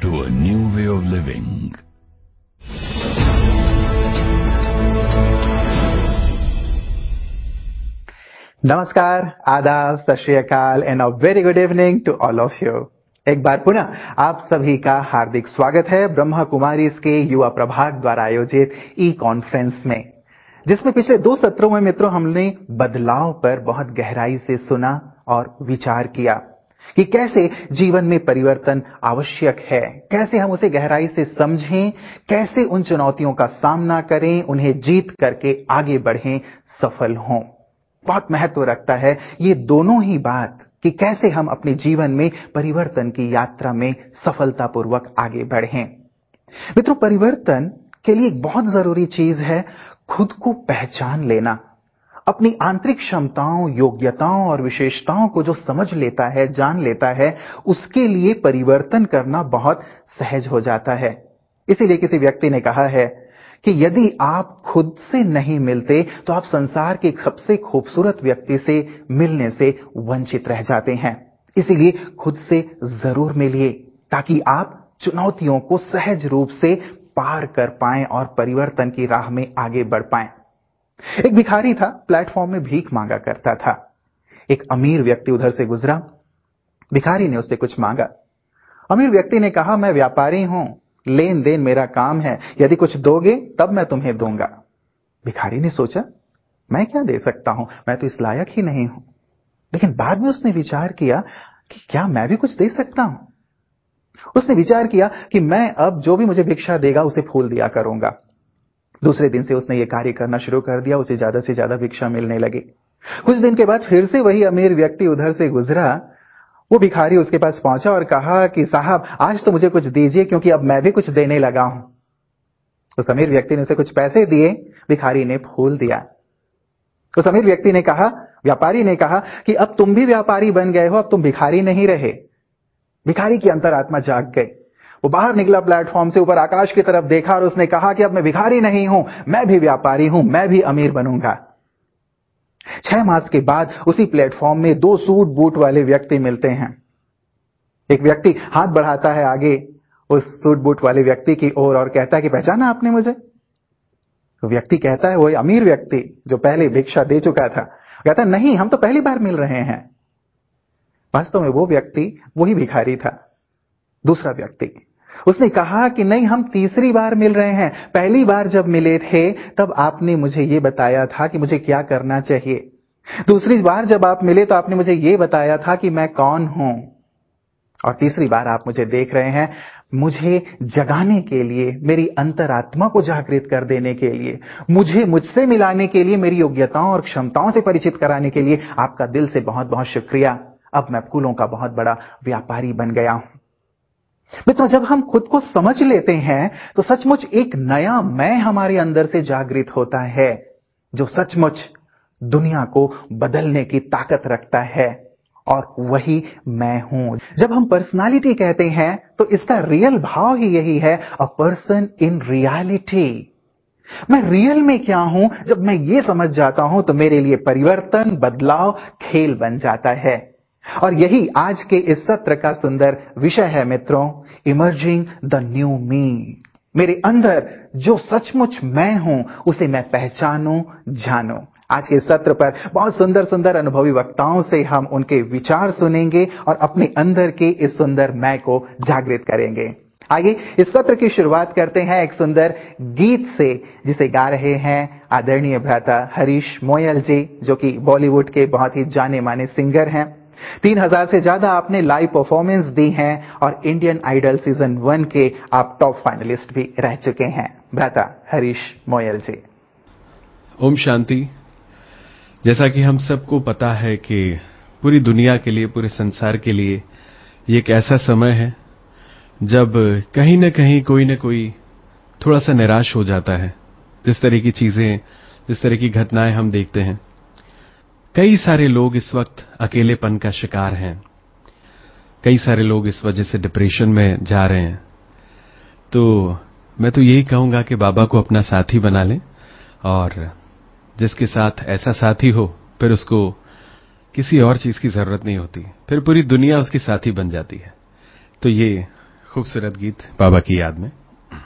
to a new way of living. नमस्कार, आदाब, Sat Sri Akal and a very good evening to all of you. एक बार पुनः आप सभी का हार्दिक स्वागत है ब्रह्मा कुमारीज के युवा प्रभाग द्वारा आयोजित ई कॉन्फ्रेंस में, जिसमें पिछले 2 सत्रों में मित्रों हमने बदलाव पर बहुत गहराई से सुना और विचार किया कि कैसे जीवन में परिवर्तन आवश्यक है, कैसे हम उसे गहराई से समझें, कैसे उन चुनौतियों का सामना करें, उन्हें जीत करके आगे बढ़ें, सफल हों। बहुत महत्व रखता है ये दोनों ही बात कि कैसे हम अपने जीवन में परिवर्तन की यात्रा में सफलतापूर्वक आगे बढ़ें। मित्रों, परिवर्तन के लिए एक बहुत जरूरी चीज है खुद को पहचान लेना। अपनी आंतरिक क्षमताओं, योग्यताओं और विशेषताओं को जो समझ लेता है, जान लेता है, उसके लिए परिवर्तन करना बहुत सहज हो जाता है। इसीलिए किसी व्यक्ति ने कहा है कि यदि आप खुद से नहीं मिलते तो आप संसार के सबसे खूबसूरत व्यक्ति से मिलने से वंचित रह जाते हैं। इसीलिए खुद से जरूर मिलिए ताकि आप चुनौतियों को सहज रूप से पार कर पाएं और परिवर्तन की राह में आगे बढ़ पाएं। एक भिखारी था, प्लेटफॉर्म में भीख मांगा करता था। एक अमीर व्यक्ति उधर से गुजरा। भिखारी ने उससे कुछ मांगा। अमीर व्यक्ति ने कहा, मैं व्यापारी हूं, लेन देन मेरा काम है, यदि कुछ दोगे तब मैं तुम्हें दूंगा। भिखारी ने सोचा, मैं क्या दे सकता हूं, मैं तो इस लायक ही नहीं हूं। लेकिन बाद में उसने विचार किया कि क्या मैं भी कुछ दे सकता हूं। उसने विचार किया कि मैं अब जो भी मुझे भिक्षा देगा उसे फूल दिया करूंगा। दूसरे दिन से उसने यह कार्य करना शुरू कर दिया। उसे ज्यादा से ज्यादा भिक्षा मिलने लगी। कुछ दिन के बाद फिर से वही अमीर व्यक्ति उधर से गुजरा। वो भिखारी उसके पास पहुंचा और कहा कि साहब, आज तो मुझे कुछ दीजिए क्योंकि अब मैं भी कुछ देने लगा हूं। उस अमीर व्यक्ति ने उसे कुछ पैसे दिए, भिखारी ने फूल दिया। उस अमीर व्यक्ति ने कहा, व्यापारी ने कहा कि अब तुम भी व्यापारी बन गए हो, अब तुम भिखारी नहीं रहे। भिखारी की अंतरात्मा जाग गई। वो बाहर निकला, प्लेटफॉर्म से ऊपर आकाश की तरफ देखा और उसने कहा कि अब मैं भिखारी नहीं हूं, मैं भी व्यापारी हूं, मैं भी अमीर बनूंगा। 6 मास के बाद उसी प्लेटफॉर्म में 2 सूट बूट वाले व्यक्ति मिलते हैं। एक व्यक्ति हाथ बढ़ाता है आगे उस सूट बूट वाले व्यक्ति की ओर और कहता है कि पहचाना आपने मुझे? तो व्यक्ति कहता है, वही अमीर व्यक्ति जो पहले भिक्षा दे चुका था, कहता है, नहीं, हम तो पहली बार मिल रहे हैं। वास्तव में वो व्यक्ति वही भिखारी था। दूसरा व्यक्ति, उसने कहा कि नहीं, हम तीसरी बार मिल रहे हैं। पहली बार जब मिले थे तब आपने मुझे यह बताया था कि मुझे क्या करना चाहिए। दूसरी बार जब आप मिले तो आपने मुझे यह बताया था कि मैं कौन हूं। और तीसरी बार आप मुझे देख रहे हैं, मुझे जगाने के लिए, मेरी अंतरात्मा को जागृत कर देने के लिए, मुझे मुझसे मिलाने के लिए, मेरी योग्यताओं और क्षमताओं से परिचित कराने के लिए आपका दिल से बहुत बहुत शुक्रिया। अब मैं फूलों का बहुत बड़ा व्यापारी बन गया हूं। मित्रों, जब हम खुद को समझ लेते हैं तो सचमुच एक नया मैं हमारे अंदर से जागृत होता है, जो सचमुच दुनिया को बदलने की ताकत रखता है, और वही मैं हूं। जब हम पर्सनालिटी कहते हैं तो इसका रियल भाव ही यही है, अ पर्सन इन रियलिटी। मैं रियल में क्या हूं, जब मैं ये समझ जाता हूं तो मेरे लिए परिवर्तन, बदलाव खेल बन जाता है। और यही आज के इस सत्र का सुंदर विषय है मित्रों, इमर्जिंग द न्यू मी। मेरे अंदर जो सचमुच मैं हूं उसे मैं पहचानूं, जानूं। आज के सत्र पर बहुत सुंदर सुंदर अनुभवी वक्ताओं से हम उनके विचार सुनेंगे और अपने अंदर के इस सुंदर मैं को जागृत करेंगे। आइए इस सत्र की शुरुआत करते हैं एक सुंदर गीत से, जिसे गा रहे हैं आदरणीय भ्राता हरीश मोयल जी, जो कि बॉलीवुड के बहुत ही जाने माने सिंगर हैं। 3000 से ज्यादा आपने लाइव परफॉर्मेंस दी हैं और इंडियन आइडल सीजन 1 के आप टॉप फाइनलिस्ट भी रह चुके हैं। भ्राता हरीश मोयल जी। ओम शांति। जैसा कि हम सबको पता है कि पूरी दुनिया के लिए, पूरे संसार के लिए ये एक ऐसा समय है जब कहीं न कहीं कोई न कोई थोड़ा सा निराश हो जाता है। जिस तरह की चीजें, जिस तरह की घटनाएं हम देखते हैं, कई सारे लोग इस वक्त अकेलेपन का शिकार हैं। कई सारे लोग इस वजह से डिप्रेशन में जा रहे हैं। तो मैं तो यही कहूंगा कि बाबा को अपना साथी बना लें, और जिसके साथ ऐसा साथी हो फिर उसको किसी और चीज की जरूरत नहीं होती, फिर पूरी दुनिया उसकी साथी बन जाती है। तो ये खूबसूरत गीत बाबा की याद में।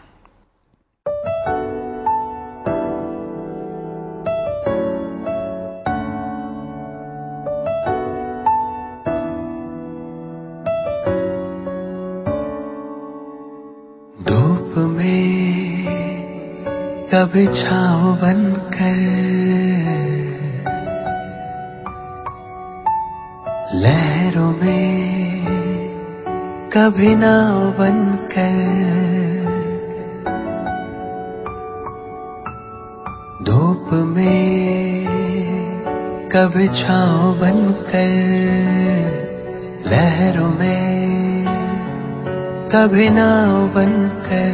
धूप में कभी छाँव बनकर, लहरों में कभी नाव बनकर, धूप में कभी छाँव बनकर, लहरों में कभी नाव बनकर,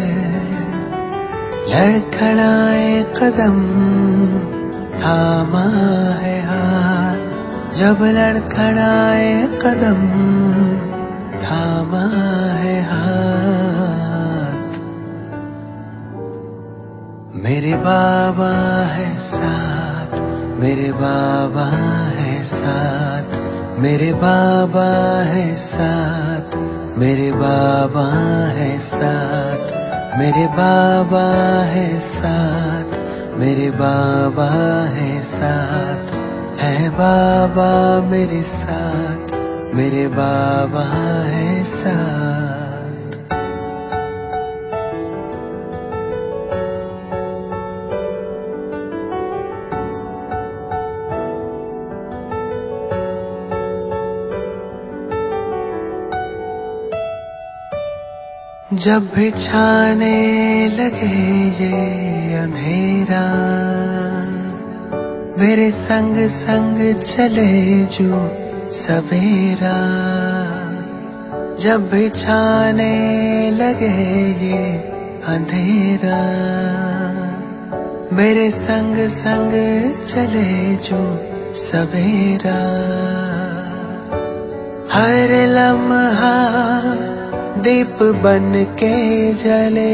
लड़खड़ाए कदम थामा है हाथ, जब लड़खड़ाए कदम थामा है हाथ। मेरे बाबा है साथ, मेरे बाबा है साथ, मेरे बाबा है साथ, मेरे बाबा है साथ, मेरे बाबा है साथ, मेरे बाबा है साथ, है बाबा मेरे साथ, मेरे बाबा है साथ। जब भी छाने लगे ये अंधेरा, मेरे संग संग चले जो सवेरा। जब भी छाने लगे ये अंधेरा, मेरे संग संग चले जो सवेरा। हर लम्हा दीप बन के जले,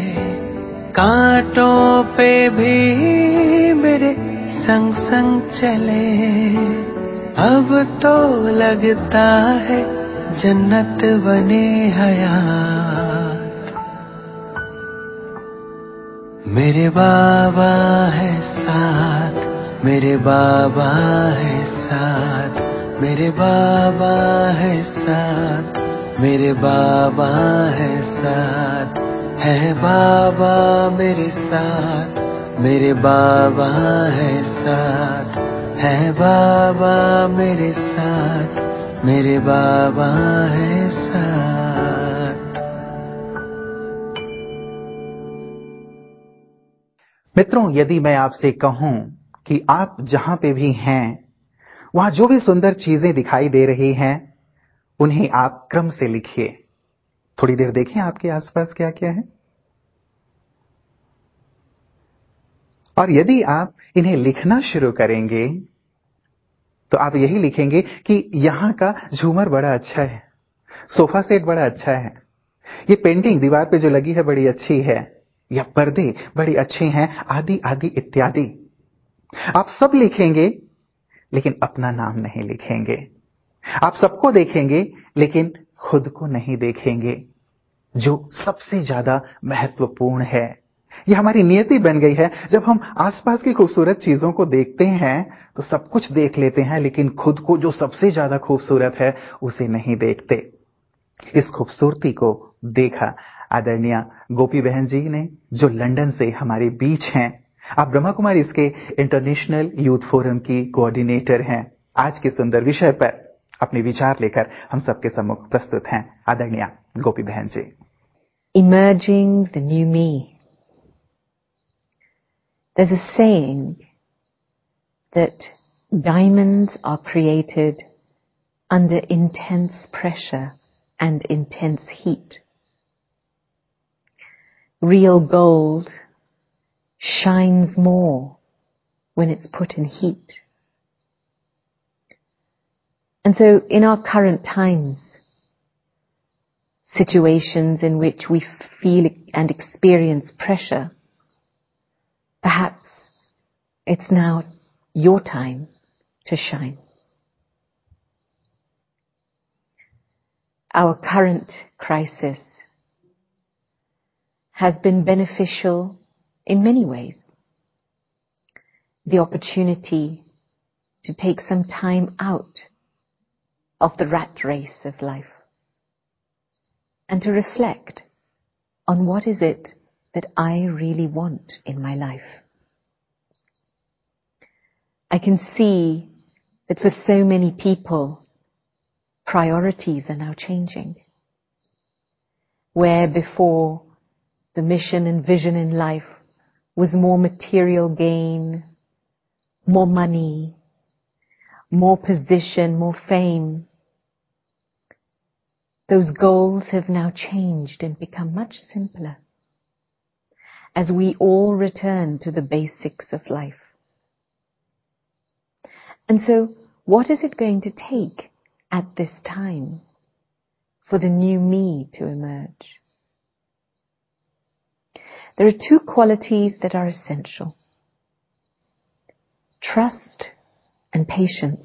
कांटों पे भी मेरे संग संग चले। अब तो लगता है जन्नत बने हयात। मेरे बाबा है साथ, मेरे बाबा है साथ, मेरे बाबा है साथ, मेरे बाबा है साथ, है बाबा मेरे साथ, मेरे बाबा है साथ, है बाबा मेरे साथ, मेरे बाबा है साथ। मित्रों, यदि मैं आपसे कहूं कि आप जहां पे भी हैं, वहां जो भी सुंदर चीजें दिखाई दे रही हैं, उन्हें आप क्रम से लिखिए। थोड़ी देर देखें आपके आसपास क्या क्या है, और यदि आप इन्हें लिखना शुरू करेंगे तो आप यही लिखेंगे कि यहां का झूमर बड़ा अच्छा है, सोफा सेट बड़ा अच्छा है, ये पेंटिंग दीवार पे जो लगी है बड़ी अच्छी है, या पर्दे बड़ी अच्छे हैं, आदि आदि इत्यादि। आप सब लिखेंगे लेकिन अपना नाम नहीं लिखेंगे। आप सबको देखेंगे लेकिन खुद को नहीं देखेंगे, जो सबसे ज्यादा महत्वपूर्ण है। यह हमारी नियति बन गई है। जब हम आसपास की खूबसूरत चीजों को देखते हैं तो सब कुछ देख लेते हैं, लेकिन खुद को जो सबसे ज्यादा खूबसूरत है उसे नहीं देखते। इस खूबसूरती को देखा आदरणीय गोपी बहन जी ने, जो लंदन से हमारे बीच हैं। आप ब्रह्मा कुमारी इसके इंटरनेशनल यूथ फोरम की कोऑर्डिनेटर हैं। आज के सुंदर विषय पर अपने विचार लेकर हम सबके सम्मुख प्रस्तुत हैं आदरणीय गोपी बहन जी। Emerging the new me. There's a saying that diamonds are created under intense pressure and intense heat. Real gold shines more when it's put in heat. And so in our current times, situations in which we feel and experience pressure, perhaps it's now your time to shine. Our current crisis has been beneficial in many ways. The opportunity to take some time out of the rat race of life and to reflect on what is it that I really want in my life. I can see that for so many people, priorities are now changing. Where before the mission and vision in life was more material gain, more money, more position, more fame, those goals have now changed and become much simpler as we all return to the basics of life. And so, what is it going to take at this time for the new me to emerge? There are two qualities that are essential: trust and patience.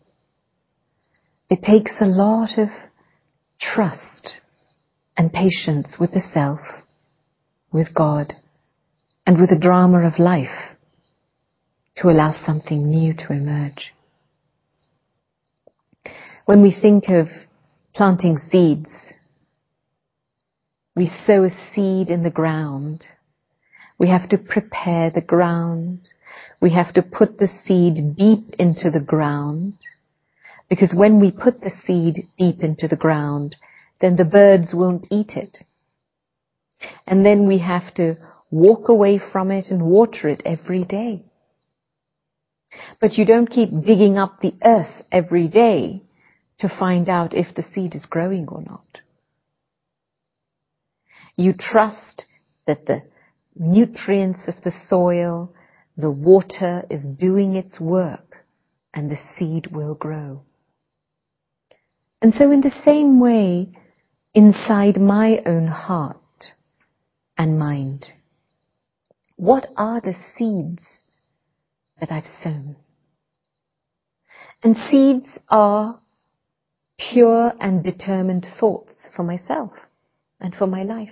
It takes a lot of trust and patience with the self, with God, and with the drama of life to allow something new to emerge. When we think of planting seeds, we sow a seed in the ground. We have to prepare the ground. We have to put the seed deep into the ground, because when we put the seed deep into the ground, then the birds won't eat it. And then we have to walk away from it and water it every day. But you don't keep digging up the earth every day to find out if the seed is growing or not. You trust that the nutrients of the soil, the water is doing its work, and the seed will grow. And so in the same way, inside my own heart and mind, what are the seeds that I've sown? And seeds are pure and determined thoughts for myself and for my life.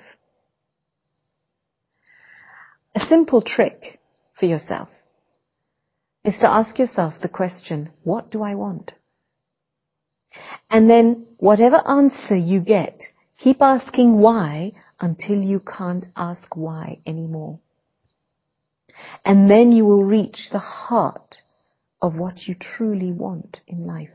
A simple trick for yourself is to ask yourself the question, what do I want? And then whatever answer you get, keep asking why until you can't ask why anymore. And then you will reach the heart of what you truly want in life.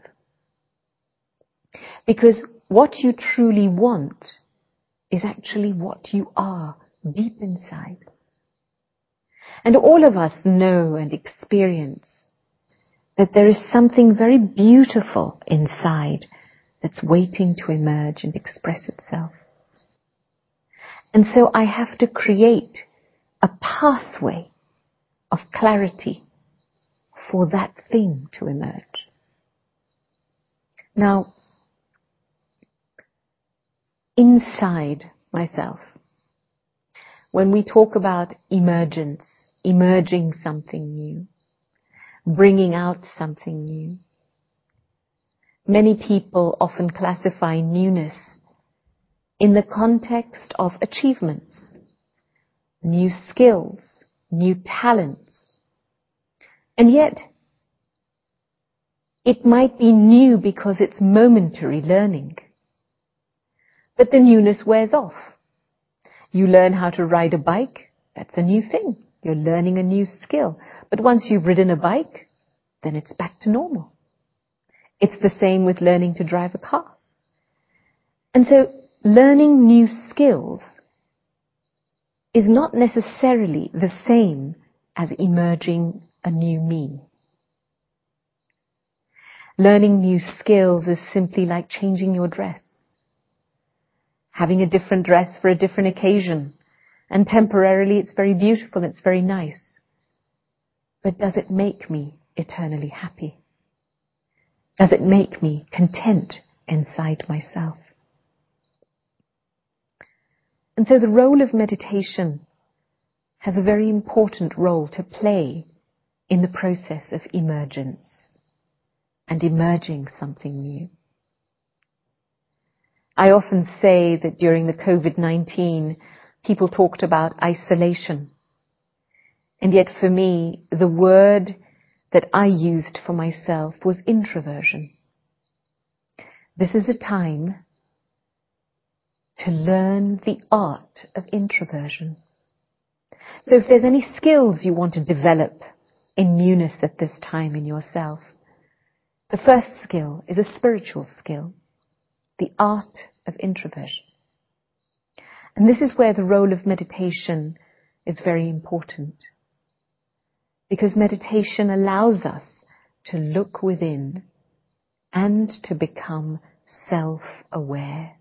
Because what you truly want is actually what you are deep inside. And all of us know and experience that there is something very beautiful inside that's waiting to emerge and express itself. And so I have to create a pathway of clarity for that thing to emerge. Now, inside myself, when we talk about emergence, emerging something new, bringing out something new, many people often classify newness in the context of achievements, new skills, new talents. And yet, it might be new because it's momentary learning. But the newness wears off. You learn how to ride a bike, that's a new thing. You're learning a new skill. But once you've ridden a bike, then it's back to normal. It's the same with learning to drive a car. And so, learning new skills is not necessarily the same as emerging a new me. Learning new skills is simply like changing your dress. Having a different dress for a different occasion. And temporarily it's very beautiful, it's very nice. But does it make me eternally happy? Does it make me content inside myself? And so the role of meditation has a very important role to play in the process of emergence and emerging something new. I often say that during the COVID-19, people talked about isolation. And yet for me, the word that I used for myself was introversion. This is a time to learn the art of introversion. So if there's any skills you want to develop in newness at this time in yourself, the first skill is a spiritual skill, the art of introversion. And this is where the role of meditation is very important. Because meditation allows us to look within and to become self-aware.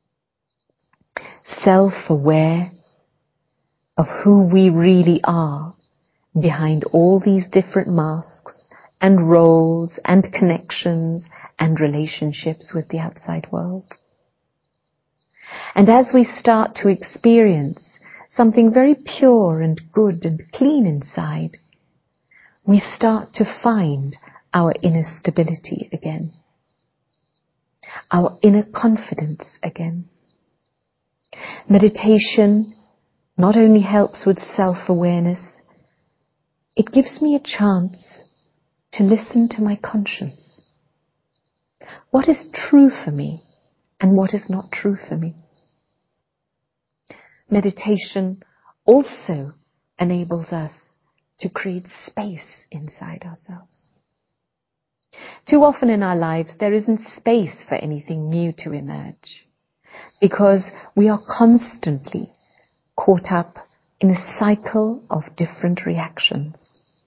Self-aware of who we really are behind all these different masks and roles and connections and relationships with the outside world. And as we start to experience something very pure and good and clean inside, we start to find our inner stability again, our inner confidence again. Meditation not only helps with self-awareness, it gives me a chance to listen to my conscience. What is true for me and what is not true for me? Meditation also enables us to create space inside ourselves. Too often in our lives, there isn't space for anything new to emerge because we are constantly caught up in a cycle of different reactions.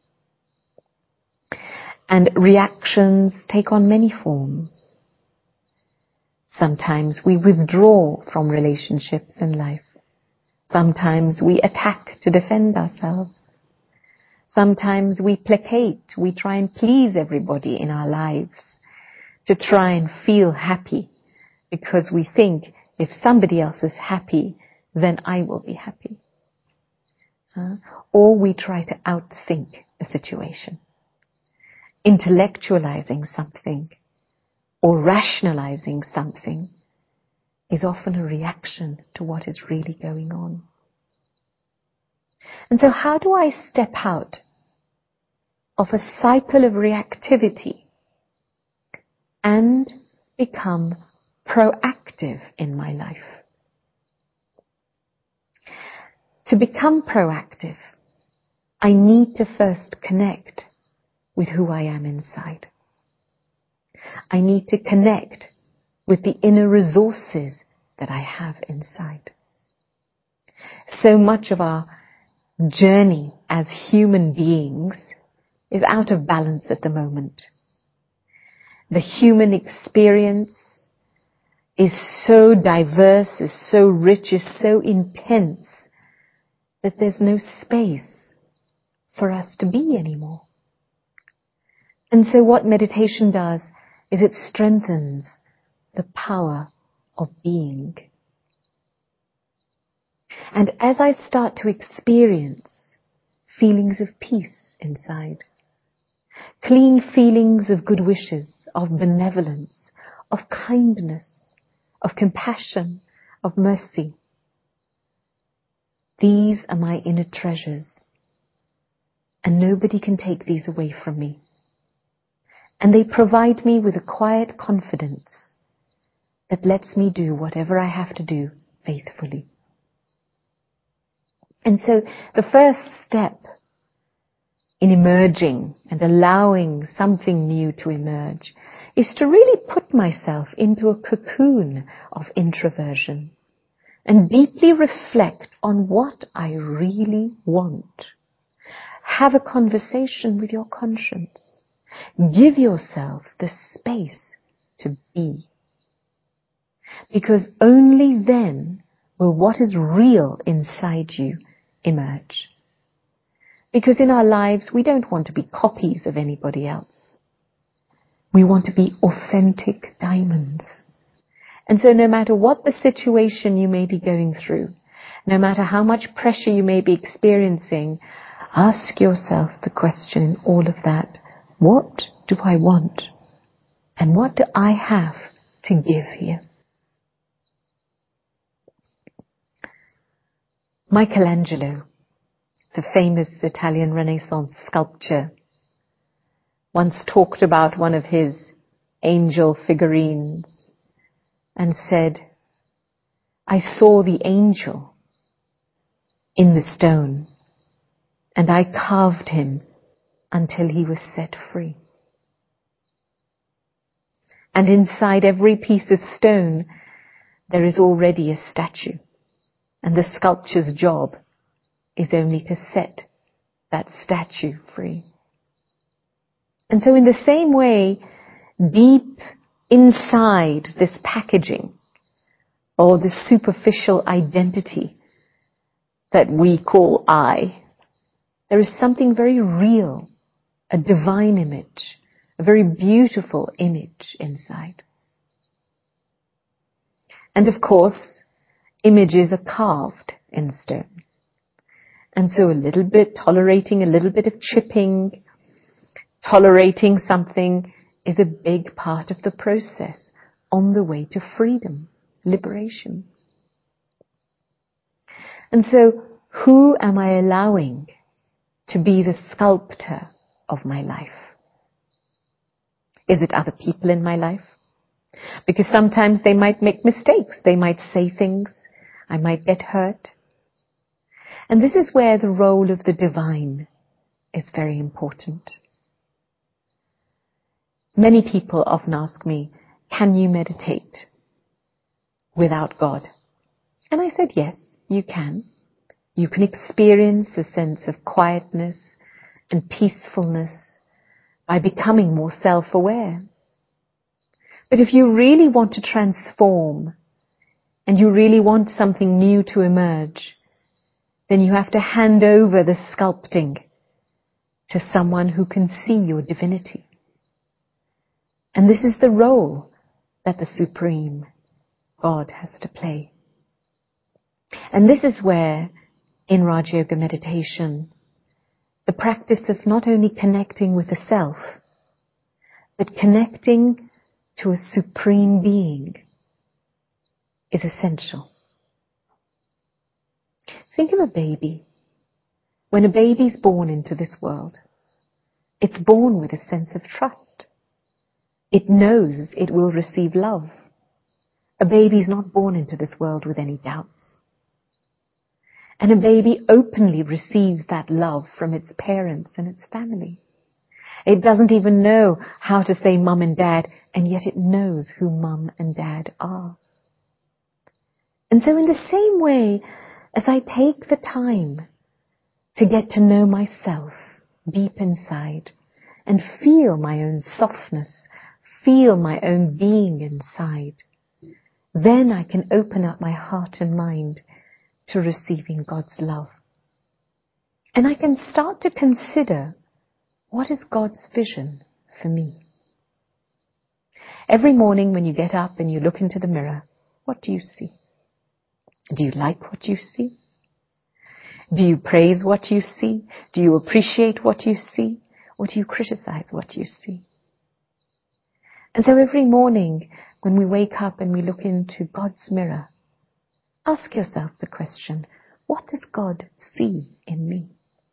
And reactions take on many forms. Sometimes we withdraw from relationships in life. Sometimes we attack to defend ourselves. Sometimes we placate, we try and please everybody in our lives to try and feel happy because we think if somebody else is happy, then I will be happy. Or we try to outthink a situation. Intellectualizing something or rationalizing something is often a reaction to what is really going on. And so how do I step out of a cycle of reactivity and become proactive in my life? To become proactive, I need to first connect with who I am inside. I need to connect with the inner resources that I have inside. So much of our journey as human beings is out of balance at the moment. The human experience is so diverse, is so rich, is so intense that there's no space for us to be anymore. And so what meditation does is it strengthens the power of being. And as I start to experience feelings of peace inside, clean feelings of good wishes, of benevolence, of kindness, of compassion, of mercy, these are my inner treasures, and nobody can take these away from me. And they provide me with a quiet confidence that lets me do whatever I have to do faithfully. And so the first step in emerging and allowing something new to emerge is to really put myself into a cocoon of introversion and deeply reflect on what I really want. Have a conversation with your conscience. Give yourself the space to be. Because only then will what is real inside you emerge. Because in our lives, we don't want to be copies of anybody else. We want to be authentic diamonds. And so no matter what the situation you may be going through, no matter how much pressure you may be experiencing, ask yourself the question in all of that, what do I want? And what do I have to give here? Michelangelo, the famous Italian Renaissance sculptor, once talked about one of his angel figurines and said, "I saw the angel in the stone and I carved him until he was set free." And inside every piece of stone, there is already a statue. And the sculpture's job is only to set that statue free. And so in the same way, deep inside this packaging, or this superficial identity that we call I, there is something very real, a divine image, a very beautiful image inside. And of course, images are carved in stone. And so tolerating a little bit of chipping, tolerating something is a big part of the process on the way to freedom, liberation. And so, who am I allowing to be the sculptor of my life? Is it other people in my life? Because sometimes they might make mistakes. They might say things. I might get hurt. And this is where the role of the divine is very important. Many people often ask me, can you meditate without God? And I said, yes, you can. You can experience a sense of quietness and peacefulness by becoming more self-aware. But if you really want to transform and you really want something new to emerge, then you have to hand over the sculpting to someone who can see your divinity. And this is the role that the Supreme God has to play. And this is where, in Raj Yoga meditation, the practice of not only connecting with the self, but connecting to a supreme being is essential. Think of a baby. When a baby's born into this world, it's born with a sense of trust. It knows it will receive love. A baby's not born into this world with any doubts. And a baby openly receives that love from its parents and its family. It doesn't even know how to say mum and dad, and yet it knows who mum and dad are. And so in the same way, as I take the time to get to know myself deep inside and feel my own softness, feel my own being inside, then I can open up my heart and mind to receiving God's love. And I can start to consider, what is God's vision for me? Every morning when you get up and you look into the mirror, what do you see? Do you like what you see? Do you praise what you see? Do you appreciate what you see? Or do you criticize what you see? And so every morning when we wake up and we look into God's mirror, ask yourself the question, what does God see in me?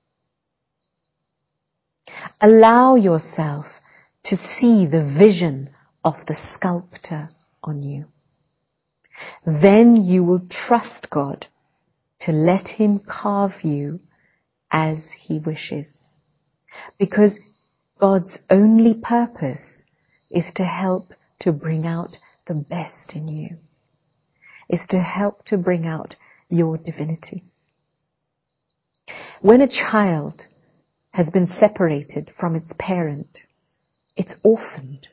Allow yourself to see the vision of the sculptor on you. Then you will trust God to let him carve you as he wishes. Because God's only purpose is to help to bring out the best in you. Is to help to bring out your divinity. When a child has been separated from its parent, it's orphaned.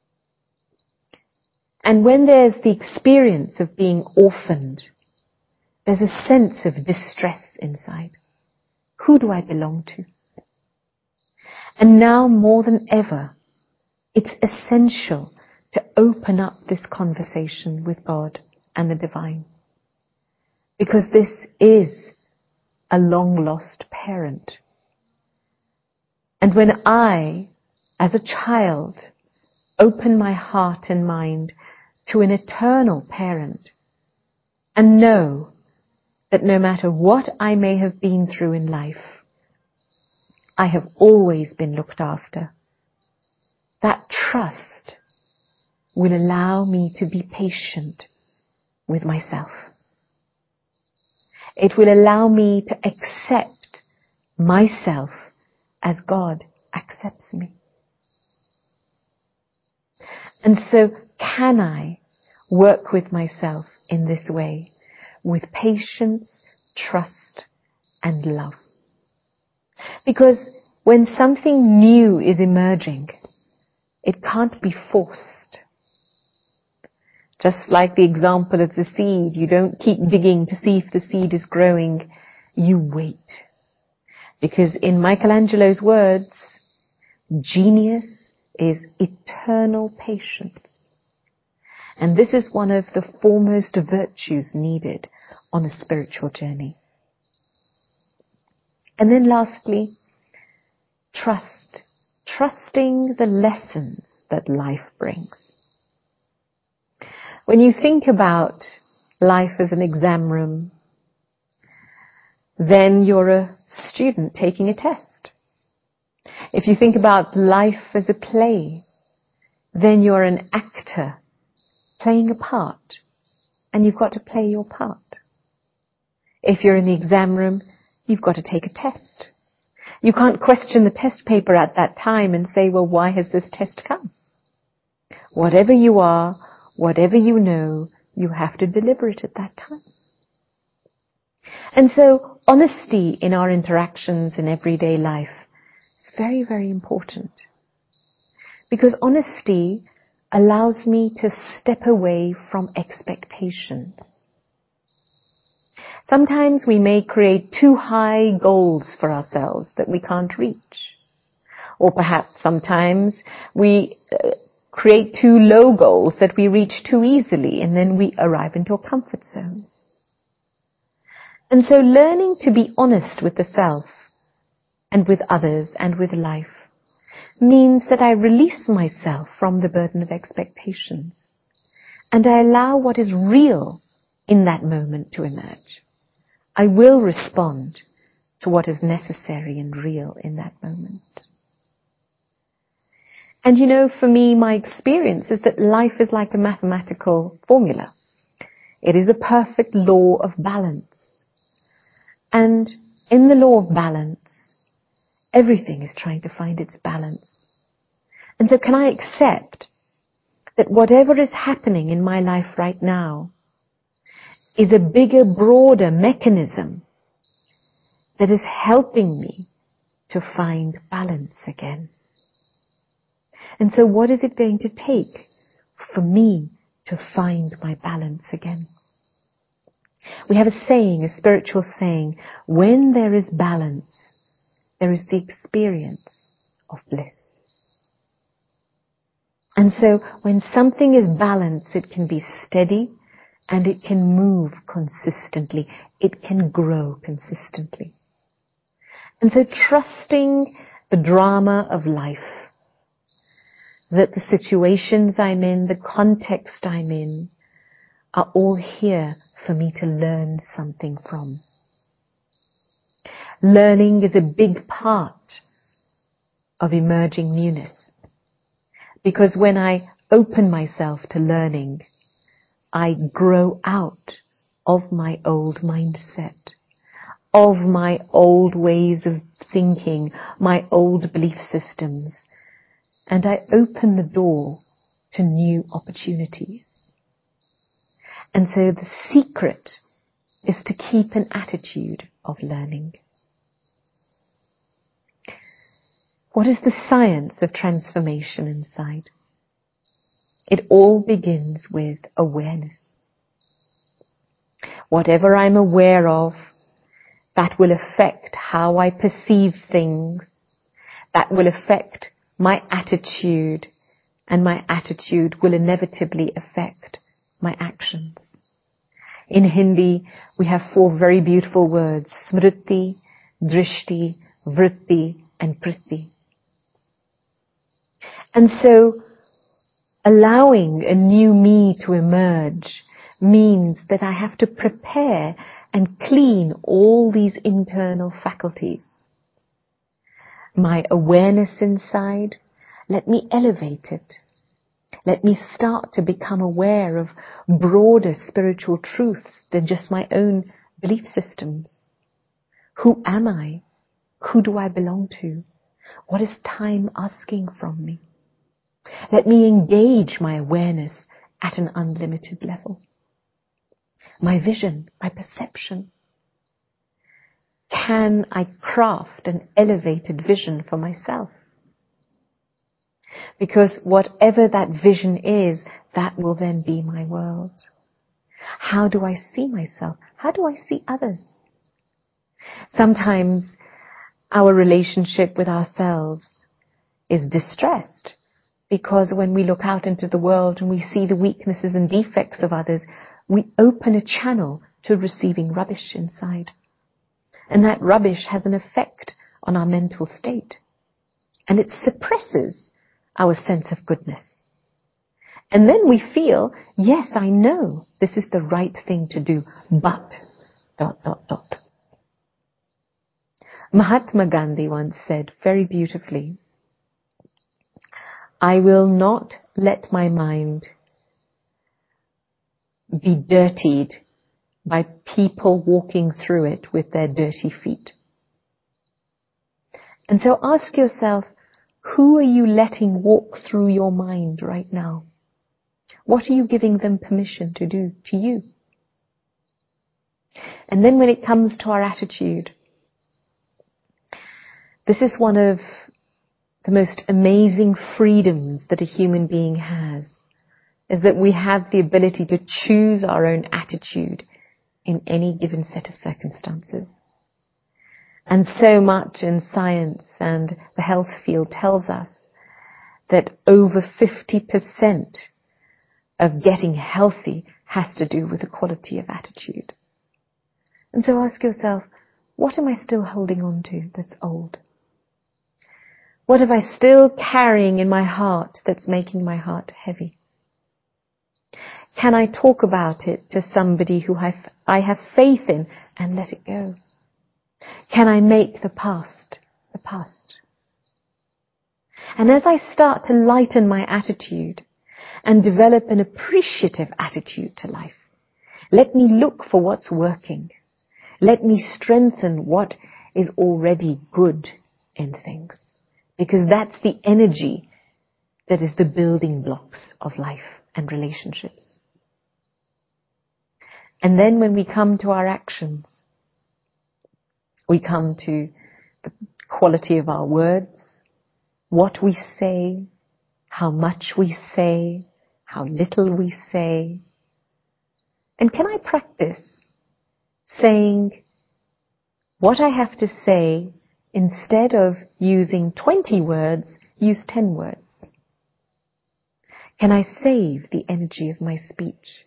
And when there's the experience of being orphaned, there's a sense of distress inside. Who do I belong to? And now more than ever, it's essential to open up this conversation with God and the divine. Because this is a long-lost parent. And when I, as a child, open my heart and mind to an eternal parent and know that no matter what I may have been through in life, I have always been looked after. That trust will allow me to be patient with myself. It will allow me to accept myself as God accepts me. And so can I work with myself in this way, with patience, trust, and love? Because when something new is emerging, it can't be forced. Just like the example of the seed, you don't keep digging to see if the seed is growing, you wait. Because in Michelangelo's words, genius is eternal patience. And this is one of the foremost virtues needed on a spiritual journey. And then lastly, trust. Trusting the lessons that life brings. When you think about life as an exam room, then you're a student taking a test. If you think about life as a play, then you're an actor playing a part, and you've got to play your part. If you're in the exam room, you've got to take a test. You can't question the test paper at that time and say, well, why has this test come? Whatever you are, whatever you know, you have to deliver it at that time. And so honesty in our interactions in everyday life is very, very important. Because honesty allows me to step away from expectations. Sometimes we may create too high goals for ourselves that we can't reach. Or perhaps sometimes we create too low goals that we reach too easily, and then we arrive into a comfort zone. And so learning to be honest with the self and with others and with life means that I release myself from the burden of expectations and I allow what is real in that moment to emerge. I will respond to what is necessary and real in that moment. And you know, for me, my experience is that life is like a mathematical formula. It is a perfect law of balance. And in the law of balance, everything is trying to find its balance. And so can I accept that whatever is happening in my life right now is a bigger, broader mechanism that is helping me to find balance again? And so what is it going to take for me to find my balance again? We have a saying, a spiritual saying, when there is balance, there is the experience of bliss. And so when something is balanced, it can be steady and it can move consistently. It can grow consistently. And so trusting the drama of life, that the situations I'm in, the context I'm in, are all here for me to learn something from. Learning is a big part of emerging newness. Because when I open myself to learning, I grow out of my old mindset, of my old ways of thinking, my old belief systems, and I open the door to new opportunities. And so the secret is to keep an attitude of learning. What is the science of transformation inside? It all begins with awareness. Whatever I'm aware of, that will affect how I perceive things, that will affect my attitude, and my attitude will inevitably affect my actions. In Hindi, we have 4 very beautiful words: smriti, drishti, vritti, and priti. And so, allowing a new me to emerge means that I have to prepare and clean all these internal faculties. My awareness inside, let me elevate it. Let me start to become aware of broader spiritual truths than just my own belief systems. Who am I? Who do I belong to? What is time asking from me? Let me engage my awareness at an unlimited level. My vision, my perception. Can I craft an elevated vision for myself? Because whatever that vision is, that will then be my world. How do I see myself? How do I see others? Sometimes our relationship with ourselves is distressed because when we look out into the world and we see the weaknesses and defects of others, we open a channel to receiving rubbish inside. And that rubbish has an effect on our mental state. And it suppresses our sense of goodness. And then we feel, yes, I know this is the right thing to do, but... Mahatma Gandhi once said very beautifully, I will not let my mind be dirtied by people walking through it with their dirty feet. And so ask yourself, who are you letting walk through your mind right now? What are you giving them permission to do to you? And then when it comes to our attitude, this is one of the most amazing freedoms that a human being has, is that we have the ability to choose our own attitude in any given set of circumstances. And so much in science and the health field tells us that over 50% of getting healthy has to do with the quality of attitude. And so ask yourself, what am I still holding on to that's old? What am I still carrying in my heart that's making my heart heavy? Can I talk about it to somebody who I have faith in and let it go? Can I make the past the past? And as I start to lighten my attitude and develop an appreciative attitude to life, let me look for what's working. Let me strengthen what is already good in things. Because that's the energy that is the building blocks of life and relationships. And then when we come to our actions, we come to the quality of our words, what we say, how much we say, how little we say. And can I practice saying what I have to say, instead of using 20 words, use 10 words? Can I save the energy of my speech?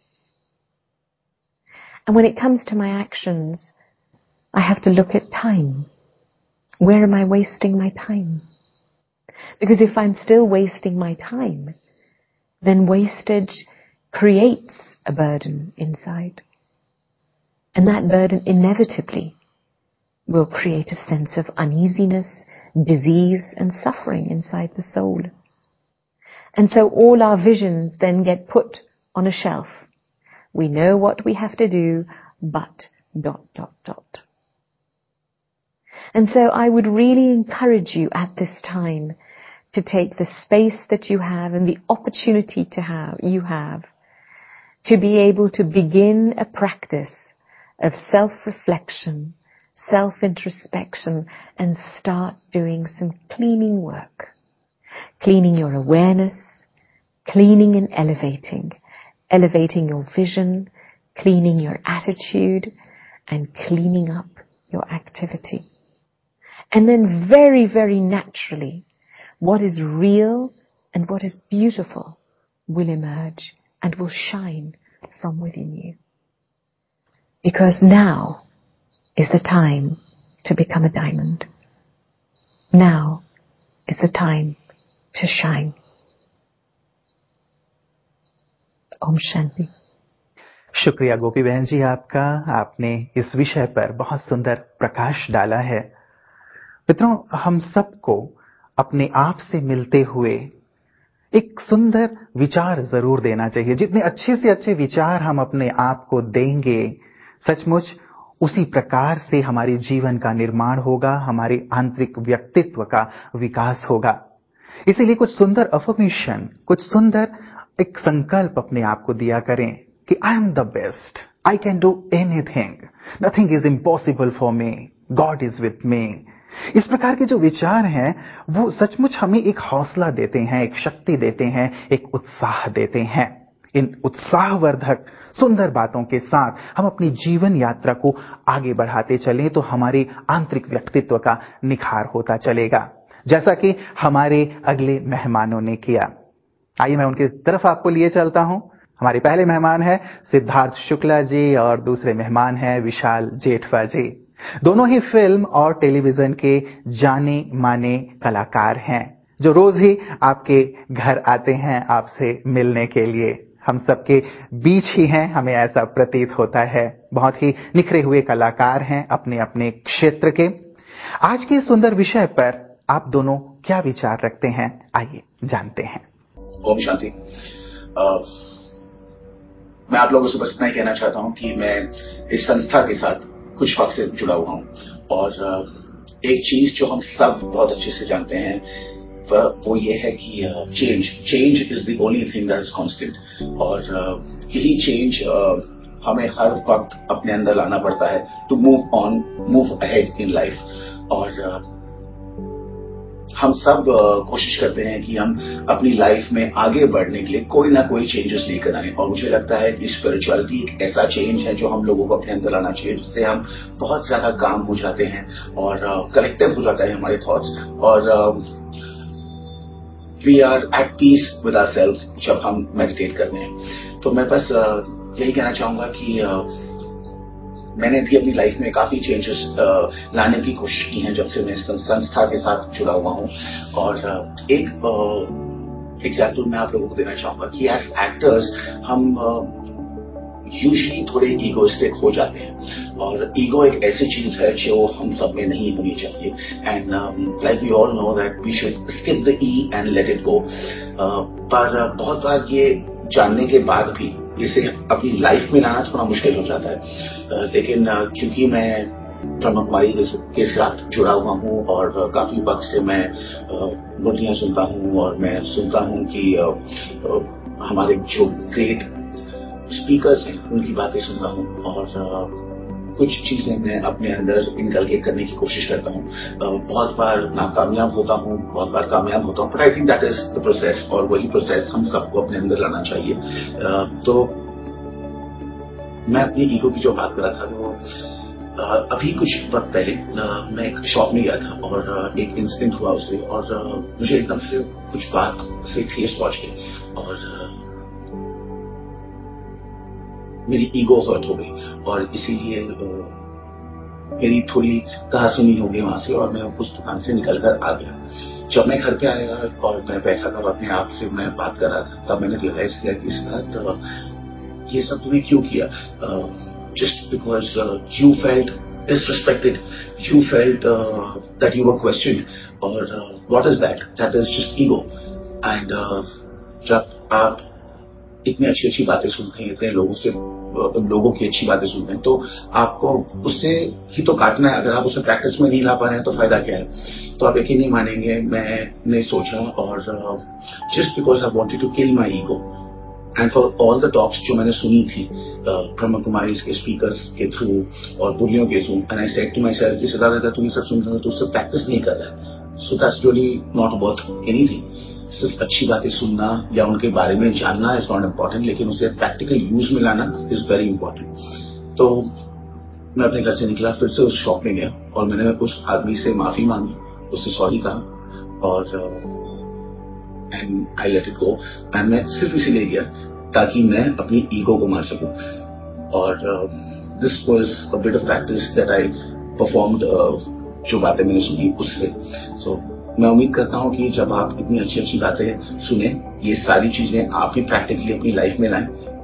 And when it comes to my actions, I have to look at time. Where am I wasting my time? Because if I'm still wasting my time, then wastage creates a burden inside. And that burden inevitably will create a sense of uneasiness, disease, and suffering inside the soul. And so all our visions then get put on a shelf. We know what we have to do, but ... And so I would really encourage you at this time to take the space that you have and the opportunity you have to be able to begin a practice of self-reflection, self-introspection, and start doing some cleaning work. Cleaning your awareness, cleaning and elevating your vision, cleaning your attitude, and cleaning up your activity. And then very, very naturally, what is real and what is beautiful will emerge and will shine from within you. Because now is the time to become a diamond. Now is the time to shine. Om Shanti. शुक्रिया गोपी बहन जी आपका। आपने इस विषय पर बहुत सुंदर प्रकाश डाला है। मित्रों, हम सबको अपने आप से मिलते हुए एक सुंदर विचार जरूर देना चाहिए। जितने अच्छे से अच्छे विचार हम अपने आप को देंगे, सचमुच उसी प्रकार से हमारे जीवन का निर्माण होगा, हमारे आंतरिक व्यक्तित्व का विकास होगा। इसीलिए कुछ सुंदर अफर्मेशन, कुछ सुंदर एक संकल्प अपने आप को दिया करें कि I am the best, I can do anything, nothing is impossible for me, God is with me. इस प्रकार के जो विचार हैं वो सचमुच हमें एक हौसला देते हैं, एक शक्ति देते हैं, एक उत्साह देते हैं। इन उत्साहवर्धक सुंदर बातों के साथ हम अपनी जीवन यात्रा को आगे बढ़ाते चलें तो हमारे आंतरिक व्यक्तित्व का निखार होता चलेगा, जैसा कि हमारे अगले मेहमानों ने किया। आइए मैं उनकी तरफ आपको लिए चलता हूं। हमारे पहले मेहमान हैं सिद्धार्थ शुक्ला जी और दूसरे मेहमान हैं विशाल जेठवा जी। दोनों ही फिल्म और टेलीविजन के जाने माने कलाकार हैं जो रोज ही आपके घर आते हैं आपसे मिलने के लिए। हम सबके बीच ही हैं, हमें ऐसा प्रतीत होता है। बहुत ही निखरे हुए कलाकार हैं अपने अपने क्षेत्र के। आज के सुंदर विषय पर आप दोनों क्या विचार रखते हैं, आइए जानते हैं। ओम शांति। मैं आप लोगों से बस इतना ही कहना चाहता हूं कि मैं इस संस्था के साथ कुछ वक्त से जुड़ा हुआ हूं और एक चीज जो हम सब बहुत अच्छे से जानते हैं वो ये है कि change is the only thing that is constant. और यही चेंज हमें हर वक्त अपने अंदर लाना पड़ता है to move ahead in life. और हम सब कोशिश करते हैं कि हम अपनी लाइफ में आगे बढ़ने के लिए कोई ना कोई चेंजेस लेकर आए। और मुझे लगता है कि स्पिरिचुअलिटी एक ऐसा चेंज है जो हम लोगों को अपने अंदर लाना चाहिए, जिससे हम बहुत ज्यादा काम हो जाते हैं और कलेक्टिव हो जाता है हमारे थॉट्स और we are at peace with ourselves जब हम मेडिटेट करते हैं। तो मैं बस यही कहना चाहूंगा कि मैंने भी अपनी लाइफ में काफी चेंजेस लाने की कोशिश की हैं जब से मैं संस्था के साथ जुड़ा हुआ हूं। और एक एग्जाम्पल मैं आप लोगों को देना चाहूंगा कि एज एक्टर्स हम यूजुअली थोड़े ईगोइस्टिक हो जाते हैं और ईगो एक ऐसी चीज है जो हम सब में नहीं होनी चाहिए। And like we all know that we should skip the E and let it go. पर बहुत बार ये जानने के बाद भी इसे अपनी लाइफ में लाना थोड़ा मुश्किल हो जाता है। लेकिन क्योंकि मैं ब्रह्म कुमारी के साथ जुड़ा हुआ हूँ और काफी वक्त से मैं मुरलियां सुनता हूँ और मैं सुनता हूँ कि हमारे जो ग्रेट स्पीकर्स हैं उनकी बातें सुनता हूँ और कुछ चीजें मैं अपने अंदर इनकलकेट करने की कोशिश करता हूँ। बहुत बार नाकामयाब होता हूँ, बहुत बार कामयाब होता हूँ, but I think that is the process और वही प्रोसेस हम सबको अपने अंदर लाना चाहिए। तो मैं अपनी ईगो की जो बात कर रहा था वो अभी कुछ वक्त पहले मैं एक शॉप में गया था और एक इंसिडेंट हुआ उससे और मुझे एकदम से कुछ बात से ठेस पहुंच गई और मेरी ईगो हर्ट हो गई और इसीलिए मेरी थोड़ी कहासुनी हो गई वहां से और मैं उस दुकान से निकलकर आ गया। जब मैं घर पे आया और मैं बैठा था और अपने आप से मैं बात कर रहा था, तब मैंने रियलाइज किया कि इसका ये सब तुमने क्यों किया। Just because you felt disrespected, you felt that you were questioned और what is that? That is just ego। and जब आप इतनी अच्छी अच्छी बातें सुनते हैं, इतने लोगों की अच्छी बातें सुनते हैं, तो आपको उससे ही तो काटना है। अगर आप उसे प्रैक्टिस में नहीं ला पा रहे हैं तो फायदा क्या है। तो आप यकीन नहीं मानेंगे, मैंने सोचा और just because I wanted to kill my ego and for all the talks जो मैंने सुनी थी ब्रह्म कुमारी के स्पीकर्स के थ्रू और बुलियों के through, and I said to myself कि सिद्धार्थ अगर तू ये सब सुन रहा है तो उससे प्रैक्टिस नहीं कर रहा है, so that's really not worth anything. सिर्फ अच्छी बातें सुनना या उनके बारे में जानना इज नॉट इम्पोर्टेंट, लेकिन उसे प्रैक्टिकल यूज में लाना इज वेरी इंपॉर्टेंट। तो मैं अपने घर से निकला, फिर से उस शॉप में गया और मैंने उस आदमी से माफी मांगी, उससे सॉरी कहा और and I let it go. And मैं सिर्फ इसीलिए गया ताकि मैं अपनी ईगो को मार सकूं। और this was a bit of practice that I performed, जो बातें मैंने सुनी उससे। सो मैं उम्मीद करता हूं कि जब आप इतनी अच्छी अच्छी बातें सुने, ये सारी चीजें आप भी प्रैक्टिकली अपनी लाइफ में लाएं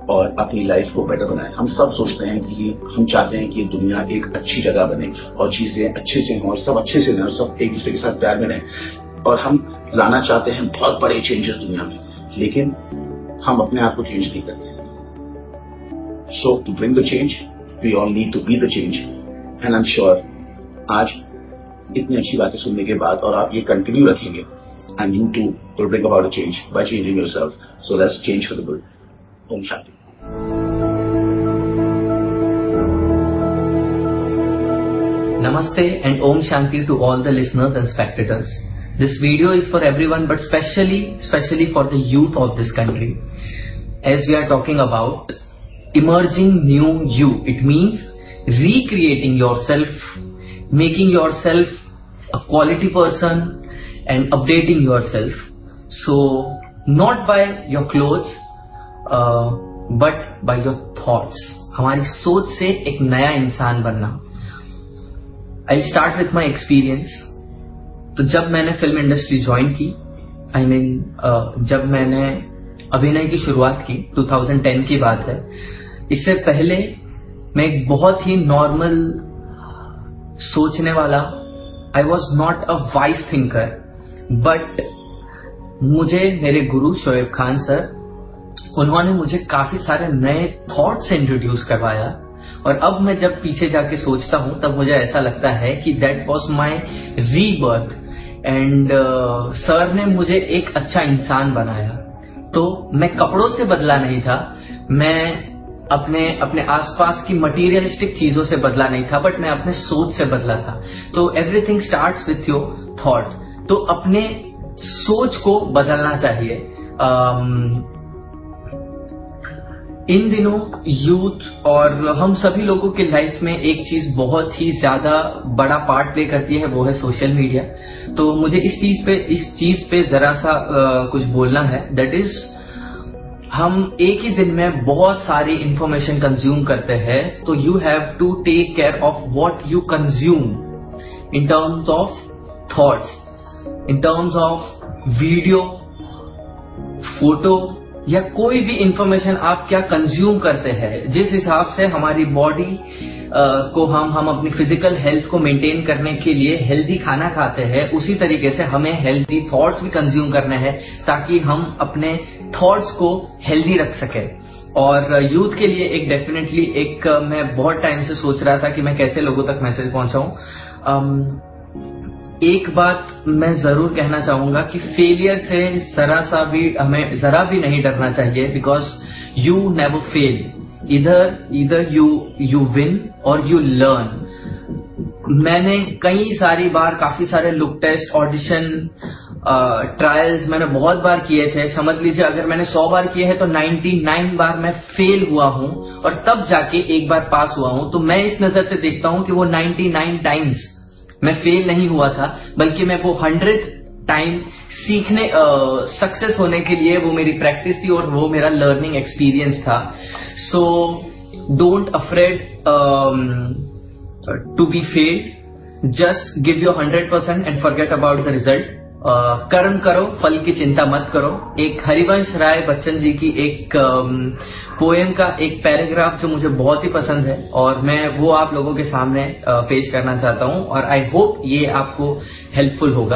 और अपनी लाइफ को बेटर बनाएं। हम सब सोचते हैं कि हम चाहते हैं कि दुनिया एक अच्छी जगह बने और चीजें अच्छे से हों और सब अच्छे से रहें और सब एक दूसरे के साथ प्यार में रहें, और हम लाना चाहते हैं बहुत बड़े चेंजेस दुनिया में, लेकिन हम अपने आप को चेंज नहीं करते। So to bring the change we all need to be the change, and I am sure आज इतनी अच्छी बातें सुनने के बाद और आप ये कंटिन्यू रखेंगे, and you too will bring about a change by changing yourself. So let's change for the good. Om Shanti. Namaste and Om Shanti to all the listeners and spectators. This video is for everyone, but especially for the youth of this country. As we are talking about emerging new you, it means recreating yourself, making yourself a quality person and updating yourself. So not by your clothes but by your thoughts. हमारी सोच से एक नया इंसान बनना. I'll start with my experience. तो जब मैंने फिल्म इंडस्ट्री ज्वाइन की, जब मैंने अभिनय की शुरुआत की, 2010 की बात है. इससे पहले मैं एक बहुत ही नॉर्मल सोचने वाला, I was not a wise thinker, but मुझे मेरे गुरु शोएब खान सर, उन्होंने मुझे काफी सारे नए थॉट से इंट्रोड्यूस करवाया. और अब मैं जब पीछे जाके सोचता हूं तब मुझे ऐसा लगता है कि that was my rebirth, and sir ने मुझे एक अच्छा इंसान बनाया. तो मैं कपड़ों से बदला नहीं था, मैं अपने आसपास की मटीरियलिस्टिक चीजों से बदला नहीं था, बट मैं अपने सोच से बदला था. तो everything starts with your thought. तो अपने सोच को बदलना चाहिए. इन दिनों यूथ और हम सभी लोगों की लाइफ में एक चीज बहुत ही ज्यादा बड़ा पार्ट प्ले करती है, वो है सोशल मीडिया. तो मुझे इस चीज पे जरा सा कुछ बोलना है. दैट इज, हम एक ही दिन में बहुत सारी इंफॉर्मेशन कंज्यूम करते हैं. तो you have to take care of what you consume in terms of thoughts, in terms of video, photo या कोई भी इंफॉर्मेशन आप क्या कंज्यूम करते हैं. जिस हिसाब से हमारी बॉडी को हम अपनी फिजिकल हेल्थ को मेंटेन करने के लिए हेल्दी खाना खाते हैं, उसी तरीके से हमें हेल्दी थॉट्स भी कंज्यूम करने हैं ताकि हम अपने थॉट्स को हेल्दी रख सकें. और यूथ के लिए एक डेफिनेटली एक मैं बहुत टाइम से सोच रहा था कि मैं कैसे लोगों तक मैसेज पहुंचाऊं. एक बात मैं जरूर कहना चाहूंगा कि फेलियर से हमें जरा भी नहीं डरना चाहिए, because you never fail. Either you win और यू लर्न. मैंने कई सारी बार काफी सारे लुक टेस्ट, ऑडिशन, ट्रायल्स मैंने बहुत बार किए थे. समझ लीजिए अगर मैंने 100 बार किए हैं तो 99 बार मैं फेल हुआ हूं और तब जाके एक बार पास हुआ हूं. तो मैं इस नजर से देखता हूं कि वो 99 टाइम्स मैं फेल नहीं हुआ था, बल्कि मैं वो 100th टाइम सीखने सक्सेस होने के लिए वो मेरी प्रैक्टिस थी और वो मेरा लर्निंग एक्सपीरियंस था. So don't afraid to be failed, just give your 100% and forget about the result. कर्म करो, फल की चिंता मत करो. एक हरिवंश राय बच्चन जी की एक पोएम का एक पैराग्राफ जो मुझे बहुत ही पसंद है और मैं वो आप लोगों के सामने पेश करना चाहता हूं और आई होप ये आपको हेल्पफुल होगा.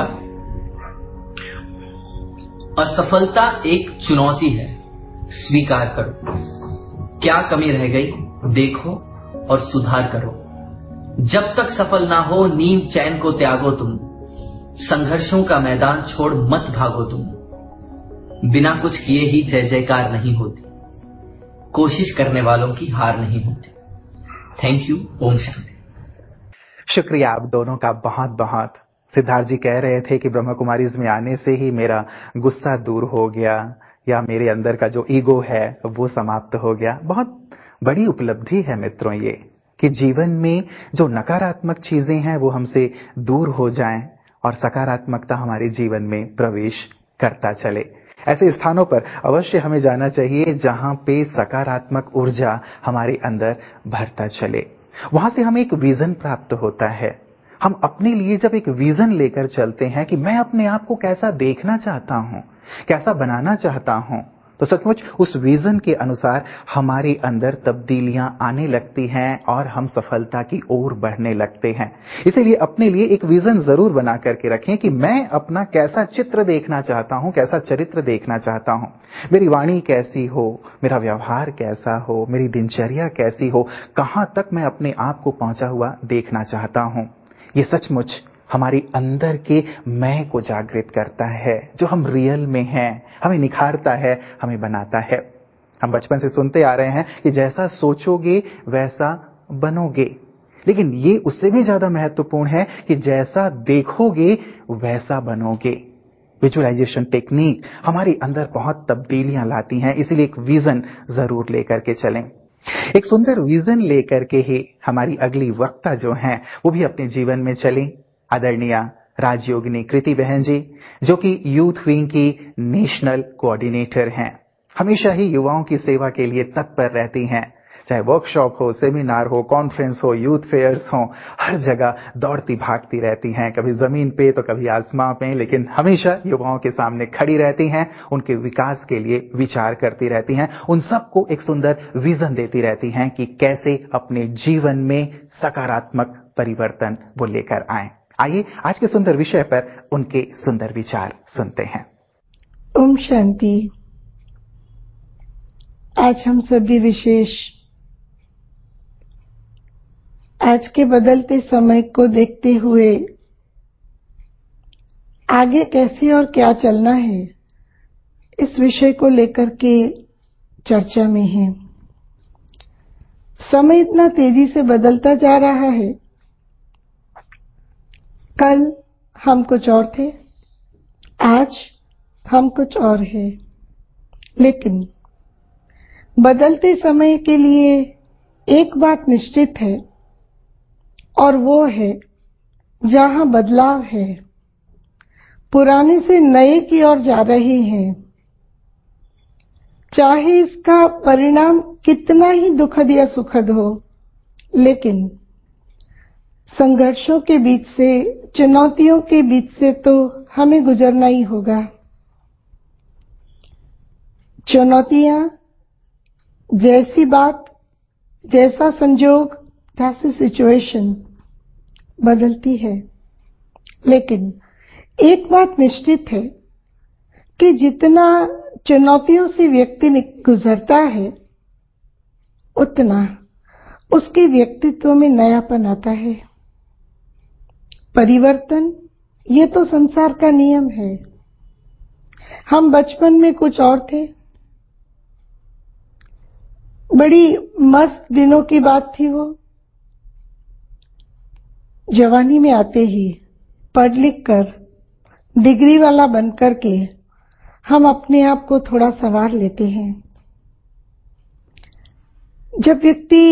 असफलता एक चुनौती है, स्वीकार करो. क्या कमी रह गई देखो और सुधार करो. जब तक सफल ना हो नींद चैन को त्यागो तुम. संघर्षों का मैदान छोड़ मत भागो तुम. बिना कुछ किए ही जय जयकार नहीं होती. कोशिश करने वालों की हार नहीं होती. Thank you. ओम शांति. शुक्रिया आप दोनों का बहुत बहुत. सिद्धार्थ जी कह रहे थे कि ब्रह्मा कुमारीज में आने से ही मेरा गुस्सा दूर हो गया या मेरे अंदर का जो ईगो है वो समाप्त हो गया. बहुत बड़ी उपलब्धि है मित्रों ये कि जीवन में जो नकारात्मक चीजें हैं वो हमसे दूर हो जाएं और सकारात्मकता हमारे जीवन में प्रवेश करता चले. ऐसे स्थानों पर अवश्य हमें जाना चाहिए जहां पे सकारात्मक ऊर्जा हमारे अंदर भरता चले. वहां से हमें एक विजन प्राप्त होता है. हम अपने लिए जब एक विजन लेकर चलते हैं कि मैं अपने आप को कैसा देखना चाहता हूं, कैसा बनाना चाहता हूं, तो सचमुच उस विजन के अनुसार हमारे अंदर तब्दीलियां आने लगती हैं और हम सफलता की ओर बढ़ने लगते हैं। इसीलिए अपने लिए एक विजन जरूर बना करके रखें कि मैं अपना कैसा चित्र देखना चाहता हूं, कैसा चरित्र देखना चाहता हूं। मेरी वाणी कैसी हो, मेरा व्यवहार कैसा हो, मेरी दिनचर्या कैसी हो, कहां तक मैं अपने आप को पहुंचा हुआ देखना चाहता हूं। ये सचमुच हमारी अंदर के मैं को जागृत करता है, जो हम रियल में हैं, हमें निखारता है, हमें बनाता है। हम बचपन से सुनते आ रहे हैं कि जैसा सोचोगे वैसा बनोगे, लेकिन ये उससे भी ज्यादा महत्वपूर्ण है कि जैसा देखोगे वैसा बनोगे। विजुअलाइजेशन टेक्निक हमारे अंदर बहुत तब्दीलियां लाती हैं, इसीलिए एक विजन जरूर लेकर के चलें। एक सुंदर विजन लेकर के ही हमारी अगली वक्ता जो हैं वो भी अपने जीवन में चली। आदरणीय राजयोगिनी कृति बहन जी, जो कि यूथ विंग की नेशनल कोऑर्डिनेटर हैं, हमेशा ही युवाओं की सेवा के लिए तत्पर रहती हैं। चाहे वर्कशॉप हो, सेमिनार हो, कॉन्फ्रेंस हो, यूथ फेयर्स हो, हर जगह दौड़ती भागती रहती हैं, कभी जमीन पे तो कभी आसमां पे, लेकिन हमेशा युवाओं के सामने खड़ी रहती हैं, उनके विकास के लिए विचार करती रहती हैं, उन सबको एक सुंदर विजन देती रहती हैं कि कैसे अपने जीवन में सकारात्मक परिवर्तन वो लेकर आए। आइए आज के सुंदर विषय पर उनके सुंदर विचार सुनते हैं। ओम शांति। आज हम सभी विशेष आज के बदलते समय को देखते हुए आगे कैसे और क्या चलना है, इस विषय को लेकर के चर्चा में हैं। समय इतना तेजी से बदलता जा रहा है। कल हम कुछ और थे, आज हम कुछ और हैं, लेकिन बदलते समय के लिए एक बात निश्चित है, और वो है जहां बदलाव है, पुराने से नए की ओर जा रहे हैं। चाहे इसका परिणाम कितना ही दुखद या सुखद हो, लेकिन संघर्षों के बीच से, चुनौतियों के बीच से तो हमें गुजरना ही होगा। चुनौतियां जैसी बात, जैसा संजोग, जैसी सिचुएशन बदलती है, लेकिन एक बात निश्चित है कि जितना चुनौतियों से व्यक्ति गुजरता है, उतना उसके व्यक्तित्व में नयापन आता है। परिवर्तन ये तो संसार का नियम है। हम बचपन में कुछ और थे, बड़ी मस्त दिनों की बात थी वो। जवानी में आते ही पढ़ लिख कर डिग्री वाला बनकर के हम अपने आप को थोड़ा संवार लेते हैं। जब व्यक्ति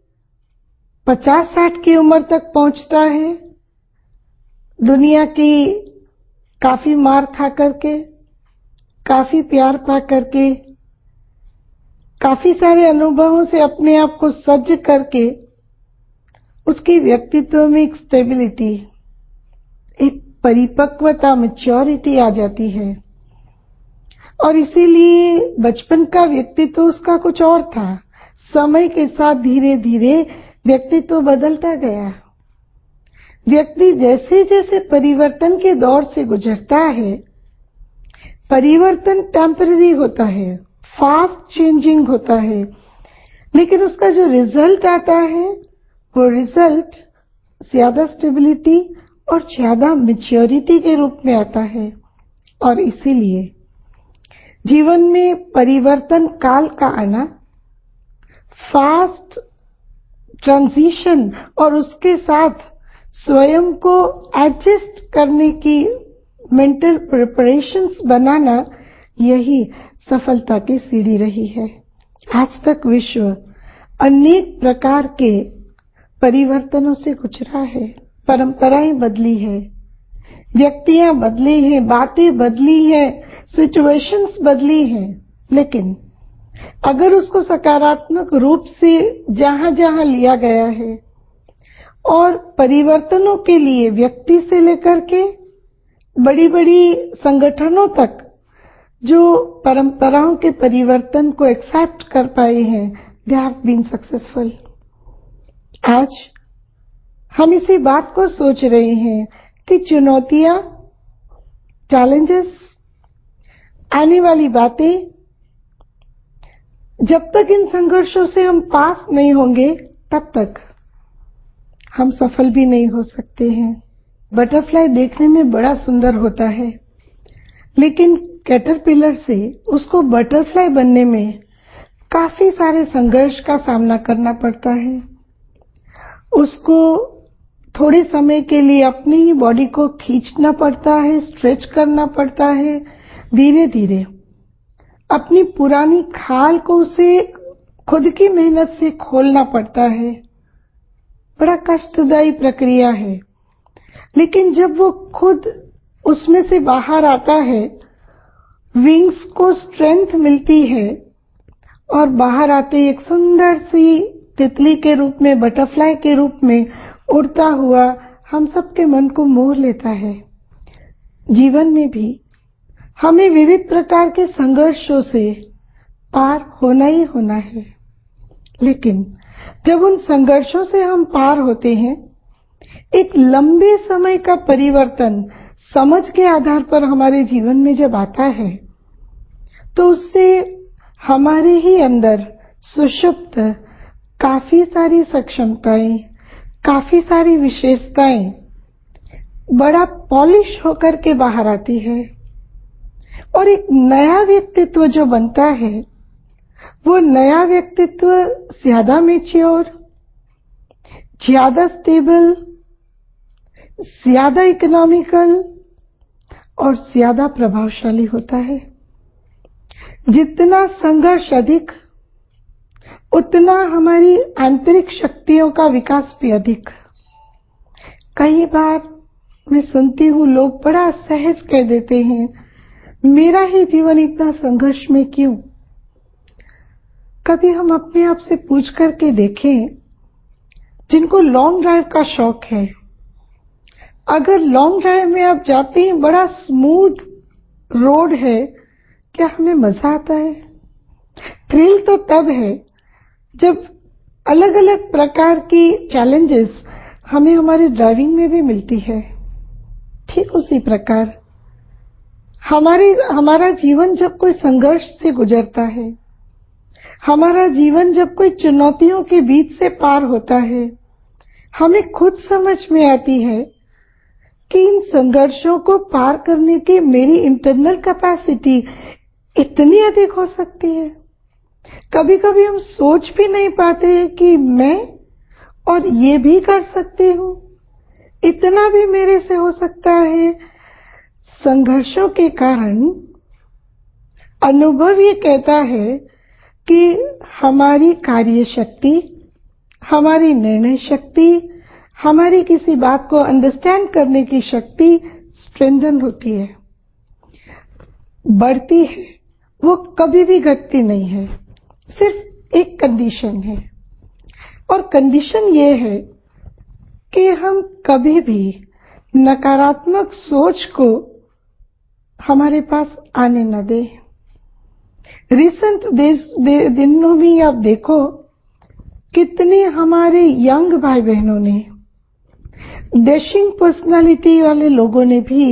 50-60 की उम्र तक पहुंचता है, दुनिया की काफी मार खा करके, काफी प्यार पा करके, काफी सारे अनुभवों से अपने आप को सज्ज करके, उसके व्यक्तित्व में एक स्टेबिलिटी, एक परिपक्वता, मैच्योरिटी आ जाती है। और इसीलिए बचपन का व्यक्तित्व उसका कुछ और था। समय के साथ धीरे धीरे व्यक्तित्व बदलता गया। व्यक्ति जैसे जैसे परिवर्तन के दौर से गुजरता है, परिवर्तन टेम्पररी होता है, फास्ट चेंजिंग होता है, लेकिन उसका जो रिजल्ट आता है, वो रिजल्ट ज्यादा स्टेबिलिटी और ज्यादा मैच्योरिटी के रूप में आता है। और इसीलिए जीवन में परिवर्तन काल का आना, फास्ट ट्रांजिशन और उसके साथ स्वयं को एडजस्ट करने की मेंटल प्रिपरेशंस बनाना, यही सफलता की सीढ़ी रही है। आज तक विश्व अनेक प्रकार के परिवर्तनों से गुजरा है। परंपराएं बदली है, व्यक्तियां बदली हैं, बातें बदली हैं, सिचुएशंस बदली हैं, लेकिन अगर उसको सकारात्मक रूप से जहां जहां लिया गया है और परिवर्तनों के लिए व्यक्ति से लेकर के बड़ी बड़ी संगठनों तक जो परंपराओं के परिवर्तन को एक्सेप्ट कर पाए हैं, दे हैव बीन सक्सेसफुल। आज हम इसी बात को सोच रहे हैं कि चुनौतियां, चैलेंजेस, आने वाली बातें, जब तक इन संघर्षों से हम पास नहीं होंगे तब तक हम सफल भी नहीं हो सकते हैं। बटरफ्लाई देखने में बड़ा सुंदर होता है, लेकिन कैटरपिलर से उसको बटरफ्लाई बनने में काफी सारे संघर्ष का सामना करना पड़ता है। उसको थोड़े समय के लिए अपनी ही बॉडी को खींचना पड़ता है, स्ट्रेच करना पड़ता है, धीरे धीरे अपनी पुरानी खाल को उसे खुद की मेहनत से खोलना पड़ता है। बड़ा कष्टदायी प्रक्रिया है, लेकिन जब वो खुद उसमें से बाहर आता है, विंग्स को स्ट्रेंथ मिलती है और बाहर आते एक सुंदर सी तितली के रूप में, बटरफ्लाई के रूप में उड़ता हुआ हम सबके मन को मोह लेता है। जीवन में भी हमें विविध प्रकार के संघर्षों से पार होना ही होना है, लेकिन जब उन संघर्षों से हम पार होते हैं, एक लंबे समय का परिवर्तन समझ के आधार पर हमारे जीवन में जब आता है, तो उससे हमारे ही अंदर सुषुप्त काफी सारी सक्षमताएं, काफी सारी विशेषताएं बड़ा पॉलिश होकर के बाहर आती है और एक नया व्यक्तित्व जो बनता है, वो नया व्यक्तित्व ज्यादा मैच्योर, ज्यादा स्टेबल, ज्यादा इकोनॉमिकल और ज्यादा प्रभावशाली होता है। जितना संघर्ष अधिक, उतना हमारी आंतरिक शक्तियों का विकास भी अधिक। कई बार मैं सुनती हूँ, लोग बड़ा सहज कह देते हैं, मेरा ही जीवन इतना संघर्ष में क्यों? कभी हम अपने आप से पूछ करके देखें, जिनको लॉन्ग ड्राइव का शौक है, अगर लॉन्ग ड्राइव में आप जाते हैं, बड़ा स्मूथ रोड है, क्या हमें मजा आता है? थ्रिल तो तब है जब अलग अलग प्रकार की चैलेंजेस हमें हमारी ड्राइविंग में भी मिलती है। ठीक उसी प्रकार हमारा जीवन जब कोई संघर्ष से गुजरता है, हमारा जीवन जब कोई चुनौतियों के बीच से पार होता है, हमें खुद समझ में आती है कि इन संघर्षों को पार करने की मेरी इंटरनल कैपेसिटी इतनी अधिक हो सकती है। कभी कभी हम सोच भी नहीं पाते कि मैं और ये भी कर सकती हूँ, इतना भी मेरे से हो सकता है। संघर्षों के कारण अनुभव ये कहता है कि हमारी कार्य शक्ति, हमारी निर्णय शक्ति, हमारी किसी बात को अंडरस्टैंड करने की शक्ति स्ट्रेंथन होती है, बढ़ती है। वो कभी भी घटती नहीं है। सिर्फ एक कंडीशन है, और कंडीशन ये है कि हम कभी भी नकारात्मक सोच को हमारे पास आने न दें। रिसेंट दिनों में आप देखो, कितने हमारे यंग भाई बहनों ने, डैशिंग पर्सनालिटी वाले लोगों ने भी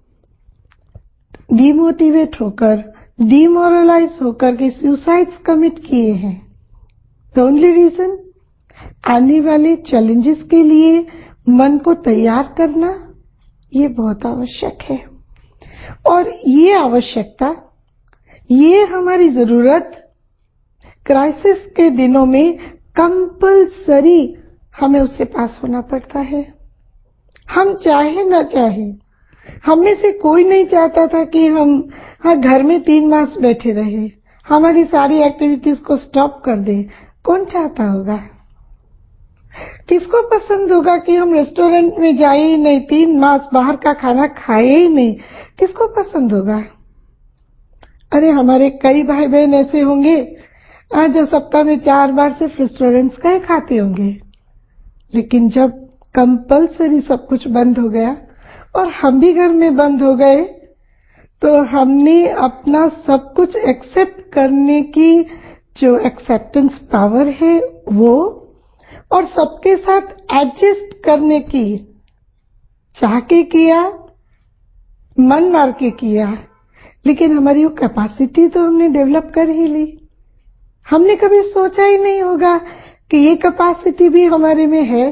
डिमोटिवेट होकर, डिमोरलाइज होकर के सुसाइड्स कमिट किए हैं। द ओनली रीजन, आने वाले चैलेंजेस के लिए मन को तैयार करना, ये बहुत आवश्यक है। और ये आवश्यकता, ये हमारी जरूरत क्राइसिस के दिनों में कंपल्सरी हमें उससे पास होना पड़ता है। हम चाहे ना चाहे, हम में से कोई नहीं चाहता था कि हम घर में 3 मास बैठे रहे, हमारी सारी एक्टिविटीज को स्टॉप कर दें। कौन चाहता होगा? किसको पसंद होगा कि हम रेस्टोरेंट में जाए ही नहीं, 3 मास बाहर का खाना खाए ही नहीं? किसको पसंद होगा? अरे हमारे कई भाई बहन ऐसे होंगे जो सप्ताह में 4 बार सिर्फ रेस्टोरेंट्स का ही खाते होंगे। लेकिन जब कंपल्सरी सब कुछ बंद हो गया और हम भी घर में बंद हो गए, तो हमने अपना सब कुछ एक्सेप्ट करने की जो एक्सेप्टेंस पावर है वो, और सबके साथ एडजस्ट करने की चाह के किया, मन मार के किया, लेकिन हमारी वो कैपेसिटी तो हमने डेवलप कर ही ली। हमने कभी सोचा ही नहीं होगा कि ये कैपेसिटी भी हमारे में है।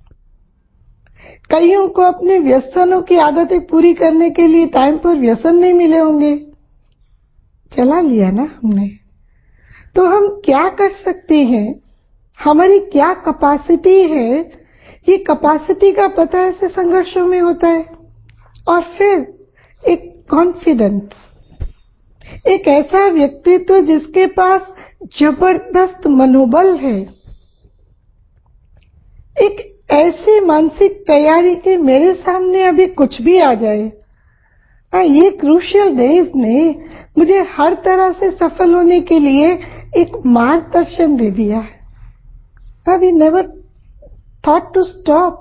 कईयों को अपने व्यसनों की आदतें पूरी करने के लिए टाइम पर व्यसन नहीं मिले होंगे, चला लिया ना हमने। तो हम क्या कर सकते हैं, हमारी क्या कैपेसिटी है, ये कैपेसिटी का पता ऐसे संघर्षों में होता है। और फिर एक कॉन्फिडेंस, एक ऐसा व्यक्तित्व जिसके पास जबरदस्त मनोबल है, एक ऐसी मानसिक तैयारी कि मेरे सामने अभी कुछ भी आ जाए। ये क्रूशियल डेज ने मुझे हर तरह से सफल होने के लिए एक मार्गदर्शन दे दिया है। We never thought to stop.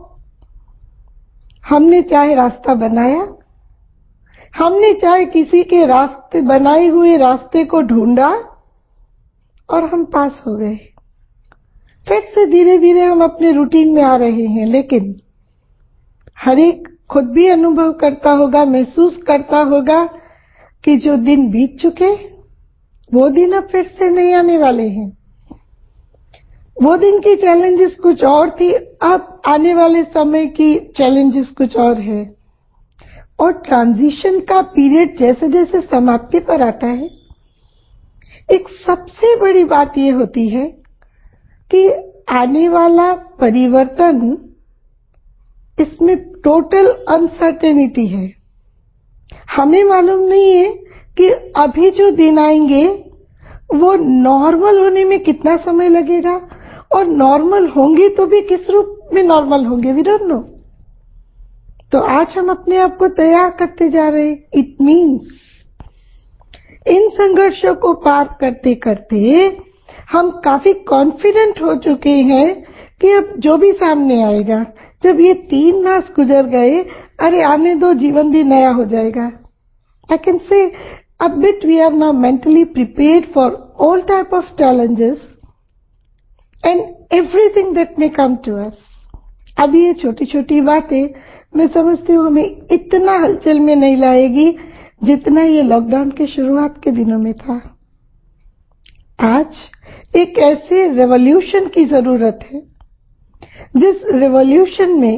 हमने चाहे रास्ता बनाया, हमने चाहे किसी के रास्ते बनाए हुए रास्ते को ढूंढा और हम पास हो गए। फिर से धीरे धीरे हम अपने रूटीन में आ रहे हैं, लेकिन हर एक खुद भी अनुभव करता होगा, महसूस करता होगा कि जो दिन बीत चुके वो दिन अब फिर से नहीं आने वाले हैं। वो दिन की चैलेंजेस कुछ और थी, अब आने वाले समय की चैलेंजेस कुछ और है। और ट्रांजिशन का पीरियड जैसे जैसे समाप्ति पर आता है, एक सबसे बड़ी बात ये होती है कि आने वाला परिवर्तन, इसमें टोटल अनसर्टेनिटी है। हमें मालूम नहीं है कि अभी जो दिन आएंगे वो नॉर्मल होने में कितना समय लगेगा, और नॉर्मल होंगे तो भी किस रूप में नॉर्मल होंगे, वी डोंट नो। तो आज हम अपने आप को तैयार करते जा रहे हैं। इट मीन्स इन संघर्षों को पार करते करते हम काफी कॉन्फिडेंट हो चुके हैं कि अब जो भी सामने आएगा, जब ये 3 मास गुजर गए, अरे आने दो, जीवन भी नया हो जाएगा। I can say a bit we are now mentally prepared for all type of challenges and everything that may come to us. अभी ये छोटी छोटी बातें मैं समझती हूँ हमें इतना हलचल में नहीं लाएगी जितना ये लॉकडाउन के शुरुआत के दिनों में था। आज एक ऐसे रेवोल्यूशन की जरूरत है जिस रेवोल्यूशन में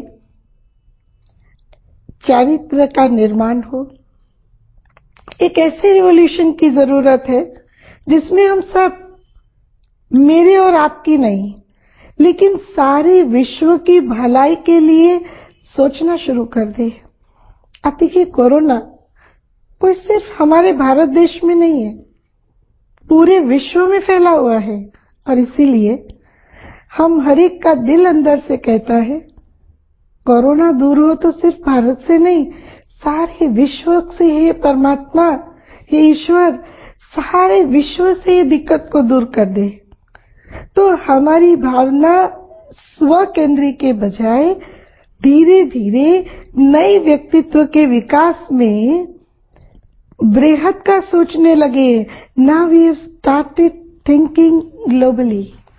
चारित्र का निर्माण हो। एक ऐसे रिवॉल्यूशन की जरूरत है जिसमें हम सब, मेरे और आपकी नहीं, लेकिन सारे विश्व की भलाई के लिए सोचना शुरू कर दे। अब देखिए, कोरोना कोई सिर्फ हमारे भारत देश में नहीं है, पूरे विश्व में फैला हुआ है। और इसीलिए हम हर एक का दिल अंदर से कहता है, कोरोना दूर हो तो सिर्फ भारत से नहीं, सारे विश्व से, हे परमात्मा, हे ईश्वर, सारे विश्व से ये दिक्कत को दूर कर दे। तो हमारी भावना स्व केंद्री के बजाय धीरे धीरे नए व्यक्तित्व के विकास में बृहद का सोचने लगे। Now we have started thinking globally.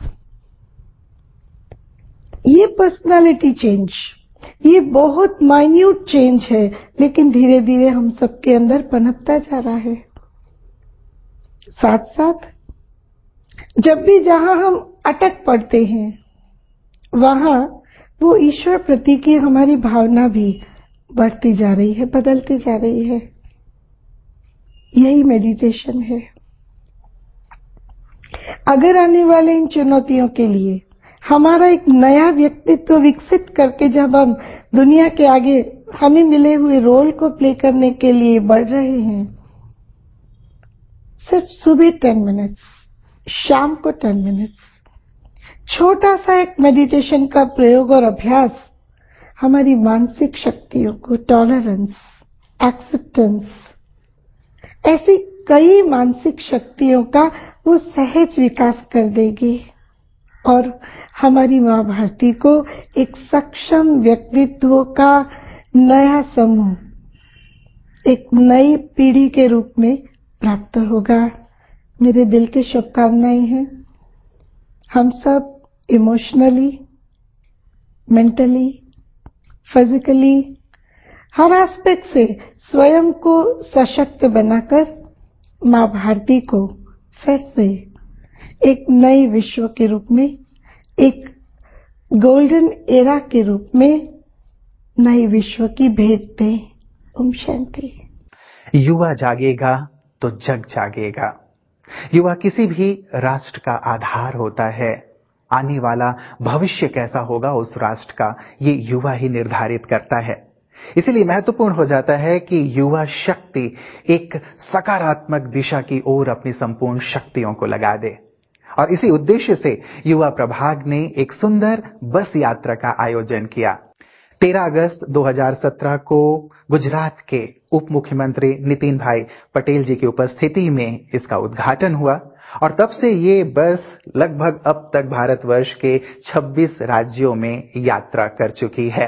ये पर्सनालिटी चेंज, ये बहुत माइन्यूट चेंज है, लेकिन धीरे धीरे हम सबके अंदर पनपता जा रहा है। साथ साथ जब भी जहां हम अटक पड़ते हैं, वहां वो ईश्वर प्रति की हमारी भावना भी बढ़ती जा रही है, बदलती जा रही है। यही मेडिटेशन है। अगर आने वाले इन चुनौतियों के लिए हमारा एक नया व्यक्तित्व विकसित करके जब हम दुनिया के आगे हमें मिले हुए रोल को प्ले करने के लिए बढ़ रहे हैं, सिर्फ सुबह 10 मिनट्स, शाम को 10 मिनट्स, छोटा सा एक मेडिटेशन का प्रयोग और अभ्यास हमारी मानसिक शक्तियों को, टॉलरेंस, एक्सेप्टेंस, ऐसी कई मानसिक शक्तियों का वो सहज विकास कर देगी और हमारी माँ भारती को एक सक्षम व्यक्तित्व का नया समूह एक नई पीढ़ी के रूप में प्राप्त होगा। मेरे दिल की शुभकामनाएं हैं। हम सब इमोशनली, मेंटली, फिजिकली, हर एस्पेक्ट से स्वयं को सशक्त बनाकर माँ भारती को फिर से एक नई विश्व के रूप में, एक गोल्डन एरा के रूप में नई विश्व की भेंट दें। ओम शांति। युवा जागेगा तो जग जागेगा। युवा किसी भी राष्ट्र का आधार होता है। आने वाला भविष्य कैसा होगा उस राष्ट्र का, ये युवा ही निर्धारित करता है। इसलिए महत्वपूर्ण हो जाता है कि युवा शक्ति एक सकारात्मक दिशा की ओर अपनी संपूर्ण शक्तियों को लगा दे। और इसी उद्देश्य से युवा प्रभाग ने एक सुंदर बस यात्रा का आयोजन किया। 13 अगस्त 2017 को गुजरात के उप मुख्यमंत्री नितिन भाई पटेल जी की उपस्थिति में इसका उद्घाटन हुआ और तब से ये बस लगभग अब तक भारतवर्ष के 26 राज्यों में यात्रा कर चुकी है।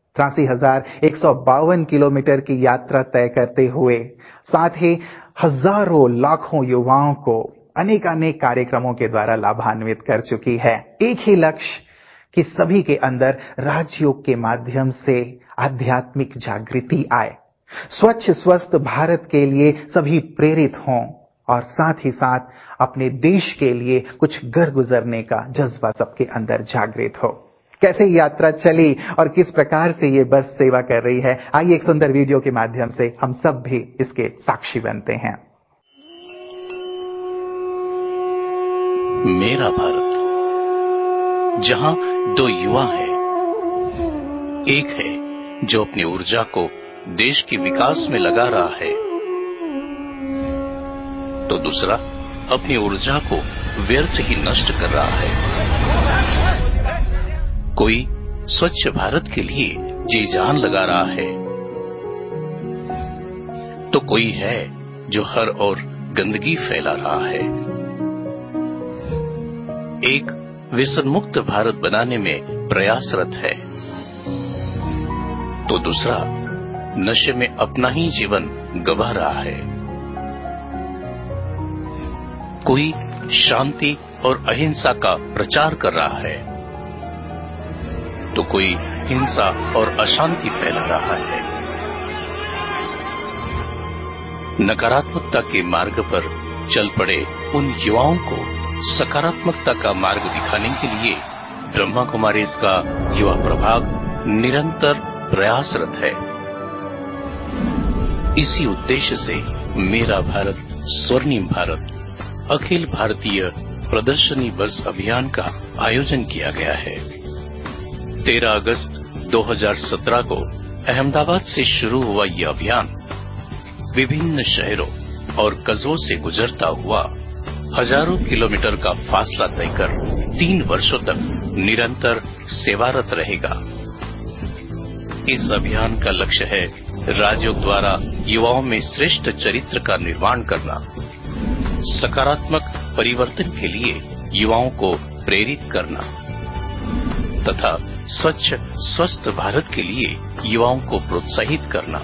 83,152 किलोमीटर की यात्रा तय करते हुए साथ ही हजारों लाखों युवाओं को अनेक कार्यक्रमों के द्वारा लाभान्वित कर चुकी है। एक ही लक्ष्य कि सभी के अंदर राजयोग के माध्यम से आध्यात्मिक जागृति आए, स्वच्छ स्वस्थ भारत के लिए सभी प्रेरित हों और साथ ही साथ अपने देश के लिए कुछ कर गुजरने का जज्बा सबके अंदर जागृत हो। कैसे यात्रा चली और किस प्रकार से ये बस सेवा कर रही है, आइए एक सुंदर वीडियो के माध्यम से हम सब भी इसके साक्षी बनते हैं। मेरा भारत, जहां दो युवा हैं, एक है जो अपनी ऊर्जा को देश के विकास में लगा रहा है, तो दूसरा अपनी ऊर्जा को व्यर्थ ही नष्ट कर रहा है। कोई स्वच्छ भारत के लिए जी जान लगा रहा है, तो कोई है जो हर ओर गंदगी फैला रहा है। एक व्यसन मुक्त भारत बनाने में प्रयासरत है, तो दूसरा नशे में अपना ही जीवन गंवा रहा है। कोई शांति और अहिंसा का प्रचार कर रहा है, तो कोई हिंसा और अशांति फैला रहा है। नकारात्मकता के मार्ग पर चल पड़े उन युवाओं को सकारात्मकता का मार्ग दिखाने के लिए ब्रह्मा कुमारीज का युवा प्रभाग निरंतर प्रयासरत है। इसी उद्देश्य से मेरा भारत स्वर्णिम भारत अखिल भारतीय प्रदर्शनी बस अभियान का आयोजन किया गया है। 13 अगस्त 2017 को अहमदाबाद से शुरू हुआ यह अभियान विभिन्न शहरों और कस्बों से गुजरता हुआ हजारों किलोमीटर का फासला तय कर 3 वर्षों तक निरंतर सेवारत रहेगा। इस अभियान का लक्ष्य है राजयोग द्वारा युवाओं में श्रेष्ठ चरित्र का निर्माण करना, सकारात्मक परिवर्तन के लिए युवाओं को प्रेरित करना तथा स्वच्छ स्वस्थ भारत के लिए युवाओं को प्रोत्साहित करना।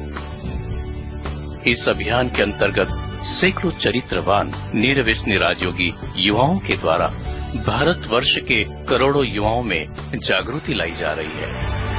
इस अभियान के अंतर्गत सैकड़ों चरित्रवान निर्व्यसनी राजयोगी युवाओं के द्वारा भारतवर्ष के करोड़ों युवाओं में जागृति लाई जा रही है।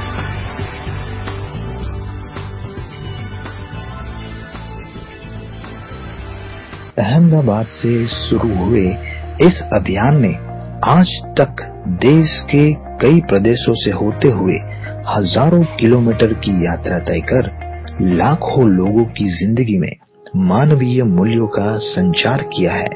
अहमदाबाद से शुरू हुए इस अभियान ने आज तक देश के कई प्रदेशों से होते हुए हजारों किलोमीटर की यात्रा तय कर लाखों लोगों की जिंदगी में मानवीय मूल्यों का संचार किया है।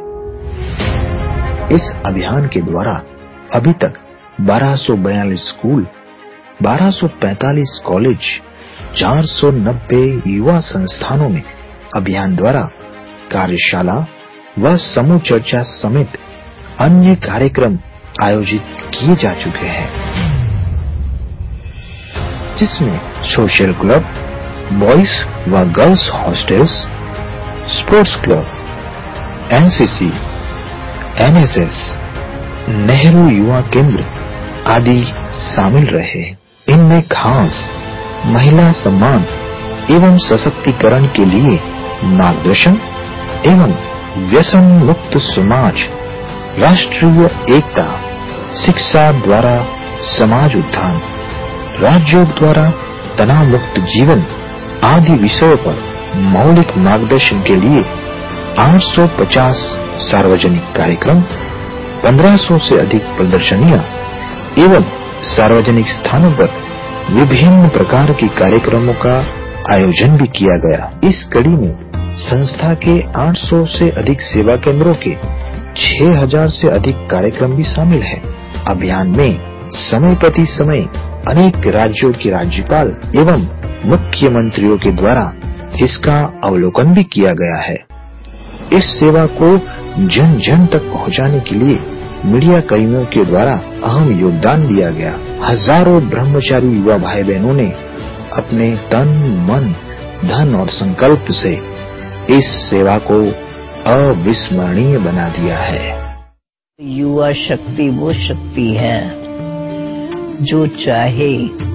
इस अभियान के द्वारा अभी तक 1242 स्कूल, 1245 कॉलेज, 490 युवा संस्थानों में अभियान द्वारा कार्यशाला व समूह चर्चा समेत अन्य कार्यक्रम आयोजित किए जा चुके हैं, जिसमें सोशल क्लब, बॉयज व girls hostels, sports club, NCC, NSS, Nehru Yuva Kendra आदि शामिल रहे। इनमें खास महिला सम्मान एवं सशक्तिकरण के लिए मार्गदर्शन एवं व्यसन मुक्त समाज, राष्ट्रीय एकता, शिक्षा द्वारा समाज उत्थान, राजयोग द्वारा तनाव मुक्त जीवन आदि विषयों पर मौलिक मार्गदर्शन के लिए 850 सार्वजनिक कार्यक्रम, 1500 से अधिक प्रदर्शनियां एवं सार्वजनिक स्थानों पर विभिन्न प्रकार के कार्यक्रमों का आयोजन भी किया गया। इस कड़ी में संस्था के 800 से अधिक सेवा केंद्रों के 6000 से अधिक कार्यक्रम भी शामिल है। अभियान में समय प्रति समय अनेक राज्यों के राज्यपाल एवं मुख्यमंत्रियों के द्वारा इसका अवलोकन भी किया गया है। इस सेवा को जन जन तक पहुंचाने के लिए मीडिया कर्मियों के द्वारा अहम योगदान दिया गया। हजारों ब्रह्मचारी युवा भाई बहनों ने अपने तन, मन, धन और संकल्प से इस सेवा को अविस्मरणीय बना दिया है। युवा शक्ति वो शक्ति है जो चाहे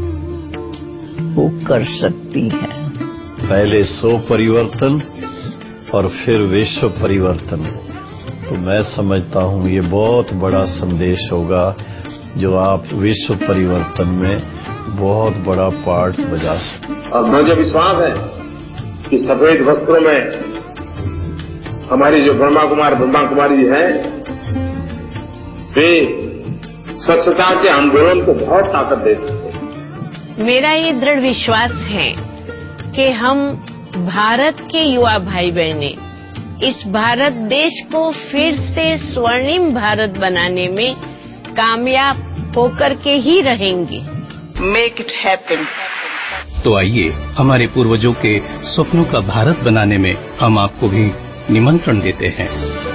वो कर सकती है। पहले 100 परिवर्तन और फिर विश्व परिवर्तन, तो मैं समझता हूँ ये बहुत बड़ा संदेश होगा जो आप विश्व परिवर्तन में बहुत बड़ा पार्ट बजा सकते। और मुझे विश्वास है कि सफेद वस्त्रों में हमारी जो ब्रह्मा कुमारी जी हैं, वे स्वच्छता के आंदोलन को बहुत ताकत दे सकते हैं। मेरा ये दृढ़ विश्वास है कि हम भारत के युवा भाई बहने इस भारत देश को फिर से स्वर्णिम भारत बनाने में कामयाब होकर के ही रहेंगे। Make it happen. तो आइए हमारे पूर्वजों के सपनों का भारत बनाने में हम आपको भी निमंत्रण देते हैं।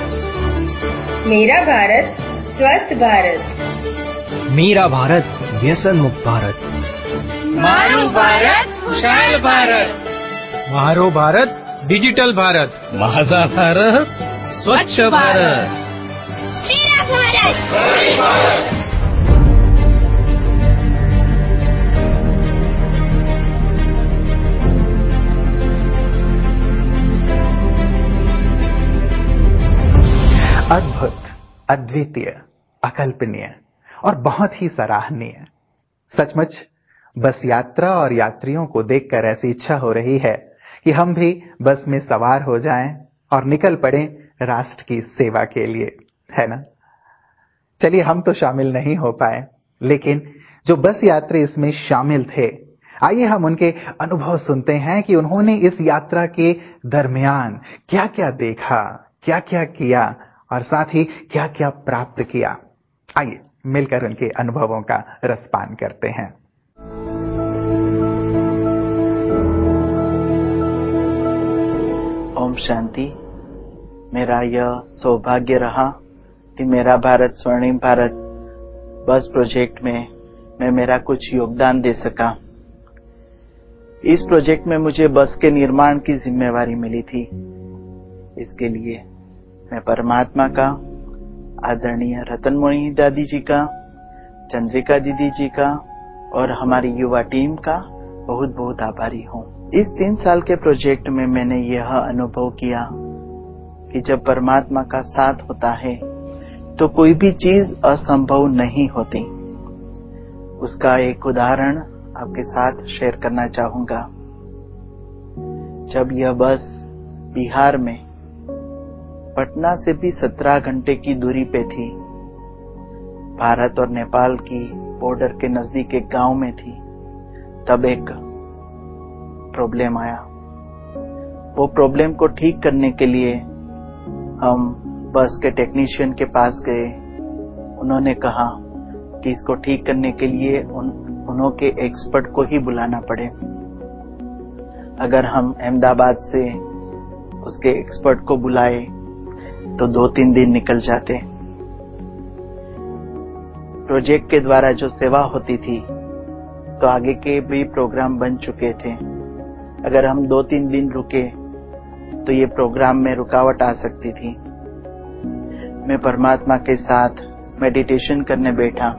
मेरा भारत स्वस्थ भारत, मेरा भारत व्यसन मुक्त भारत, मारो भारत खुशहाल भारत, मारो भारत डिजिटल भारत, महाजा भारत स्वच्छ भारत, मेरा भारत। अद्भुत, अद्वितीय, अकल्पनीय और बहुत ही सराहनीय। सचमुच बस यात्रा और यात्रियों को देखकर ऐसी इच्छा हो रही है कि हम भी बस में सवार हो जाएं और निकल पड़ें राष्ट्र की सेवा के लिए, है ना? चलिए, हम तो शामिल नहीं हो पाए, लेकिन जो बस यात्री इसमें शामिल थे, आइए हम उनके अनुभव सुनते हैं कि उन्होंने इस यात्रा के दरमियान क्या क्या देखा, क्या क्या किया और साथ ही क्या क्या प्राप्त किया। आइए मिलकर उनके अनुभवों का रसपान करते हैं। ओम शांति। मेरा यह सौभाग्य रहा कि मेरा भारत स्वर्णिम भारत बस प्रोजेक्ट में मैं मेरा कुछ योगदान दे सका। इस प्रोजेक्ट में मुझे बस के निर्माण की जिम्मेवारी मिली थी। इसके लिए मैं परमात्मा का, आदरणीय रतनमणि दादी जी का, चंद्रिका दीदी जी का और हमारी युवा टीम का बहुत बहुत आभारी हूँ। इस 3 साल के प्रोजेक्ट में मैंने यह अनुभव किया कि जब परमात्मा का साथ होता है तो कोई भी चीज असंभव नहीं होती। उसका एक उदाहरण आपके साथ शेयर करना चाहूंगा। जब यह बस बिहार में पटना से भी 17 घंटे की दूरी पे थी, भारत और नेपाल की बॉर्डर के नजदीक एक गांव में थी, तब एक प्रॉब्लम आया। वो प्रॉब्लम को ठीक करने के लिए हम बस के टेक्नीशियन के पास गए। उन्होंने कहा कि इसको ठीक करने के लिए उन्हों के एक्सपर्ट को ही बुलाना पड़े। अगर हम अहमदाबाद से उसके एक्सपर्ट को बुलाए तो 2-3 दिन निकल जाते। प्रोजेक्ट के द्वारा जो सेवा होती थी तो आगे के भी प्रोग्राम बन चुके थे। अगर हम 2-3 दिन रुके तो ये प्रोग्राम में रुकावट आ सकती थी। मैं परमात्मा के साथ मेडिटेशन करने बैठा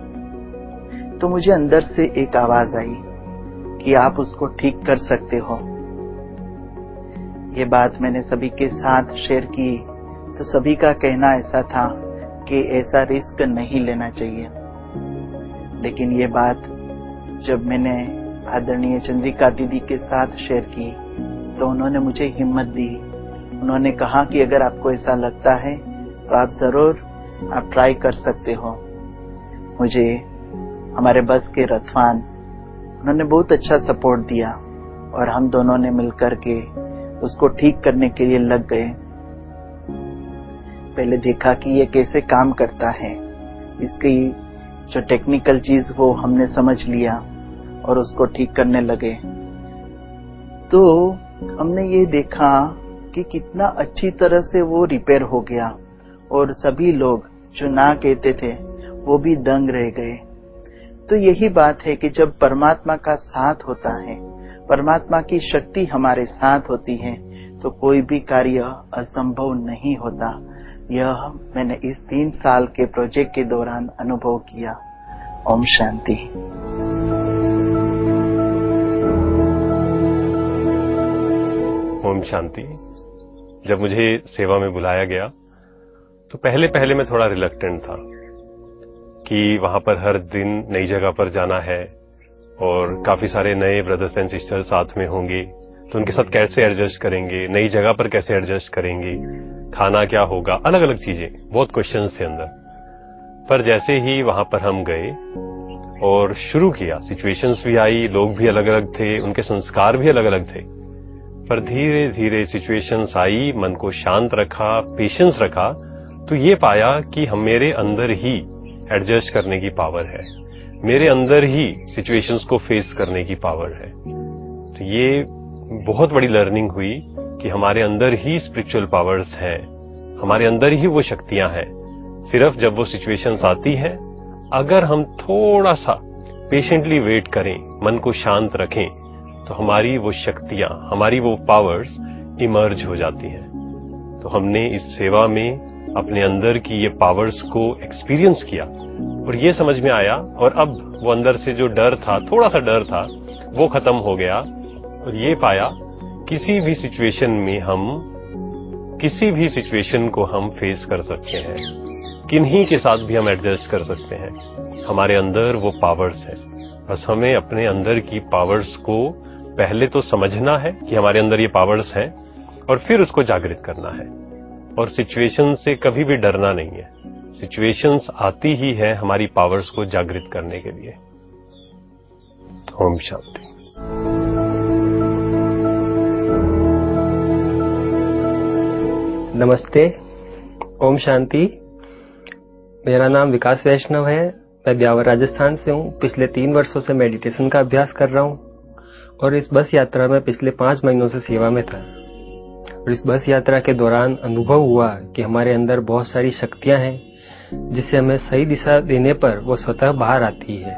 तो मुझे अंदर से एक आवाज आई कि आप उसको ठीक कर सकते हो। ये बात मैंने सभी के साथ शेयर की तो सभी का कहना ऐसा था कि ऐसा रिस्क नहीं लेना चाहिए। लेकिन ये बात जब मैंने आदरणीय चंद्रिका दीदी के साथ शेयर की तो उन्होंने मुझे हिम्मत दी। उन्होंने कहा कि अगर आपको ऐसा लगता है तो आप जरूर ट्राई कर सकते हो। मुझे हमारे बस के रथवान उन्होंने बहुत अच्छा सपोर्ट दिया और हम दोनों ने मिलकर के उसको ठीक करने के लिए लग गए। पहले देखा कि ये कैसे काम करता है, इसकी जो टेक्निकल चीज वो हमने समझ लिया और उसको ठीक करने लगे। तो हमने ये देखा कि कितना अच्छी तरह से वो रिपेयर हो गया और सभी लोग जो ना कहते थे वो भी दंग रह गए। तो यही बात है कि जब परमात्मा का साथ होता है, परमात्मा की शक्ति हमारे साथ होती है तो कोई भी कार्य असंभव नहीं होता। यह मैंने इस 3 साल के प्रोजेक्ट के दौरान अनुभव किया। ओम शांति। ओम शांति। जब मुझे सेवा में बुलाया गया तो पहले मैं थोड़ा रिलक्टेंट था कि वहां पर हर दिन नई जगह पर जाना है और काफी सारे नए ब्रदर्स एंड सिस्टर्स साथ में होंगे तो उनके साथ कैसे एडजस्ट करेंगे, नई जगह पर कैसे एडजस्ट करेंगे, खाना क्या होगा, अलग अलग चीजें, बहुत क्वेश्चंस थे अंदर। पर जैसे ही वहां पर हम गए और शुरू किया, सिचुएशंस भी आई, लोग भी अलग अलग थे, उनके संस्कार भी अलग अलग थे, पर धीरे धीरे सिचुएशंस आई, मन को शांत रखा, पेशेंस रखा तो ये पाया कि हम मेरे अंदर ही एडजस्ट करने की पावर है, मेरे अंदर ही सिचुएशंस को फेस करने की पावर है। तो ये बहुत बड़ी लर्निंग हुई कि हमारे अंदर ही स्पिरिचुअल पावर्स हैं, हमारे अंदर ही वो शक्तियां हैं। सिर्फ जब वो सिचुएशंस आती है, अगर हम थोड़ा सा पेशेंटली वेट करें, मन को शांत रखें तो हमारी वो शक्तियां, हमारी वो पावर्स इमर्ज हो जाती हैं। तो हमने इस सेवा में अपने अंदर की ये पावर्स को एक्सपीरियंस किया और ये समझ में आया और अब वो अंदर से जो डर था, थोड़ा सा डर था, वो खत्म हो गया और ये पाया किसी भी सिचुएशन में हम किसी भी सिचुएशन को हम फेस कर सकते हैं, किन्हीं के साथ भी हम एडजस्ट कर सकते हैं। हमारे अंदर वो पावर्स है, बस हमें अपने अंदर की पावर्स को पहले तो समझना है कि हमारे अंदर ये पावर्स है और फिर उसको जागृत करना है। और सिचुएशन से कभी भी डरना नहीं है, सिचुएशंस आती ही है हमारी पावर्स को जागृत करने के लिए। ओम शांति। नमस्ते, ओम शांति। मेरा नाम विकास वैष्णव है। मैं ब्यावर राजस्थान से हूँ। पिछले 3 वर्षों से मेडिटेशन का अभ्यास कर रहा हूँ और इस बस यात्रा में पिछले 5 महीनों से सेवा में था। और इस बस यात्रा के दौरान अनुभव हुआ कि हमारे अंदर बहुत सारी शक्तियां हैं जिसे हमें सही दिशा देने पर वो स्वतः बाहर आती है।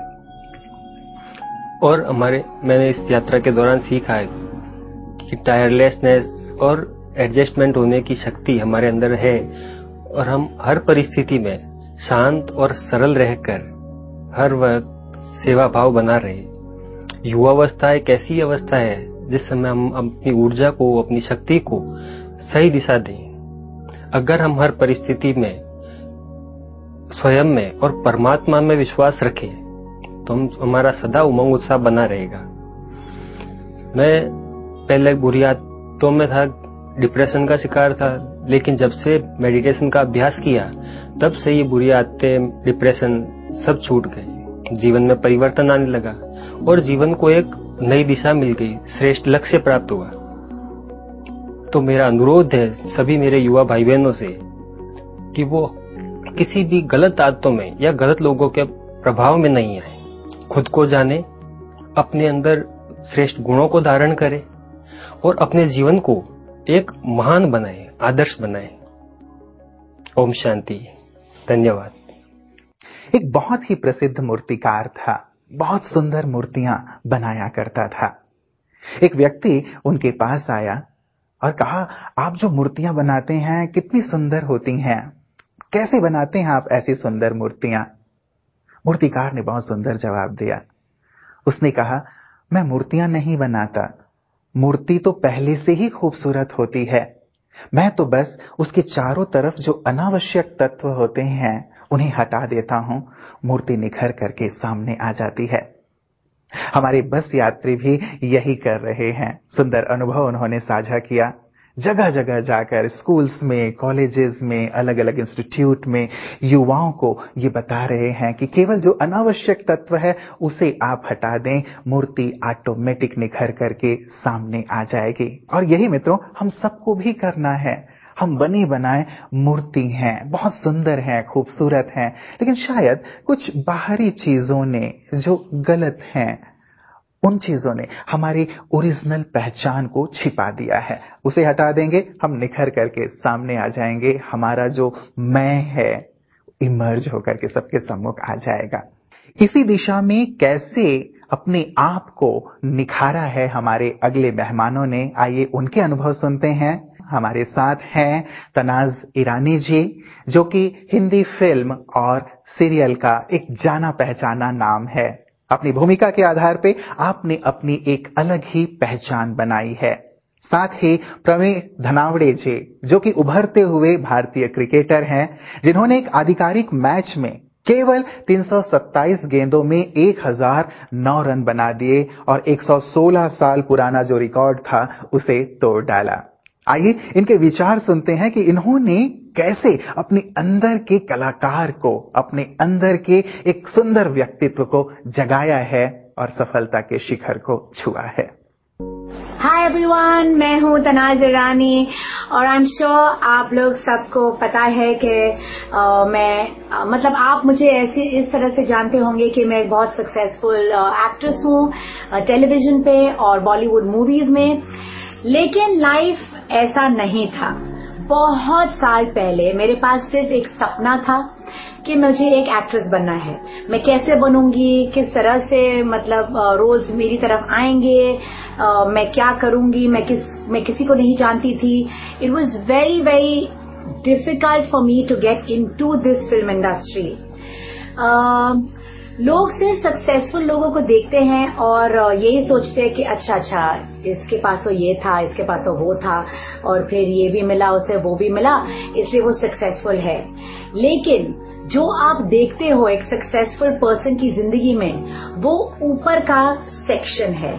और मैंने इस यात्रा के दौरान सीखा है कि टायरलेसनेस और एडजस्टमेंट होने की शक्ति हमारे अंदर है और हम हर परिस्थिति में शांत और सरल रहकर हर वक्त सेवा भाव बना रहे। युवावस्था एक ऐसी अवस्था है जिस समय हम अपनी ऊर्जा को, अपनी शक्ति को सही दिशा दें। अगर हम हर परिस्थिति में स्वयं में और परमात्मा में विश्वास रखें तो हमारा सदा उमंग उत्साह बना रहेगा। मैं पहले बुरी आदतों में था, डिप्रेशन का शिकार था, लेकिन जब से मेडिटेशन का अभ्यास किया तब से ये बुरी आदतें, डिप्रेशन सब छूट गए। जीवन में परिवर्तन आने लगा और जीवन को एक नई दिशा मिल गई, श्रेष्ठ लक्ष्य प्राप्त हुआ। तो मेरा अनुरोध है सभी मेरे युवा भाई बहनों से कि वो किसी भी गलत आदतों में या गलत लोगों के प्रभाव में नहीं आए, खुद को जाने, अपने अंदर श्रेष्ठ गुणों को धारण करें और अपने जीवन को एक महान बनाए, आदर्श बनाए। ओम शांति। धन्यवाद। एक बहुत ही प्रसिद्ध मूर्तिकार था, बहुत सुंदर मूर्तियां बनाया करता था। एक व्यक्ति उनके पास आया और कहा, आप जो मूर्तियां बनाते हैं कितनी सुंदर होती हैं, कैसे बनाते हैं आप ऐसी सुंदर मूर्तियां? मूर्तिकार ने बहुत सुंदर जवाब दिया। उसने कहा, मैं मूर्तियां नहीं बनाता, मूर्ति तो पहले से ही खूबसूरत होती है, मैं तो बस उसके चारों तरफ जो अनावश्यक तत्व होते हैं उन्हें हटा देता हूं, मूर्ति निखर करके सामने आ जाती है। हमारे बस यात्री भी यही कर रहे हैं। सुंदर अनुभव उन्होंने साझा किया। जगह जगह जाकर स्कूल्स में, कॉलेजेस में, अलग अलग इंस्टीट्यूट में युवाओं को ये बता रहे हैं कि केवल जो अनावश्यक तत्व है उसे आप हटा दें, मूर्ति ऑटोमेटिक निखर करके सामने आ जाएगी। और यही मित्रों हम सबको भी करना है। हम बनी बनाए मूर्ति हैं, बहुत सुंदर हैं, खूबसूरत हैं, लेकिन शायद कुछ बाहरी चीजों ने जो गलत हैं, उन चीजों ने हमारी ओरिजिनल पहचान को छिपा दिया है। उसे हटा देंगे, हम निखर करके सामने आ जाएंगे। हमारा जो मैं है इमर्ज होकर के सबके सम्मुख आ जाएगा। इसी दिशा में कैसे अपने आप को निखारा है हमारे अगले मेहमानों ने, आइए उनके अनुभव सुनते हैं। हमारे साथ हैं तनाज ईरानी जी, जो कि हिंदी फिल्म और सीरियल का एक जाना पहचाना नाम है। अपनी भूमिका के आधार पे आपने अपनी एक अलग ही पहचान बनाई है। साथ ही प्रवीण धनावड़े जी, जो कि उभरते हुए भारतीय क्रिकेटर हैं, जिन्होंने एक आधिकारिक मैच में केवल 327 गेंदों में 1009 रन बना दिए और 116 साल पुराना जो रिकॉर्ड था उसे तोड़ डाला। आइए इनके विचार सुनते हैं कि इन्होंने कैसे अपने अंदर के कलाकार को, अपने अंदर के एक सुंदर व्यक्तित्व को जगाया है और सफलता के शिखर को छुआ है। हाय एवरीवन, मैं हूँ तनाज ईरानी और आई एम श्योर आप लोग सबको पता है कि आप मुझे ऐसे इस तरह से जानते होंगे कि मैं एक बहुत सक्सेसफुल एक्ट्रेस हूँ टेलीविजन पे और बॉलीवुड मूवीज में। लेकिन लाइफ ऐसा नहीं था। बहुत साल पहले मेरे पास सिर्फ एक सपना था कि मुझे एक एक्ट्रेस बनना है। मैं कैसे बनूंगी, किस तरह से रोल्स मेरी तरफ आएंगे, मैं क्या करूंगी, मैं किसी को नहीं जानती थी। It was very very difficult for me to get into this film industry. लोग सिर्फ सक्सेसफुल लोगों को देखते हैं और यही सोचते हैं कि अच्छा इसके पास तो ये था, इसके पास तो वो था और फिर ये भी मिला उसे, वो भी मिला, इसलिए वो सक्सेसफुल है। लेकिन जो आप देखते हो एक सक्सेसफुल पर्सन की जिंदगी में, वो ऊपर का सेक्शन है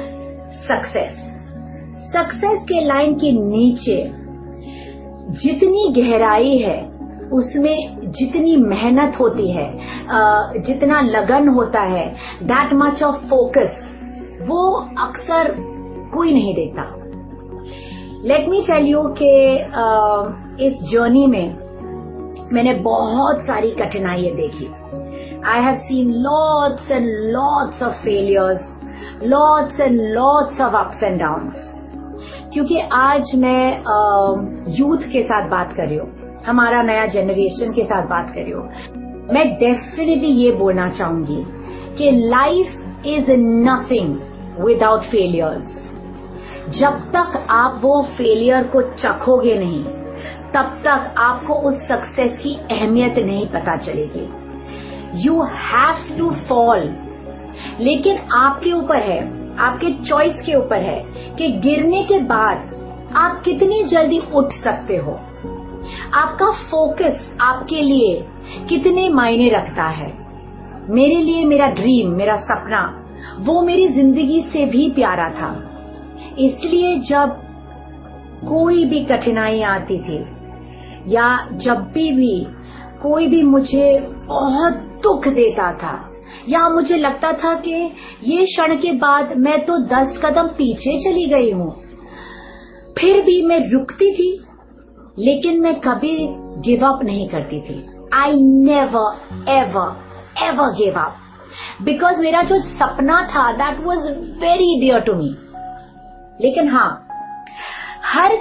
सक्सेस के लाइन के नीचे जितनी गहराई है, उसमें जितनी मेहनत होती है, जितना लगन होता है, दैट मच ऑफ फोकस, वो अक्सर कोई नहीं देखता। लेट मी टेल यू कि इस जर्नी में मैंने बहुत सारी कठिनाइयां देखी। I have seen lots and lots of failures, lots and lots of ups and downs. क्योंकि आज मैं यूथ के साथ बात कर रही हूँ, हमारा नया जनरेशन के साथ बात कर रही हूँ, मैं डेफिनेटली ये बोलना चाहूंगी कि life is nothing without failures. जब तक आप वो फेलियर को चखोगे नहीं, तब तक आपको उस सक्सेस की अहमियत नहीं पता चलेगी। यू हैव टू फॉल, लेकिन आपके ऊपर है, आपके चॉइस के ऊपर है कि गिरने के बाद आप कितनी जल्दी उठ सकते हो। आपका फोकस आपके लिए कितने मायने रखता है। मेरे लिए मेरा ड्रीम, मेरा सपना, वो मेरी जिंदगी से भी प्यारा था। इसलिए जब कोई भी कठिनाई आती थी या जब भी कोई भी मुझे बहुत दुख देता था या मुझे लगता था कि ये क्षण के बाद मैं तो 10 कदम पीछे चली गई हूँ, फिर भी मैं रुकती थी, लेकिन मैं कभी गिव अप नहीं करती थी। I never ever ever give up, because मेरा जो सपना था that was very dear to me. लेकिन हाँ, हर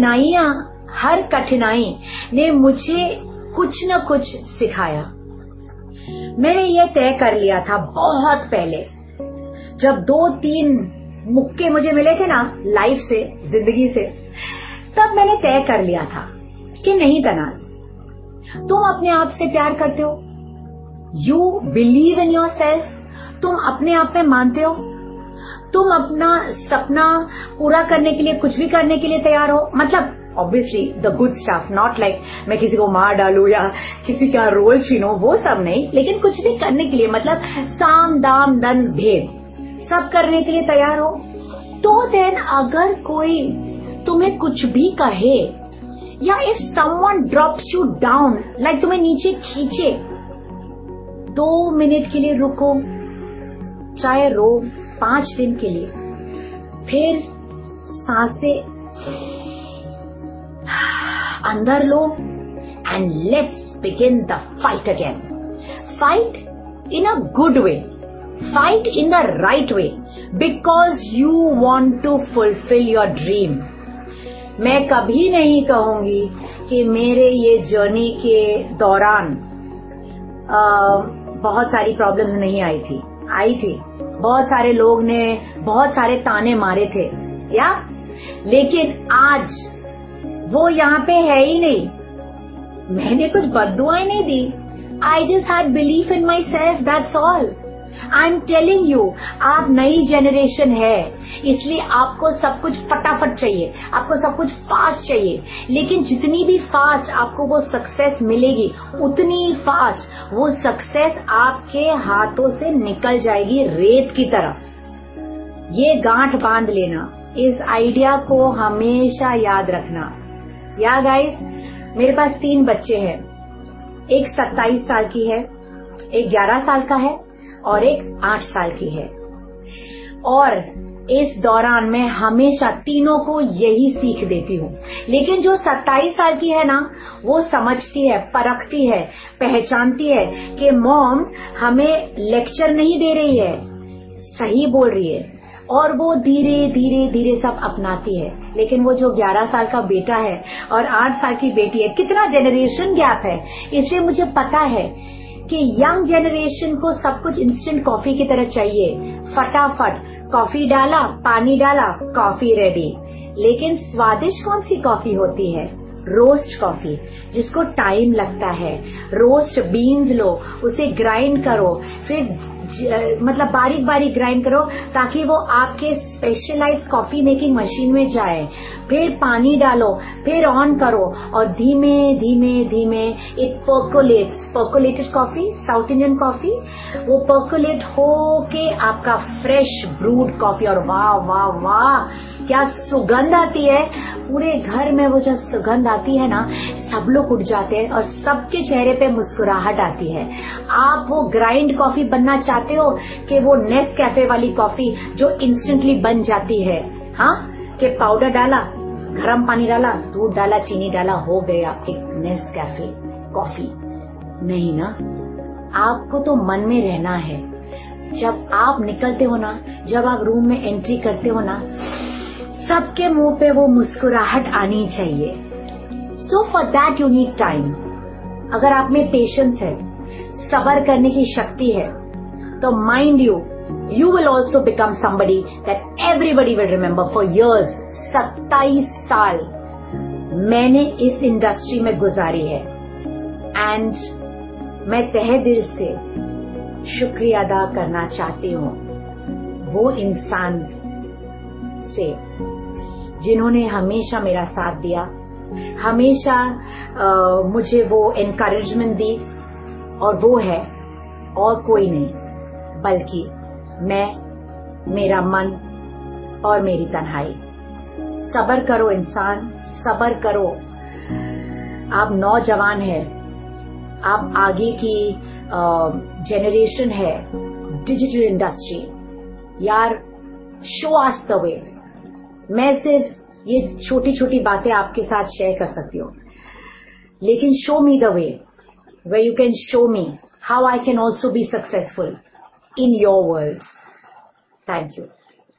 कठिनाई ने मुझे कुछ न कुछ सिखाया। मैंने ये तय कर लिया था बहुत पहले, जब 2-3 मुक्के मुझे मिले थे ना लाइफ से, जिंदगी से, तब मैंने तय कर लिया था कि नहीं तनाज, तुम अपने आप से प्यार करते हो, you believe in yourself, तुम अपने आप में मानते हो, तुम अपना सपना पूरा करने के लिए कुछ भी करने के लिए तैयार हो, मतलब obviously the good stuff, not like मैं किसी को मार डालूं या किसी का रोल छीनूं, वो सब नहीं, लेकिन कुछ भी करने के लिए, मतलब साम दाम दंड भेद सब करने के लिए तैयार हो, तो देन अगर कोई तुम्हें कुछ भी कहे या if someone drops you down, like तुम्हें नीचे खींचे, 2 मिनट के लिए रुको, चाहे रो 5 दिन के लिए, फिर सांसें अंदर लो and let's begin the fight again. Fight in a good way, fight in the right way, because you want to fulfil your dream. मैं कभी नहीं कहूंगी कि मेरे ये जर्नी के दौरान बहुत सारी प्रॉब्लम्स नहीं आई थी. बहुत सारे लोग ने बहुत सारे ताने मारे थे, या लेकिन आज वो यहाँ पे है ही नहीं. मैंने कुछ बद्दुआएं नहीं दी. I just had belief in myself, that's all. I am telling you, आप नई जनरेशन है, इसलिए आपको सब कुछ फटाफट चाहिए, आपको सब कुछ फास्ट चाहिए. लेकिन जितनी भी फास्ट आपको वो सक्सेस मिलेगी, उतनी ही फास्ट वो सक्सेस आपके हाथों से निकल जाएगी रेत की तरह. ये गांठ बांध लेना, इस आइडिया को हमेशा याद रखना. या गाइस, मेरे पास 3 बच्चे हैं. एक 27 साल की है, एक 11 साल का है और एक 8 साल की है. और इस दौरान मैं हमेशा तीनों को यही सीख देती हूँ. लेकिन जो 27 साल की है ना, वो समझती है, परखती है, पहचानती है कि मॉम हमें लेक्चर नहीं दे रही है, सही बोल रही है, और वो धीरे धीरे धीरे सब अपनाती है. लेकिन वो जो 11 साल का बेटा है और 8 साल की बेटी है, कितना जनरेशन गैप है. इसलिए मुझे पता है कि यंग जनरेशन को सब कुछ इंस्टेंट कॉफी की तरह चाहिए. फटाफट कॉफी डाला, पानी डाला, कॉफी रेडी. लेकिन स्वादिष्ट कौन सी कॉफी होती है? रोस्ट कॉफी, जिसको टाइम लगता है. रोस्ट बीन्स लो, उसे ग्राइंड करो, फिर मतलब बारीक बारीक ग्राइंड करो ताकि वो आपके स्पेशलाइज्ड कॉफी मेकिंग मशीन में जाए. फिर पानी डालो, फिर ऑन करो और धीमे धीमे धीमे it percolated coffee, South Indian coffee, वो पर्कोलेट हो के आपका फ्रेश ब्रूड कॉफी. और वाह वाह वाह, क्या सुगंध आती है. पूरे घर में वो जो सुगंध आती है ना, सब लोग उठ जाते हैं और सबके चेहरे पे मुस्कुराहट आती है. आप वो ग्राइंड कॉफी बनना चाहते हो कि वो नेस्कैफे वाली कॉफी जो इंस्टेंटली बन जाती है, हाँ, कि पाउडर डाला, गरम पानी डाला, दूध डाला, चीनी डाला, हो गया एक नेस्कैफे कॉफी? नहीं ना. आपको तो मन में रहना है. जब आप निकलते हो ना, जब आप रूम में एंट्री करते हो ना, सबके मुंह पे वो मुस्कुराहट आनी चाहिए. So for that you need time. अगर आप में पेशेंस है, सब्र करने की शक्ति है, तो mind you will also become somebody that everybody will remember for years. 27 साल मैंने इस इंडस्ट्री में गुजारी है एंड मैं तहे दिल से शुक्रिया अदा करना चाहती हूँ वो इंसान से जिन्होंने हमेशा मेरा साथ दिया, हमेशा मुझे वो एनकरेजमेंट दी. और वो है और कोई नहीं बल्कि मैं, मेरा मन और मेरी तन्हाई. सब्र करो इंसान, सब्र करो. आप नौजवान है, आप आगे की जनरेशन है, डिजिटल इंडस्ट्री. यार, शो अस द वे. मैं सिर्फ ये छोटी छोटी बातें आपके साथ शेयर कर सकती हूँ, लेकिन show me the way where you can show me how I can also be successful in your world. Thank you.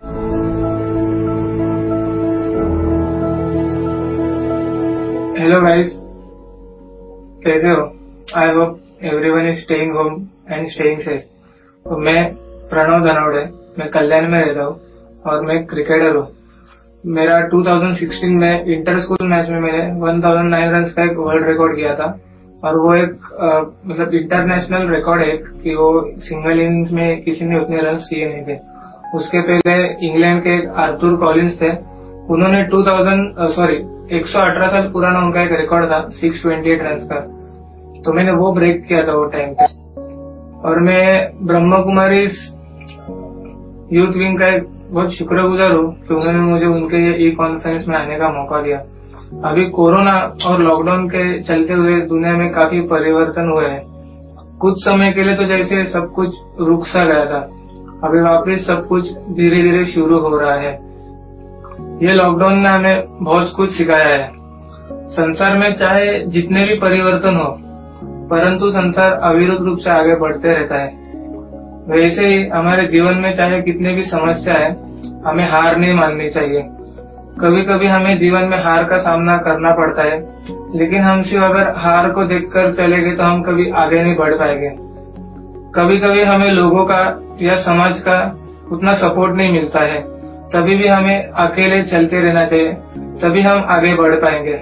Hello guys, कैसे हो? I hope everyone is staying home and staying safe. तो मैं प्रणव धनौड़े, मैं कल्याण में रहता हूँ और मैं क्रिकेटर हूँ. मेरा 2016 में इंटर स्कूल मैच में मैंने 1009 रन का एक वर्ल्ड रिकॉर्ड किया था और वो एक मतलब इंटरनेशनल रिकॉर्ड है कि वो सिंगल इनिंग्स में किसी ने उतने रन किए नहीं थे. उसके पहले इंग्लैंड के आर्थर कॉलिंस थे, उन्होंने 118 साल पुराना उनका एक रिकॉर्ड था 628 रन का, तो मैंने वो ब्रेक किया था वो टाइम पे। और मैं ब्रह्मा कुमारी यूथ विंग का एक बहुत शुक्रगुजार हूँ कि उन्होंने मुझे उनके ई कॉन्फ्रेंस में आने का मौका दिया। अभी कोरोना और लॉकडाउन के चलते हुए दुनिया में काफी परिवर्तन हुए हैं। कुछ समय के लिए तो जैसे सब कुछ रुक सा गया था, अभी वापस सब कुछ धीरे धीरे शुरू हो रहा है। ये लॉकडाउन ने हमें बहुत कुछ सिखाया है। संसार में चाहे जितने भी परिवर्तन हो, परंतु संसार अविरत रूप से आगे बढ़ते रहता है। वैसे ही हमारे जीवन में चाहे कितने भी समस्या है, हमें हार नहीं माननी चाहिए। कभी कभी हमें जीवन में हार का सामना करना पड़ता है, लेकिन हम सिर्फ अगर हार को देखकर चलेंगे तो हम कभी आगे नहीं बढ़ पाएंगे। कभी कभी हमें लोगों का या समाज का उतना सपोर्ट नहीं मिलता है, तभी भी हमें अकेले चलते रहना चाहिए, तभी हम आगे बढ़ पाएंगे।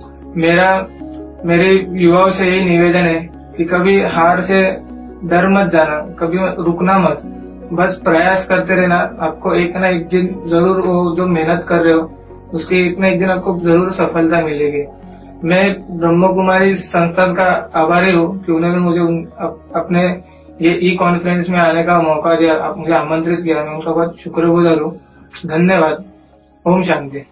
मेरे युवाओं से यही निवेदन है कि कभी हार से डर मत जाना, कभी रुकना मत, बस प्रयास करते रहना। आपको एक ना एक दिन जरूर वो जो मेहनत कर रहे हो उसके एक ना एक दिन आपको जरूर सफलता मिलेगी। मैं ब्रह्मा कुमारी संस्थान का आभारी हूँ कि उन्होंने मुझे अपने ये ई कॉन्फ्रेंस में आने का मौका दिया, मुझे आमंत्रित किया। मैं उनका बहुत शुक्रगुजार हूँ। धन्यवाद। ओम शांति।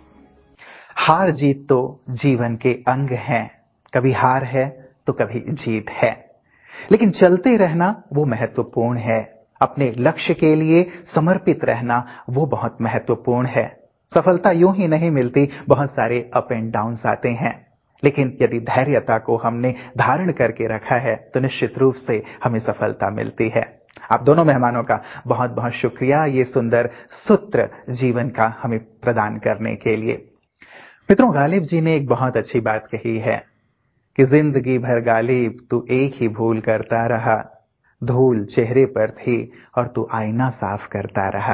हार जीत तो जीवन के अंग हैं, कभी हार है तो कभी जीत है, लेकिन चलते रहना वो महत्वपूर्ण है। अपने लक्ष्य के लिए समर्पित रहना वो बहुत महत्वपूर्ण है। सफलता यूं ही नहीं मिलती, बहुत सारे अप एंड डाउन्स आते हैं, लेकिन यदि धैर्यता को हमने धारण करके रखा है तो निश्चित रूप से हमें सफलता मिलती है। आप दोनों मेहमानों का बहुत बहुत शुक्रिया ये सुंदर सूत्र जीवन का हमें प्रदान करने के लिए। मित्रों, गालिब जी ने एक बहुत अच्छी बात कही है कि जिंदगी भर गालिब तू एक ही भूल करता रहा, धूल चेहरे पर थी और तू आईना साफ करता रहा।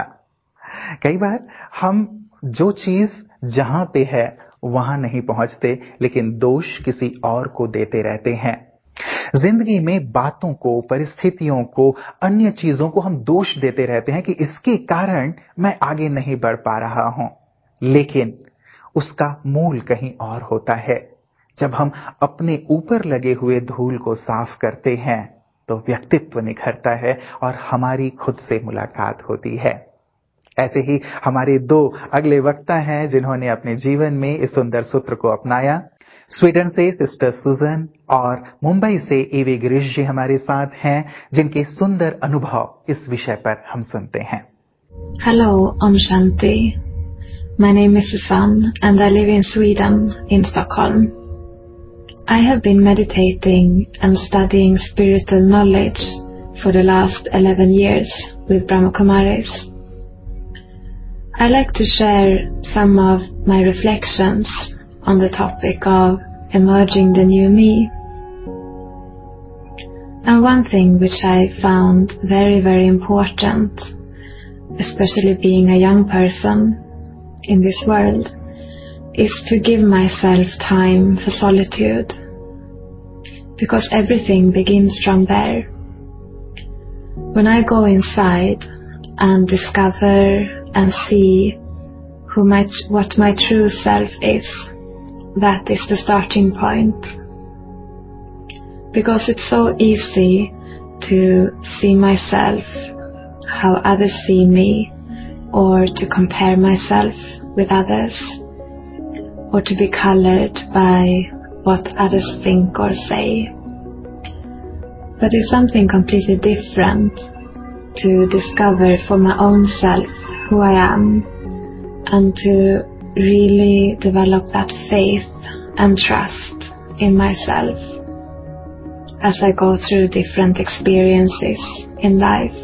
कई बार हम जो चीज जहां पे है वहां नहीं पहुंचते, लेकिन दोष किसी और को देते रहते हैं। जिंदगी में बातों को, परिस्थितियों को, अन्य चीजों को हम दोष देते रहते हैं कि इसके कारण मैं आगे नहीं बढ़ पा रहा हूं, लेकिन उसका मूल कहीं और होता है। जब हम अपने ऊपर लगे हुए धूल को साफ करते हैं तो व्यक्तित्व निखरता है और हमारी खुद से मुलाकात होती है। ऐसे ही हमारे दो अगले वक्ता हैं जिन्होंने अपने जीवन में इस सुंदर सूत्र को अपनाया। स्वीडन से सिस्टर सुजन और मुंबई से एवी गिरीश जी हमारे साथ हैं, जिनके सुंदर अनुभव इस विषय पर हम सुनते हैं। Hello, Om Shanti. My name is Susanne and I live in Sweden, in Stockholm. I have been meditating and studying spiritual knowledge for the last 11 years with Brahma Kumaris. I like to share some of my reflections on the topic of emerging the new me. And one thing which I found very, very important, especially being a young person in this world, is to give myself time for solitude, because everything begins from there. When I go inside and discover and see what my true self is, that is the starting point. Because it's so easy to see myself how others see me, or to compare myself with others, or to be colored by what others think or say. But it's something completely different to discover for my own self who I am, and to really develop that faith and trust in myself as I go through different experiences in life.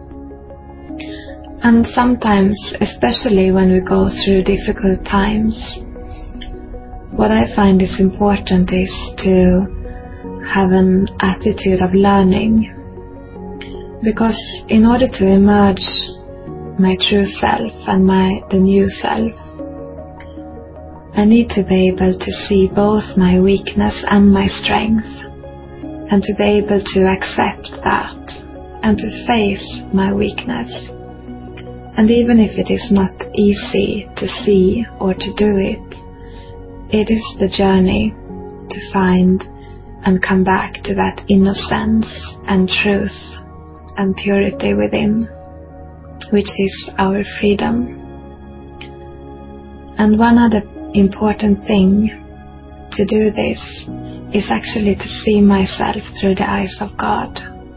And sometimes, especially when we go through difficult times, what I find is important is to have an attitude of learning. Because in order to emerge my true self and the new self, I need to be able to see both my weakness and my strength, and to be able to accept that and to face my weakness. And even if it is not easy to see or to do it, it is the journey to find and come back to that innocence and truth and purity within, which is our freedom. And one other important thing to do this is actually to see myself through the eyes of God.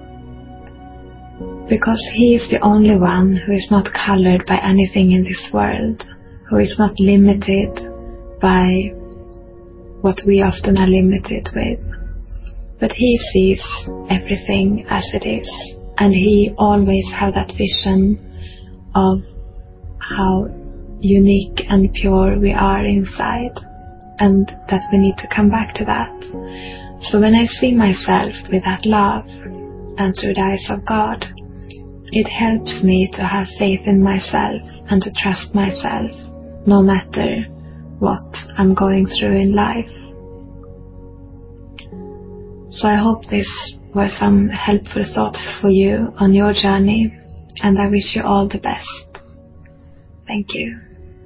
Because He is the only one who is not colored by anything in this world, who is not limited by what we often are limited with. But He sees everything as it is, and He always has that vision of how unique and pure we are inside, and that we need to come back to that. So when I see myself with that love and through the eyes of God, it helps me to have faith in myself and to trust myself, no matter what I'm going through in life. So I hope this were some helpful thoughts for you on your journey, and I wish you all the best. Thank you.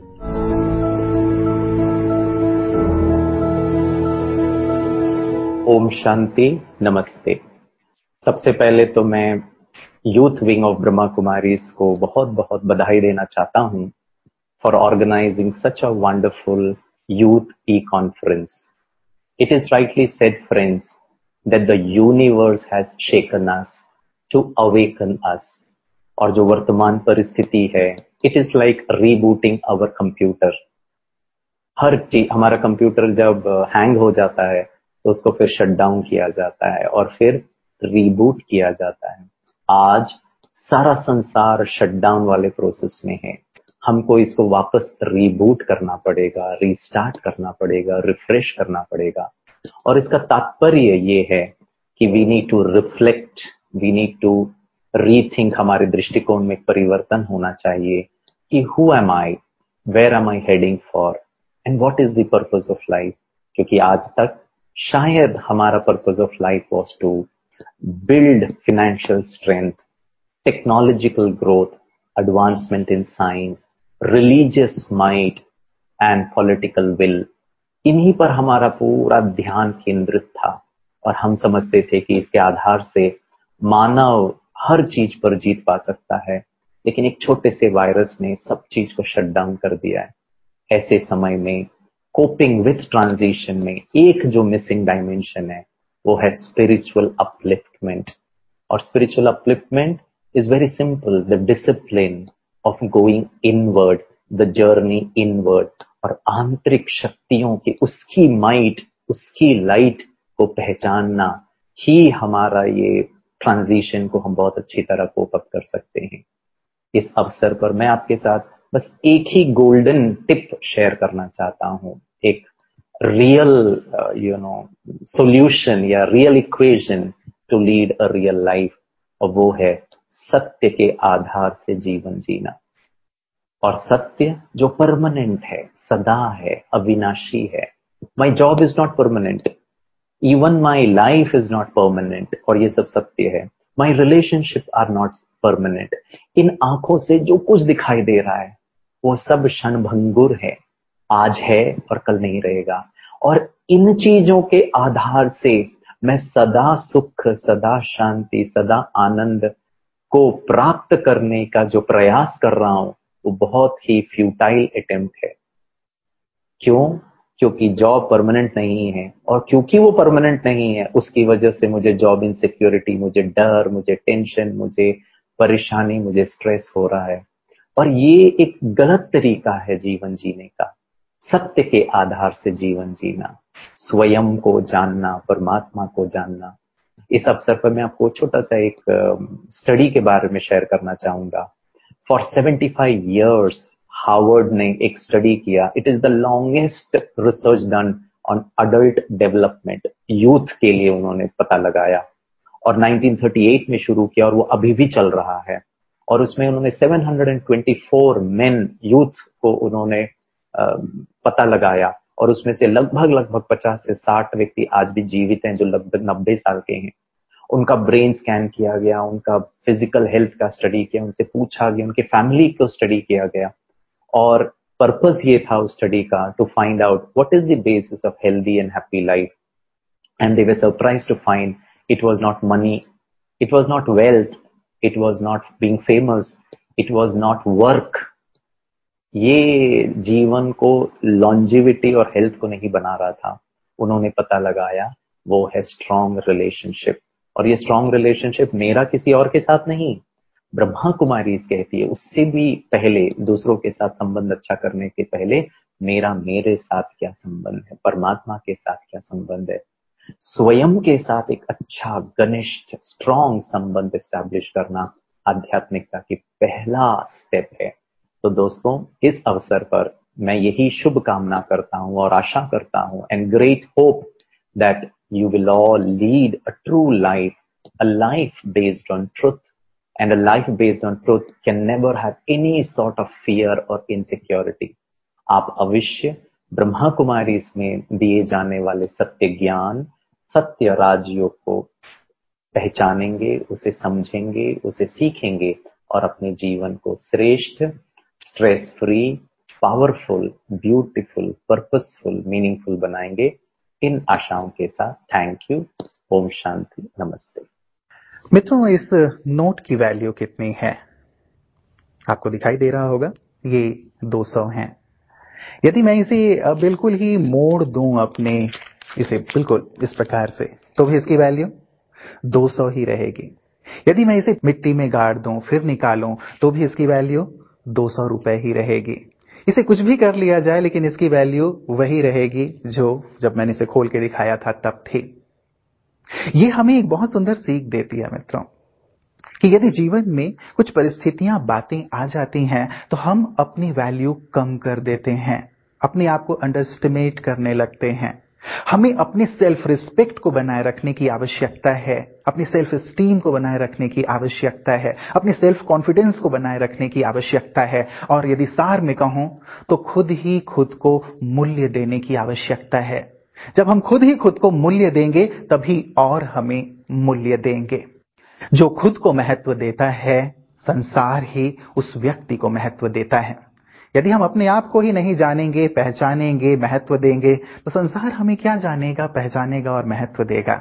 Om Shanti, नमस्ते। सबसे पहले तो मैं youth wing of Brahma Kumaris को बहुत बहुत बधाई देना चाहता हूं for organizing such a wonderful youth e conference. It is rightly said friends that the universe has shaken us to awaken us. और जो वर्तमान परिस्थिति है, it is like rebooting our computer. हर चीज, हमारा कंप्यूटर जब हैंग हो जाता है तो उसको फिर शट डाउन किया जाता है और फिर रीबूट किया जाता है. आज सारा संसार शट डाउन वाले प्रोसेस में है. हमको इसको वापस रीबूट करना पड़ेगा, रीस्टार्ट करना पड़ेगा, रिफ्रेश करना पड़ेगा. और इसका तात्पर्य ये है कि we need to reflect, we need to rethink. हमारे दृष्टिकोण में परिवर्तन होना चाहिए कि who am I, where am I heading for, and what is the purpose of life. क्योंकि आज तक शायद हमारा purpose of life was to build financial strength, technological growth, advancement in science, religious might and political will. इन्हीं पर हमारा पूरा ध्यान केंद्रित था और हम समझते थे कि इसके आधार से मानव हर चीज पर जीत पा सकता है. लेकिन एक छोटे से वायरस ने सब चीज को शट डाउन कर दिया है. ऐसे समय में कोपिंग विथ ट्रांजिशन में एक जो मिसिंग डायमेंशन है वो है स्पिरिचुअल अपलिफ्टमेंट. और spiritual upliftment is very simple, the discipline of going inward, the journey inward. और आंतरिक शक्तियों की उसकी माइट, उसकी लाइट को पहचानना ही हमारा ये ट्रांजिशन को हम बहुत अच्छी तरह कोप अप कर सकते हैं. इस अवसर पर मैं आपके साथ बस एक ही गोल्डन टिप शेयर करना चाहता हूं, एक रियल सॉल्यूशन या real equation to lead a real life, और वो है सत्य के आधार से जीवन जीना. और सत्य जो परमानेंट है, सदा है, अविनाशी है. My job is not permanent, even my life is not permanent, और ये सब सत्य है. My relationship are not permanent. इन आंखों से जो कुछ दिखाई दे रहा है वो सब क्षणभंगुर है, आज है और कल नहीं रहेगा. और इन चीजों के आधार से मैं सदा सुख, सदा शांति, सदा आनंद को प्राप्त करने का जो प्रयास कर रहा हूं वो बहुत ही फ्यूटाइल अटेम्प्ट है. क्यों? क्योंकि जॉब परमानेंट नहीं है, और क्योंकि वो परमानेंट नहीं है उसकी वजह से मुझे जॉब इनसिक्योरिटी, मुझे डर, मुझे टेंशन, मुझे परेशानी, मुझे स्ट्रेस हो रहा है. और ये एक गलत तरीका है जीवन जीने का. सत्य के आधार से जीवन जीना, स्वयं को जानना, परमात्मा को जानना. इस अवसर पर मैं आपको छोटा सा एक स्टडी के बारे में शेयर करना चाहूंगा. फॉर 75 years हार्वर्ड ने एक स्टडी किया. It is the longest research done on adult development. Youth के लिए उन्होंने पता लगाया और 1938 में शुरू किया और वो अभी भी चल रहा है. और उसमें उन्होंने 724 मेन यूथ को उन्होंने पता लगाया और उसमें से लगभग 50 से 60 व्यक्ति आज भी जीवित हैं जो लगभग 90 साल के हैं. उनका ब्रेन स्कैन किया गया, उनका फिजिकल हेल्थ का स्टडी किया, उनसे पूछा गया, उनके फैमिली को स्टडी किया गया। और पर्पस ये था उस स्टडी का, to find out what is the basis of healthy and happy life. And they were surprised to find it was not money, it was not wealth, it was not being famous, it was not work. ये जीवन को longevity और health को नहीं बना रहा था। उन्होंने पता लगाया वो है स्ट्रॉन्ग रिलेशनशिप। और ये स्ट्रॉन्ग रिलेशनशिप मेरा किसी और के साथ नहीं, ब्रह्मा कुमारी कहती है उससे भी पहले, दूसरों के साथ संबंध अच्छा करने के पहले मेरा मेरे साथ क्या संबंध है, परमात्मा के साथ क्या संबंध है, स्वयं के साथ एक अच्छा घनिष्ठ स्ट्रॉन्ग संबंध एस्टैब्लिश करना आध्यात्मिकता की पहला स्टेप है। तो दोस्तों, इस अवसर पर मैं यही शुभ कामना करता हूं और आशा करता हूं and great hope that you will all lead a true life, a life based on truth, and a life based on truth can never have any sort of fear और इनसिक्योरिटी। आप अवश्य ब्रह्मा कुमारी में दिए जाने वाले सत्य ज्ञान, सत्य राजयोग को पहचानेंगे, उसे समझेंगे, उसे सीखेंगे और अपने जीवन को श्रेष्ठ, stress free, powerful, beautiful, purposeful, meaningful बनाएंगे। इन आशाओं के साथ थैंक यू। ओम शांति, नमस्ते। मित्रों, इस नोट की वैल्यू कितनी है आपको दिखाई दे रहा होगा, ये 200 है। यदि मैं इसे बिल्कुल ही मोड़ दूं अपने, इसे बिल्कुल इस प्रकार से, तो भी इसकी वैल्यू 200 ही रहेगी। यदि मैं इसे मिट्टी में गाड़ दूं फिर निकालूं तो भी इसकी वैल्यू 200 रुपए ही रहेगी। इसे कुछ भी कर लिया जाए लेकिन इसकी वैल्यू वही रहेगी जो जब मैंने इसे खोल के दिखाया था तब थी। ये हमें एक बहुत सुंदर सीख देती है मित्रों कि यदि जीवन में कुछ परिस्थितियां, बातें आ जाती हैं तो हम अपनी वैल्यू कम कर देते हैं, अपने आप को अंडरएस्टिमेट करने लगते हैं। हमें अपने सेल्फ रिस्पेक्ट को बनाए रखने की आवश्यकता है, अपनी सेल्फ एस्टीम को बनाए रखने की आवश्यकता है, अपनी सेल्फ कॉन्फिडेंस को बनाए रखने की आवश्यकता है। और यदि सार में कहूं तो खुद ही खुद को मूल्य देने की आवश्यकता है। जब हम खुद ही खुद को मूल्य देंगे तभी और हमें मूल्य देंगे। जो खुद को महत्व देता है, संसार ही उस व्यक्ति को महत्व देता है। यदि हम अपने आप को ही नहीं जानेंगे, पहचानेंगे, महत्व देंगे तो संसार हमें क्या जानेगा, पहचानेगा और महत्व देगा।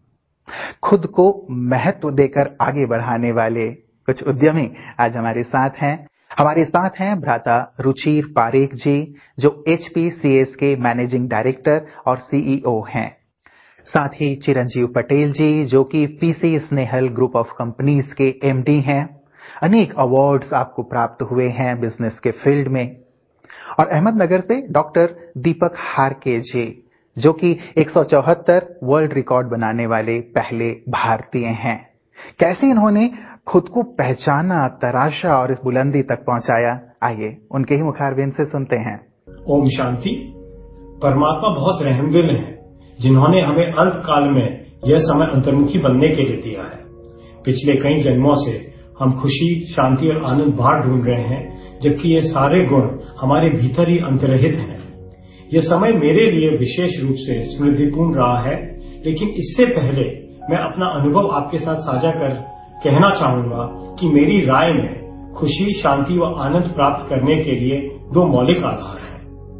खुद को महत्व देकर आगे बढ़ाने वाले कुछ उद्यमी आज हमारे साथ हैं। हमारे साथ हैं भ्राता रुचिर पारेख जी, जो HPCS के मैनेजिंग डायरेक्टर और CEO हैं। साथ ही चिरंजीव पटेल जी, जो कि PC Snehal group of companies के MD हैं। अनेक अवार्ड्स आपको प्राप्त हुए हैं बिजनेस के फील्ड में। और अहमदनगर से डॉक्टर दीपक हारके जी, जो कि 174 वर्ल्ड रिकॉर्ड बनाने वाले पहले भारतीय हैं। कैसे इन्होंने खुद को पहचाना, तराशा और इस बुलंदी तक पहुंचाया, आइए उनके ही मुखारबिंद से सुनते हैं। ओम शांति। परमात्मा बहुत रहमदिल है, जिन्होंने हमें अंत काल में यह समय अंतर्मुखी बनने के लिए दिया है। पिछले कई जन्मों से हम खुशी, शांति और आनंद बाहर ढूंढ रहे हैं, जबकि ये सारे गुण हमारे भीतर ही अंतर्निहित हैं। यह समय मेरे लिए विशेष रूप से स्मृतिपूर्ण रहा है, लेकिन इससे पहले मैं अपना अनुभव आपके साथ साझा कर कहना चाहूंगा कि मेरी राय में खुशी, शांति व आनंद प्राप्त करने के लिए 2 मौलिक आधार हैं,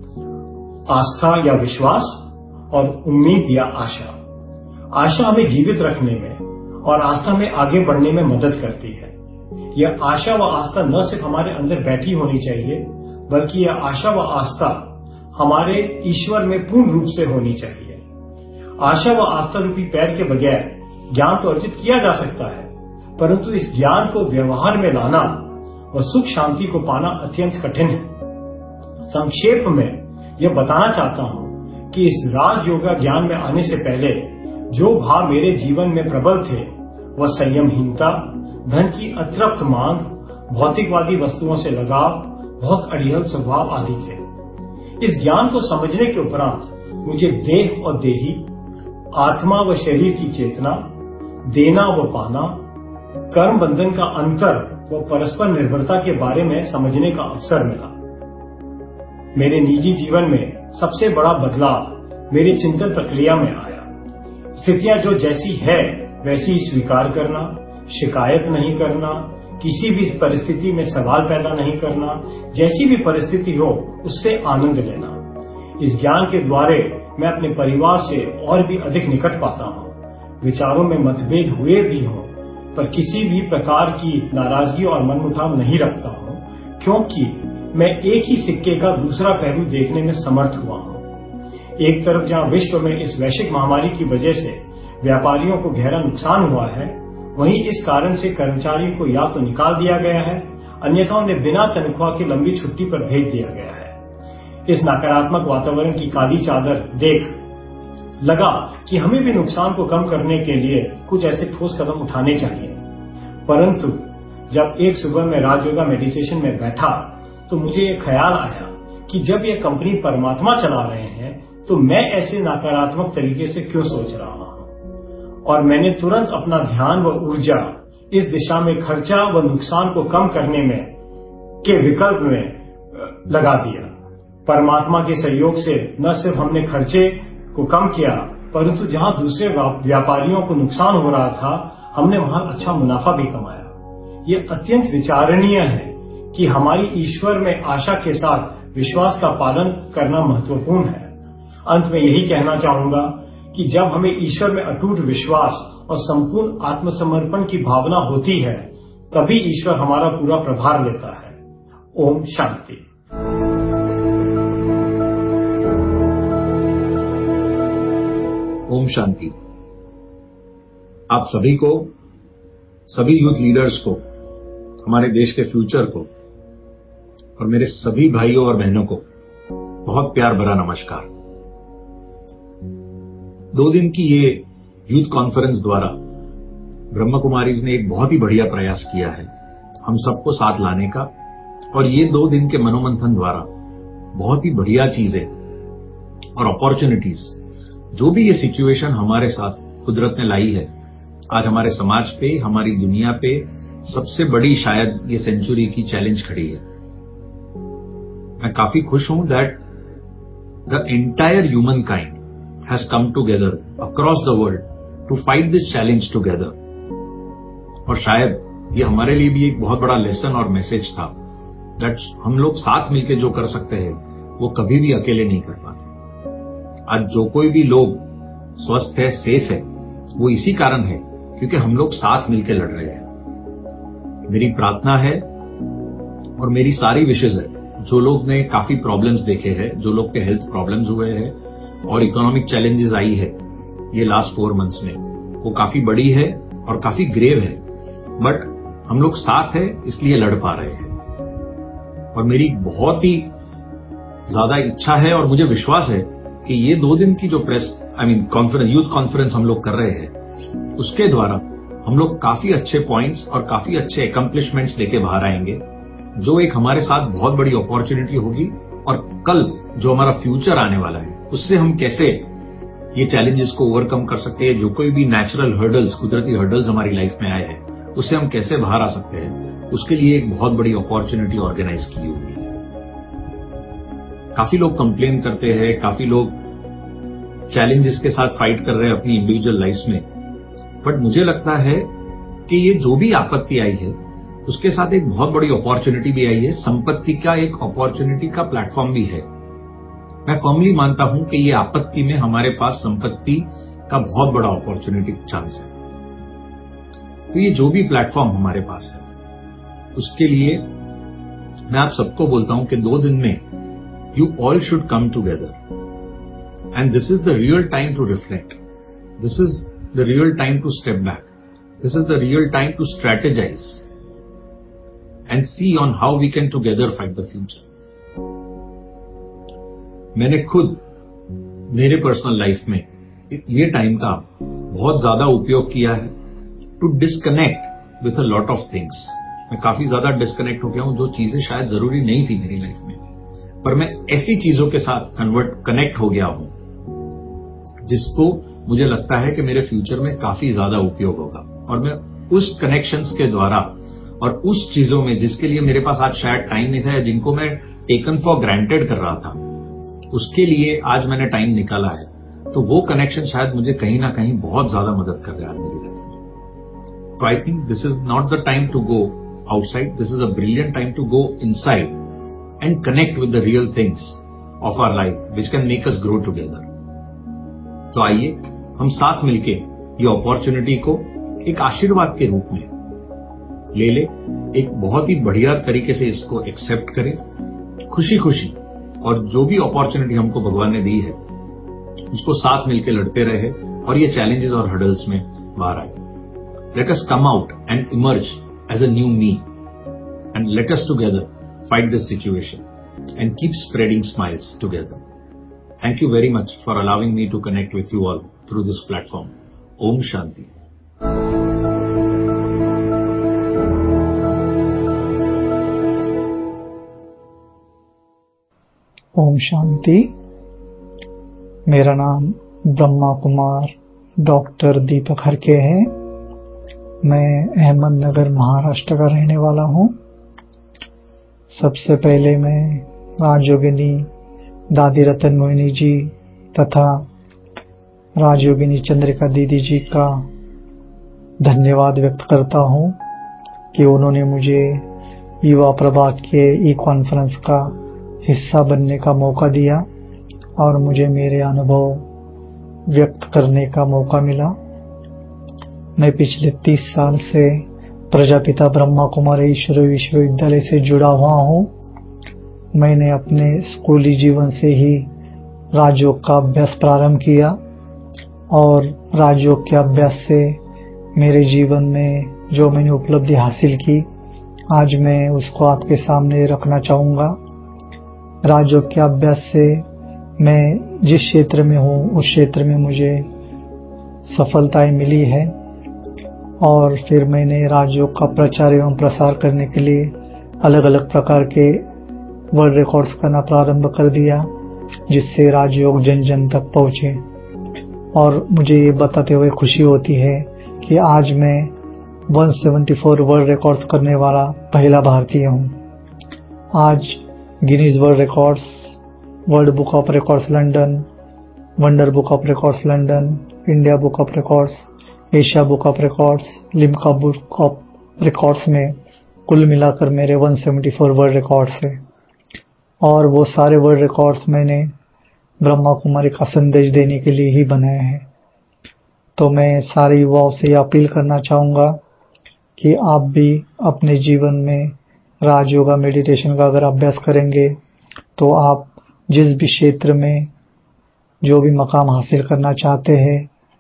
आस्था या विश्वास और उम्मीद या आशा। आशा हमें जीवित रखने में और आस्था में आगे बढ़ने में मदद करती है। यह आशा व आस्था न सिर्फ हमारे अंदर बैठी होनी चाहिए, बल्कि यह आशा व आस्था हमारे ईश्वर में पूर्ण रूप से होनी चाहिए। आशा व आस्था रूपी पैर के बगैर ज्ञान तो अर्जित किया जा सकता है, परंतु इस ज्ञान को व्यवहार में लाना व सुख शांति को पाना अत्यंत कठिन है। संक्षेप में यह बताना चाहता हूं कि इस राज योगा ज्ञान में आने से पहले जो भाव मेरे जीवन में प्रबल थे वह संयमहीनता, धन की अतृप्त मांग, भौतिकवादी वस्तुओं से लगाव, बहुत अड़ियल स्वभाव आदि थे। इस ज्ञान को समझने के उपरांत मुझे देह और देही, आत्मा व शरीर की चेतना, देना व पाना, कर्म बंधन का अंतर व परस्पर निर्भरता के बारे में समझने का अवसर मिला। मेरे निजी जीवन में सबसे बड़ा बदलाव मेरी चिंतन प्रक्रिया में आया। स्थितियां जो जैसी है वैसी ही स्वीकार करना, शिकायत नहीं करना, किसी भी परिस्थिति में सवाल पैदा नहीं करना, जैसी भी परिस्थिति हो उससे आनंद लेना। इस ज्ञान के द्वारे मैं अपने परिवार से और भी अधिक निकट पाता हूँ। विचारों में मतभेद हुए भी हों, पर किसी भी प्रकार की नाराजगी और मनमुटाव नहीं रखता हूँ, क्योंकि मैं एक ही सिक्के का दूसरा पहलू देखने में समर्थ हुआ हूँ। एक तरफ जहाँ विश्व में इस वैश्विक महामारी की वजह से व्यापारियों को गहरा नुकसान हुआ है, वहीं इस कारण से कर्मचारियों को या तो निकाल दिया गया है, अन्यथा उन्हें बिना तनख्वाह की लंबी छुट्टी पर भेज दिया गया है। इस नकारात्मक वातावरण की काली चादर देख लगा कि हमें भी नुकसान को कम करने के लिए कुछ ऐसे ठोस कदम उठाने चाहिए। परंतु जब एक सुबह मैं राजयोगा मेडिटेशन में बैठा तो मुझे ये ख्याल आया कि जब ये कंपनी परमात्मा चला रहे हैं तो मैं ऐसे नकारात्मक तरीके से क्यों सोच रहा हूं, और मैंने तुरंत अपना ध्यान व ऊर्जा इस दिशा में खर्चा व नुकसान को कम करने में के विकल्प में लगा दिया। परमात्मा के सहयोग से न सिर्फ हमने खर्चे को कम किया, परंतु जहां दूसरे व्यापारियों को नुकसान हो रहा था, हमने वहां अच्छा मुनाफा भी कमाया। ये अत्यंत विचारणीय है कि हमारी ईश्वर में आशा के साथ विश्वास का पालन करना महत्वपूर्ण है। अंत में यही कहना चाहूंगा कि जब हमें ईश्वर में अटूट विश्वास और संपूर्ण आत्मसमर्पण की भावना होती है, तभी ईश्वर हमारा पूरा प्रभार लेता है। ओम शांति। ओम शांति। आप सभी को, सभी यूथ लीडर्स को, हमारे देश के फ्यूचर को और मेरे सभी भाइयों और बहनों को बहुत प्यार भरा नमस्कार। 2 दिन की ये यूथ कॉन्फ्रेंस द्वारा ब्रह्मा कुमारीज ने एक बहुत ही बढ़िया प्रयास किया है हम सबको साथ लाने का, और ये 2 दिन के मनोमंथन द्वारा बहुत ही बढ़िया चीजें और अपॉर्चुनिटीज, जो भी ये सिचुएशन हमारे साथ कुदरत ने लाई है, आज हमारे समाज पे, हमारी दुनिया पे सबसे बड़ी शायद ये सेंचुरी की चैलेंज खड़ी है। मैं काफी खुश हूं that the entire humankind has come together across the world to fight this challenge together। और शायद ये हमारे लिए भी एक बहुत बड़ा लेसन और मैसेज था दैट हम लोग साथ मिलकर जो कर सकते हैं वो कभी भी अकेले नहीं कर पाते। आज जो कोई भी लोग स्वस्थ है, सेफ है, वो इसी कारण है क्योंकि हम लोग साथ मिलकर लड़ रहे हैं। मेरी प्रार्थना है और मेरी सारी विशेष है, जो लोग ने काफी प्रॉब्लम्स देखे हैं, जो लोग के हेल्थ प्रॉब्लम्स हुए हैं और इकोनॉमिक चैलेंजेस आई है ये लास्ट 4 मंथ्स में, वो काफी बड़ी है और काफी ग्रेव है, बट हम लोग साथ है इसलिए लड़ पा रहे हैं। और मेरी बहुत ही ज्यादा इच्छा है और मुझे विश्वास है कि ये 2 दिन की जो कॉन्फ्रेंस, यूथ कॉन्फ्रेंस हम लोग कर रहे हैं, उसके द्वारा हम लोग काफी अच्छे पॉइंट्स और काफी अच्छे अकम्प्लिशमेंट्स लेके बाहर आएंगे, जो एक हमारे साथ बहुत बड़ी अपॉर्चुनिटी होगी। और कल जो हमारा फ्यूचर आने वाला है, उससे हम कैसे ये चैलेंजेस को ओवरकम कर सकते हैं, जो कोई भी नेचुरल हर्डल्स, कुदरती हर्डल्स हमारी लाइफ में आए हैं, उससे हम कैसे बाहर आ सकते हैं, उसके लिए एक बहुत बड़ी अपॉर्चुनिटी ऑर्गेनाइज की होगी। काफी लोग कंप्लेन करते हैं, काफी लोग चैलेंजेस के साथ फाइट कर रहे हैं अपनी इंडिविजुअल लाइफ में, बट मुझे लगता है कि ये जो भी आपत्ति आई है उसके साथ एक बहुत बड़ी अपॉर्चुनिटी भी आई है, संपत्ति का एक अपॉर्चुनिटी का प्लेटफॉर्म भी है। मैं फर्मली मानता हूं कि ये आपत्ति में हमारे पास संपत्ति का बहुत बड़ा अपॉर्चुनिटी चांस है। तो ये जो भी प्लेटफॉर्म हमारे पास है, उसके लिए मैं आप सबको बोलता हूं कि 2 दिन में you all should come together and this is the real time to reflect, this is the real time to step back, this is the real time to strategize and see on how we can together fight the future। मैंने खुद मेरे personal life में ये time का बहुत ज्यादा उपयोग किया है to disconnect with a lot of things. मैं काफी ज्यादा डिस्कनेक्ट हो गया हूं, जो चीजें शायद जरूरी नहीं थी मेरी लाइफ में, पर मैं ऐसी चीजों के साथ कनेक्ट हो गया हूं जिसको मुझे लगता है कि मेरे फ्यूचर में काफी ज्यादा उपयोग होगा। और मैं उस कनेक्शंस के द्वारा और उस चीजों में जिसके लिए मेरे पास आज शायद टाइम नहीं था, या जिनको मैं टेकन फॉर ग्रांटेड कर रहा था, उसके लिए आज मैंने टाइम निकाला है, तो वो कनेक्शन शायद मुझे कहीं ना कहीं बहुत ज्यादा मदद कर रहा है आज मेरी लाइफ में। So I think this is not the time to go outside. This is a brilliant time to go inside and connect with the real things of our life which can make us grow together. तो आइए हम साथ मिलके ये opportunity को एक आशीर्वाद के रूप में ले ले, एक बहुत ही बढ़िया तरीके से इसको एक्सेप्ट करें, खुशी खुशी, और जो भी अपॉर्चुनिटी हमको भगवान ने दी है उसको साथ मिलके लड़ते रहे और ये चैलेंजेस और हर्डल्स में बाहर आए. Let us come out and emerge as a new me, and let us together fight this situation and keep spreading smiles together. Thank you very much for allowing me to connect with you all through this platform. Om Shanti. ओम शांति. मेरा नाम Brahma Kumar doctor Deepak Harke है. मैं अहमदनगर महाराष्ट्र का रहने वाला हूँ. सबसे पहले मैं राजयोगिनी दादी रतन मोहिनी जी तथा राजयोगिनी चंद्रिका दीदी जी का धन्यवाद व्यक्त करता हूँ कि उन्होंने मुझे युवा प्रभाग के ई कॉन्फ्रेंस का हिस्सा बनने का मौका दिया और मुझे मेरे अनुभव व्यक्त करने का मौका मिला. मैं पिछले 30 साल से प्रजापिता ब्रह्मा कुमारी ईश्वरीय विश्वविद्यालय से जुड़ा हुआ हूँ. मैंने अपने स्कूली जीवन से ही राजयोग का अभ्यास प्रारंभ किया और राजयोग के अभ्यास से मेरे जीवन में जो मैंने उपलब्धि हासिल की, आज मैं उसको आपके सामने रखना चाहूँगा. राजयोग के अभ्यास से मैं जिस क्षेत्र में हूँ उस क्षेत्र में मुझे सफलताएं मिली है और फिर मैंने राजयोग का प्रचार एवं प्रसार करने के लिए अलग अलग प्रकार के वर्ल्ड रिकॉर्ड्स करना प्रारंभ कर दिया, जिससे राजयोग जन जन तक पहुँचे. और मुझे ये बताते हुए खुशी होती है कि आज मैं 174 वर्ल्ड रिकॉर्ड्स करने वाला पहला भारतीय हूँ. आज Guinness world records, world book of records London, wonder book of records London, India book of records, Asia book of records, Limca book of records में कुल मिलाकर मेरे 174 वर्ल्ड रिकॉर्ड्स है. और वो सारे वर्ल्ड रिकॉर्ड्स मैंने ब्रह्मा कुमारी का संदेश देने के लिए ही बनाए हैं. तो मैं सारे युवाओं से अपील करना चाहूँगा कि आप भी अपने जीवन में राजयोगा मेडिटेशन का अगर अभ्यास करेंगे तो आप जिस भी क्षेत्र में जो भी मकाम हासिल करना चाहते हैं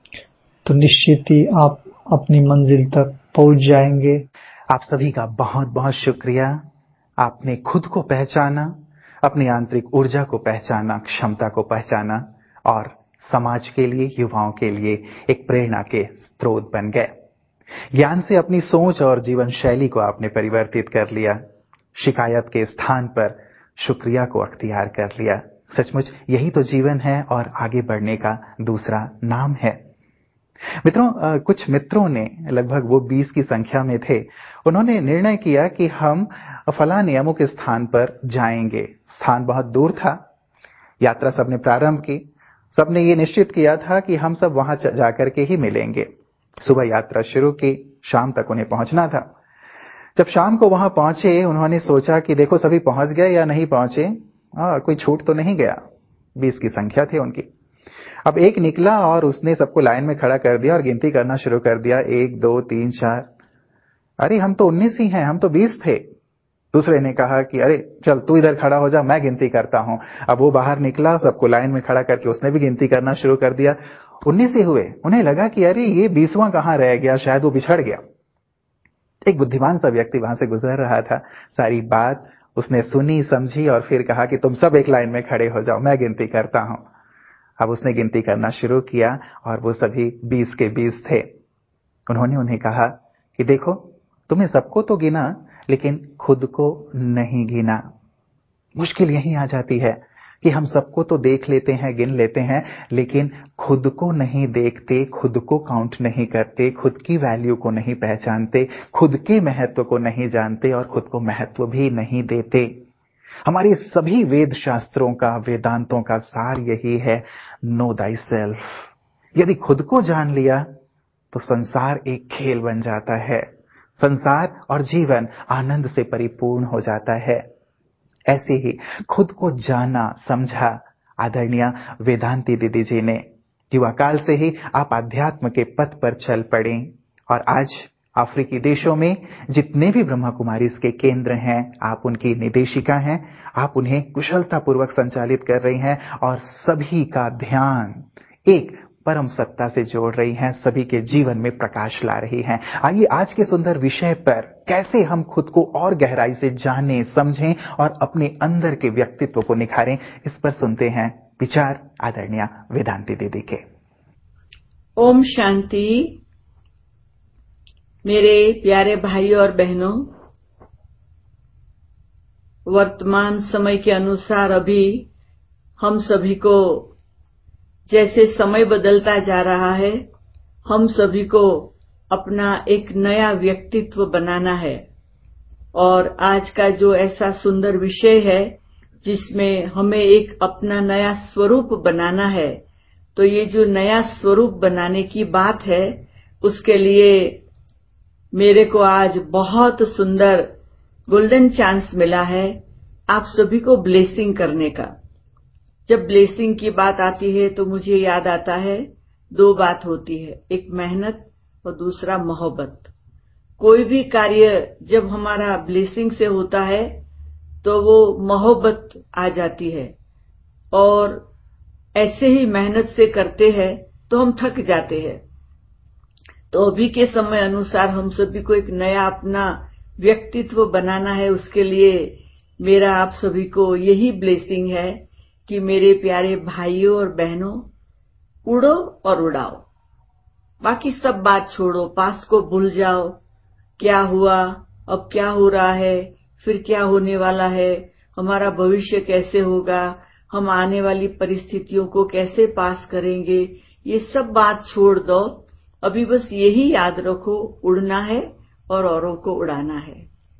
तो निश्चित ही आप अपनी मंजिल तक पहुंच जाएंगे. आप सभी का बहुत बहुत शुक्रिया. आपने खुद को पहचाना, अपनी आंतरिक ऊर्जा को पहचाना, क्षमता को पहचाना और समाज के लिए, युवाओं के लिए एक प्रेरणा के स्रोत बन गए. ज्ञान से अपनी सोच और जीवन शैली को आपने परिवर्तित कर लिया. शिकायत के स्थान पर शुक्रिया को अख्तियार कर लिया. सचमुच यही तो जीवन है और आगे बढ़ने का दूसरा नाम है. मित्रों, कुछ मित्रों ने, लगभग वो 20 की संख्या में थे, उन्होंने निर्णय किया कि हम फला नियमों के स्थान पर जाएंगे. स्थान बहुत दूर था. यात्रा सबने प्रारंभ की. सबने ये निश्चित किया था कि हम सब वहां जाकर के ही मिलेंगे. सुबह यात्रा शुरू की, शाम तक उन्हें पहुंचना था. जब शाम को वहां पहुंचे, उन्होंने सोचा कि देखो सभी पहुंच गए या नहीं पहुंचे, कोई छूट तो नहीं गया. 20 की संख्या थी उनकी. अब एक निकला और उसने सबको लाइन में खड़ा कर दिया और गिनती करना शुरू कर दिया. 1 2 3 4. अरे हम तो 19 ही हैं, हम तो 20 थे. दूसरे ने कहा कि अरे चल तू इधर खड़ा हो जा, मैं गिनती करता हूं. अब वो बाहर निकला, सबको लाइन में खड़ा करके उसने भी गिनती करना शुरू कर दिया. 19 ही हुए. उन्हें लगा कि अरे ये 20वां कहां रह गया, शायद वो बिछड़ गया. एक बुद्धिमान सा व्यक्ति वहां से गुजर रहा था. सारी बात उसने सुनी, समझी और फिर कहा कि तुम सब एक लाइन में खड़े हो जाओ, मैं गिनती करता हूं. अब उसने गिनती करना शुरू किया और वो सभी 20 के 20 थे. उन्होंने उन्हें कहा कि देखो तुमने सबको तो गिना लेकिन खुद को नहीं गिना. मुश्किल यही आ जाती है कि हम सबको तो देख लेते हैं, गिन लेते हैं, लेकिन खुद को नहीं देखते, खुद को काउंट नहीं करते, खुद की वैल्यू को नहीं पहचानते, खुद के महत्व को नहीं जानते और खुद को महत्व भी नहीं देते. हमारे सभी वेद शास्त्रों का, वेदांतों का सार यही है, नो दाई सेल्फ. यदि खुद को जान लिया तो संसार एक खेल बन जाता है, संसार और जीवन आनंद से परिपूर्ण हो जाता है। ऐसे ही खुद को जाना समझा आदरणीय वेदांती दीदी जी ने। युवा काल से ही आप अध्यात्म के पथ पर चल पड़े और आज अफ्रीकी देशों में जितने भी ब्रह्मा कुमारीज के केंद्र हैं, आप उनकी निदेशिका हैं। आप उन्हें कुशलतापूर्वक संचालित कर रही हैं और सभी का ध्यान एक परम सत्ता से जोड़ रही हैं, सभी के जीवन में प्रकाश ला रही हैं। आइए आज के सुंदर विषय पर कैसे हम खुद को और गहराई से जानें, समझें और अपने अंदर के व्यक्तित्व को निखारें, इस पर सुनते हैं विचार आदरणीय वेदांती दीदी के। ओम शांति। मेरे प्यारे भाइयों और बहनों, वर्तमान समय के अनुसार अभी हम सभी को जैसे समय बदलता जा रहा है, हम सभी को अपना एक नया व्यक्तित्व बनाना है। और आज का जो ऐसा सुंदर विषय है जिसमें हमें एक अपना नया स्वरूप बनाना है, तो ये जो नया स्वरूप बनाने की बात है, उसके लिए मेरे को आज बहुत सुंदर गोल्डन चांस मिला है आप सभी को ब्लेसिंग करने का। जब ब्लेसिंग की बात आती है तो मुझे याद आता है दो बात होती है, एक मेहनत और दूसरा मोहब्बत। कोई भी कार्य जब हमारा ब्लेसिंग से होता है तो वो मोहब्बत आ जाती है, और ऐसे ही मेहनत से करते हैं तो हम थक जाते हैं। तो अभी के समय अनुसार हम सभी को एक नया अपना व्यक्तित्व बनाना है। उसके लिए मेरा आप सभी को यही ब्लेसिंग है कि मेरे प्यारे भाइयों और बहनों, उड़ो और उड़ाओ। बाकी सब बात छोड़ो, पास्ट को भूल जाओ। क्या हुआ, अब क्या हो रहा है, फिर क्या होने वाला है, हमारा भविष्य कैसे होगा, हम आने वाली परिस्थितियों को कैसे पास करेंगे, ये सब बात छोड़ दो। अभी बस यही याद रखो, उड़ना है और औरों को उड़ाना है।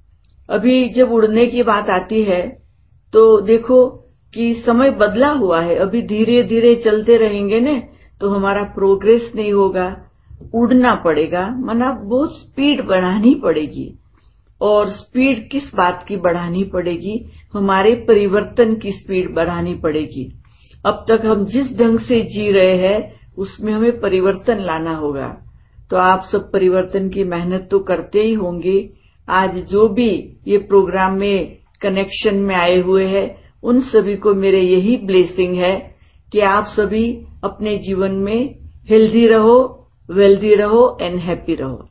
अभी जब उड़ने की बात आती है तो देखो कि समय बदला हुआ है। अभी धीरे धीरे चलते रहेंगे न तो हमारा प्रोग्रेस नहीं होगा। उड़ना पड़ेगा, माना बहुत स्पीड बढ़ानी पड़ेगी। और स्पीड किस बात की बढ़ानी पड़ेगी? हमारे परिवर्तन की स्पीड बढ़ानी पड़ेगी। अब तक हम जिस ढंग से जी रहे हैं उसमें हमें परिवर्तन लाना होगा। तो आप सब परिवर्तन की मेहनत तो करते ही होंगे। आज जो भी ये प्रोग्राम में कनेक्शन में आए हुए हैं, उन सभी को मेरे यही ब्लेसिंग है कि आप सभी अपने जीवन में हेल्दी रहो, वेल्दी रहो एंड हैप्पी रहो।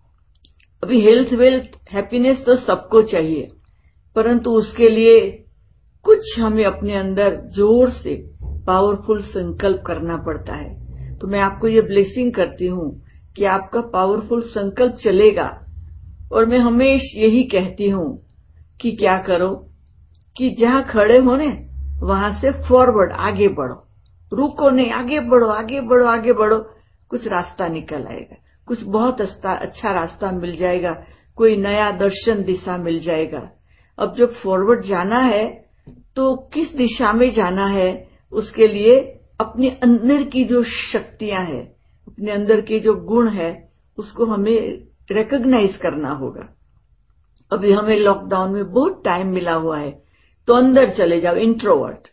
अभी हेल्थ, वेल्थ, हैप्पीनेस तो सबको चाहिए, परंतु उसके लिए कुछ हमें अपने अंदर जोर से पावरफुल संकल्प करना पड़ता है। तो मैं आपको ये ब्लेसिंग करती हूँ कि आपका पावरफुल संकल्प चलेगा। और मैं हमेशा यही कहती हूँ कि क्या करो कि जहाँ खड़े हो ने वहां से फॉरवर्ड आगे बढ़ो, रुको नहीं, आगे बढ़ो, आगे बढ़ो, आगे बढ़ो। कुछ रास्ता निकल आएगा, कुछ बहुत अच्छा रास्ता मिल जाएगा, कोई नया दर्शन दिशा मिल जाएगा। अब जब फॉरवर्ड जाना है तो किस दिशा में जाना है, उसके लिए अपने अंदर की जो शक्तियां हैं, अपने अंदर के जो गुण है, उसको हमें रिकॉग्नाइज करना होगा। अभी हमें लॉकडाउन में बहुत टाइम मिला हुआ है, तो अंदर चले जाओ, इंट्रोवर्ट।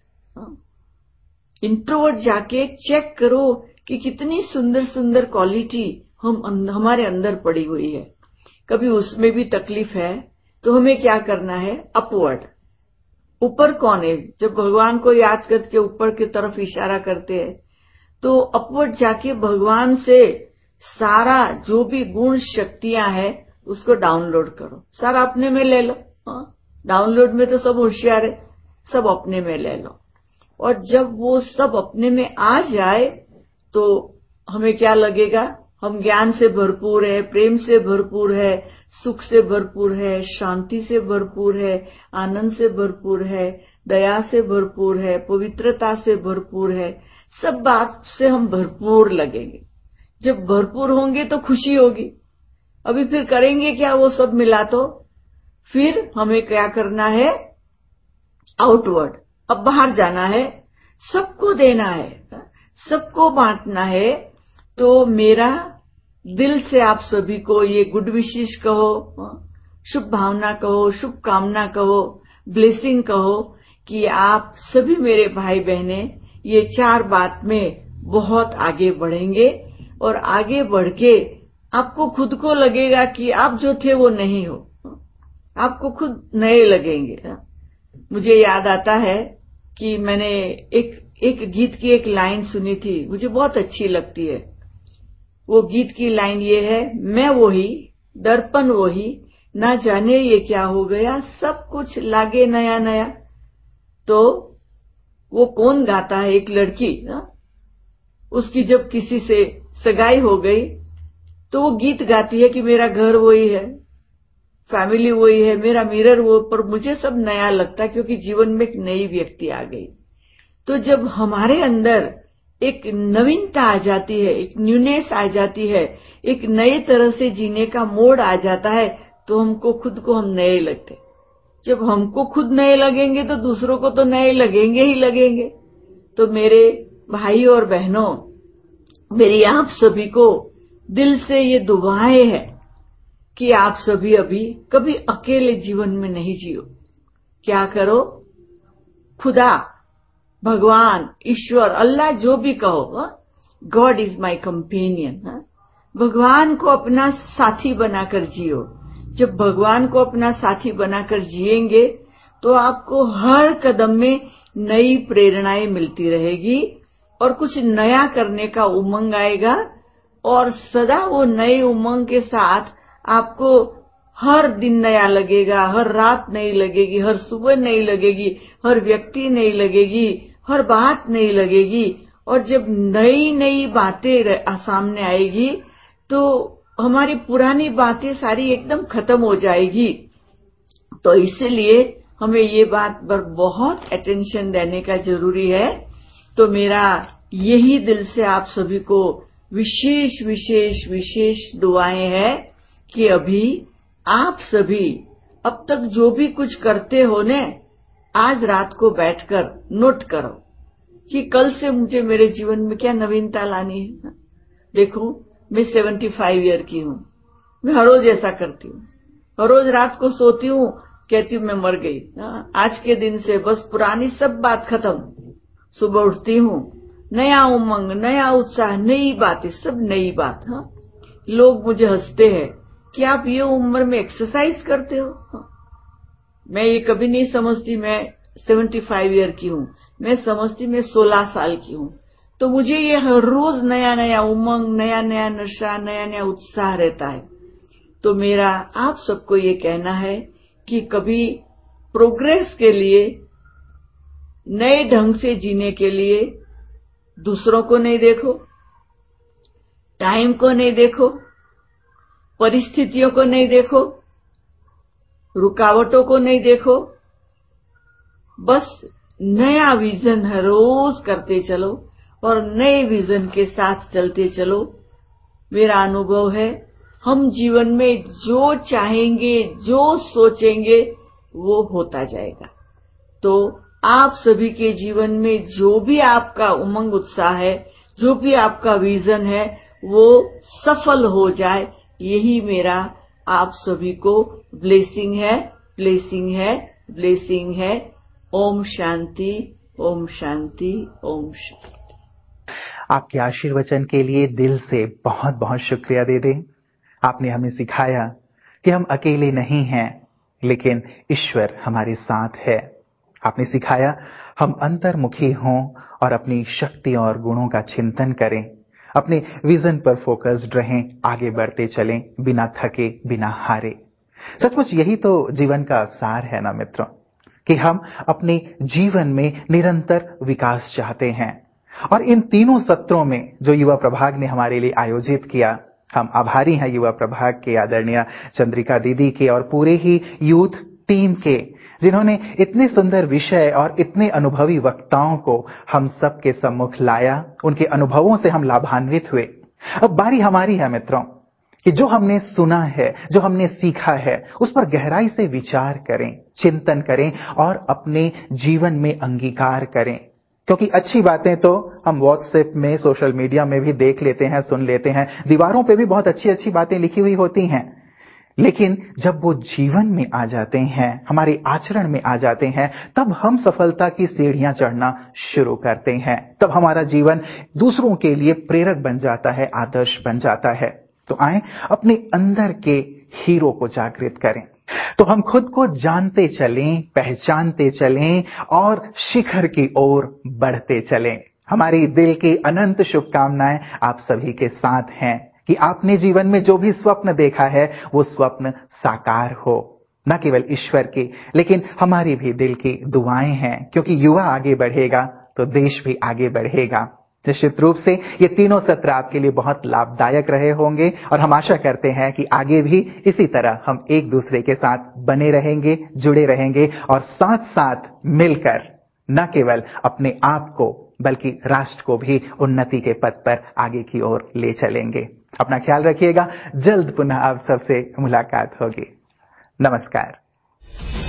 इंट्रोवर्ट जाके चेक करो कि कितनी सुंदर सुंदर क्वालिटी हमारे अंदर पड़ी हुई है। कभी उसमें भी तकलीफ है तो हमें क्या करना है? अपवर्ड। ऊपर कौन है? जब भगवान को याद करके ऊपर की तरफ इशारा करते हैं तो अपवर्ड जाके भगवान से सारा जो भी गुण शक्तियां हैं उसको डाउनलोड करो, सारा अपने में ले लो। डाउनलोड में तो सब होशियार है, सब अपने में ले लो। और जब वो सब अपने में आ जाए तो हमें क्या लगेगा? हम ज्ञान से भरपूर है, प्रेम से भरपूर है, सुख से भरपूर है, शांति से भरपूर है, आनंद से भरपूर है, दया से भरपूर है, पवित्रता से भरपूर है। सब बात से हम भरपूर लगेंगे। जब भरपूर होंगे तो खुशी होगी। अभी फिर करेंगे क्या? वो सब मिला तो फिर हमें क्या करना है? आउटवर्ड। अब बाहर जाना है, सबको देना है, सबको बांटना है। तो मेरा दिल से आप सभी को ये गुड विशेष कहो, शुभ भावना कहो, शुभकामना कहो, ब्लेसिंग कहो कि आप सभी मेरे भाई बहने ये 4 बात में बहुत आगे बढ़ेंगे और आगे बढ़ के आपको खुद को लगेगा कि आप जो थे वो नहीं हो, आपको खुद नए लगेंगे। मुझे याद आता है कि मैंने एक गीत की एक लाइन सुनी थी, मुझे बहुत अच्छी लगती है। वो गीत की लाइन ये है, मैं वही, दर्पण वही, ना जाने ये क्या हो गया, सब कुछ लागे नया नया। तो वो कौन गाता है? एक लड़की, उसकी जब किसी से सगाई हो गई तो वो गीत गाती है कि मेरा घर वही है, फैमिली वही है, मेरा मिरर वो, पर मुझे सब नया लगता है क्योंकि जीवन में एक नई व्यक्ति आ गई। तो जब हमारे अंदर एक नवीनता आ जाती है, एक न्यूनेस आ जाती है, एक नए तरह से जीने का मोड़ आ जाता है, तो हमको खुद को हम नए लगते। जब हमको खुद नए लगेंगे तो दूसरों को तो नए लगेंगे ही लगेंगे। तो मेरे भाई और बहनों, मेरी आप सभी को दिल से ये दुआएं हैं कि आप सभी अभी कभी अकेले जीवन में नहीं जियो। क्या करो? खुदा, भगवान, ईश्वर, अल्लाह, जो भी कहो, गॉड इज माई कंपेनियन, भगवान को अपना साथी बनाकर जियो। जब भगवान को अपना साथी बनाकर जिएंगे तो आपको हर कदम में नई प्रेरणाएं मिलती रहेगी और कुछ नया करने का उमंग आएगा और सदा वो नए उमंग के साथ आपको हर दिन नया लगेगा, हर रात नई लगेगी, हर सुबह नई लगेगी, हर व्यक्ति नई लगेगी, हर बात नई लगेगी। और जब नई नई बातें सामने आएगी तो हमारी पुरानी बातें सारी एकदम खत्म हो जाएगी। तो इसलिए हमें ये बात पर बहुत अटेंशन देने का जरूरी है। तो मेरा यही दिल से आप सभी को विशेष विशेष विशेष दुआएं हैं कि अभी आप सभी अब तक जो भी कुछ करते हो ने, आज रात को बैठकर नोट करो कि कल से मुझे मेरे जीवन में क्या नवीनता लानी है। देखो, मैं 75 ईयर की हूँ, मैं हर रोज ऐसा करती हूँ, हर रोज रात को सोती हूँ, कहती हूँ मैं मर गई, आज के दिन से बस पुरानी सब बात खत्म। सुबह उठती हूँ, नया उमंग, नया उत्साह, नई बातें, सब नई बात। लोग मुझे हंसते हैं कि आप ये उम्र में एक्सरसाइज करते हो। मैं ये कभी नहीं समझती मैं 75 ईयर की हूँ, मैं समझती मैं 16 साल की हूँ। तो मुझे ये हर रोज नया नया उमंग, नया नया नशा, नया नया उत्साह रहता है। तो मेरा आप सबको ये कहना है कि कभी प्रोग्रेस के लिए, नए ढंग से जीने के लिए दूसरों को नहीं देखो, टाइम को नहीं देखो, परिस्थितियों को नहीं देखो, रुकावटों को नहीं देखो, बस नया विजन हर रोज करते चलो और नए विजन के साथ चलते चलो। मेरा अनुभव है, हम जीवन में जो चाहेंगे, जो सोचेंगे, वो होता जाएगा। तो आप सभी के जीवन में जो भी आपका उमंग उत्साह है, जो भी आपका विजन है, वो सफल हो जाए, यही मेरा आप सभी को ब्लेसिंग है, ब्लेसिंग है, ब्लेसिंग है। ओम शांति, ओम शांति, ओम शांति। आपके आशीर्वचन के लिए दिल से बहुत बहुत शुक्रिया दे दें। आपने हमें सिखाया कि हम अकेले नहीं हैं, लेकिन ईश्वर हमारे साथ है। आपने सिखाया हम अंतर्मुखी हों और अपनी शक्ति और गुणों का चिंतन करें, अपने विजन पर फोकस्ड रहें, आगे बढ़ते चलें, बिना थके, बिना हारे। सचमुच यही तो जीवन का सार है ना मित्रों, कि हम अपने जीवन में निरंतर विकास चाहते हैं। और इन तीनों सत्रों में जो युवा प्रभाग ने हमारे लिए आयोजित किया, हम आभारी हैं युवा प्रभाग के आदरणीय चंद्रिका दीदी के और पूरे ही यूथ टीम के, जिन्होंने इतने सुंदर विषय और इतने अनुभवी वक्ताओं को हम सबके सम्मुख लाया। उनके अनुभवों से हम लाभान्वित हुए। अब बारी हमारी है मित्रों कि जो हमने सुना है, जो हमने सीखा है, उस पर गहराई से विचार करें, चिंतन करें और अपने जीवन में अंगीकार करें। क्योंकि अच्छी बातें तो हम व्हाट्सएप में, सोशल मीडिया में भी देख लेते हैं, सुन लेते हैं, दीवारों पे भी बहुत अच्छी अच्छी बातें लिखी हुई होती हैं। लेकिन जब वो जीवन में आ जाते हैं, हमारे आचरण में आ जाते हैं, तब हम सफलता की सीढ़ियां चढ़ना शुरू करते हैं। तब हमारा जीवन दूसरों के लिए प्रेरक बन जाता है, आदर्श बन जाता है। तो आए अपने अंदर के हीरो को जागृत करें। तो हम खुद को जानते चलें, पहचानते चलें और शिखर की ओर बढ़ते चलें। हमारी दिल की अनंत शुभकामनाएं आप सभी के साथ हैं कि आपने जीवन में जो भी स्वप्न देखा है वो स्वप्न साकार हो। न केवल ईश्वर की, लेकिन हमारी भी दिल की दुआएं हैं, क्योंकि युवा आगे बढ़ेगा तो देश भी आगे बढ़ेगा। निश्चित रूप से ये तीनों सत्र आपके लिए बहुत लाभदायक रहे होंगे और हम आशा करते हैं कि आगे भी इसी तरह हम एक दूसरे के साथ बने रहेंगे, जुड़े रहेंगे और साथ साथ मिलकर न केवल अपने आप को बल्कि राष्ट्र को भी उन्नति के पथ पर आगे की ओर ले चलेंगे। अपना ख्याल रखिएगा। जल्द पुनः आप सबसे मुलाकात होगी। नमस्कार।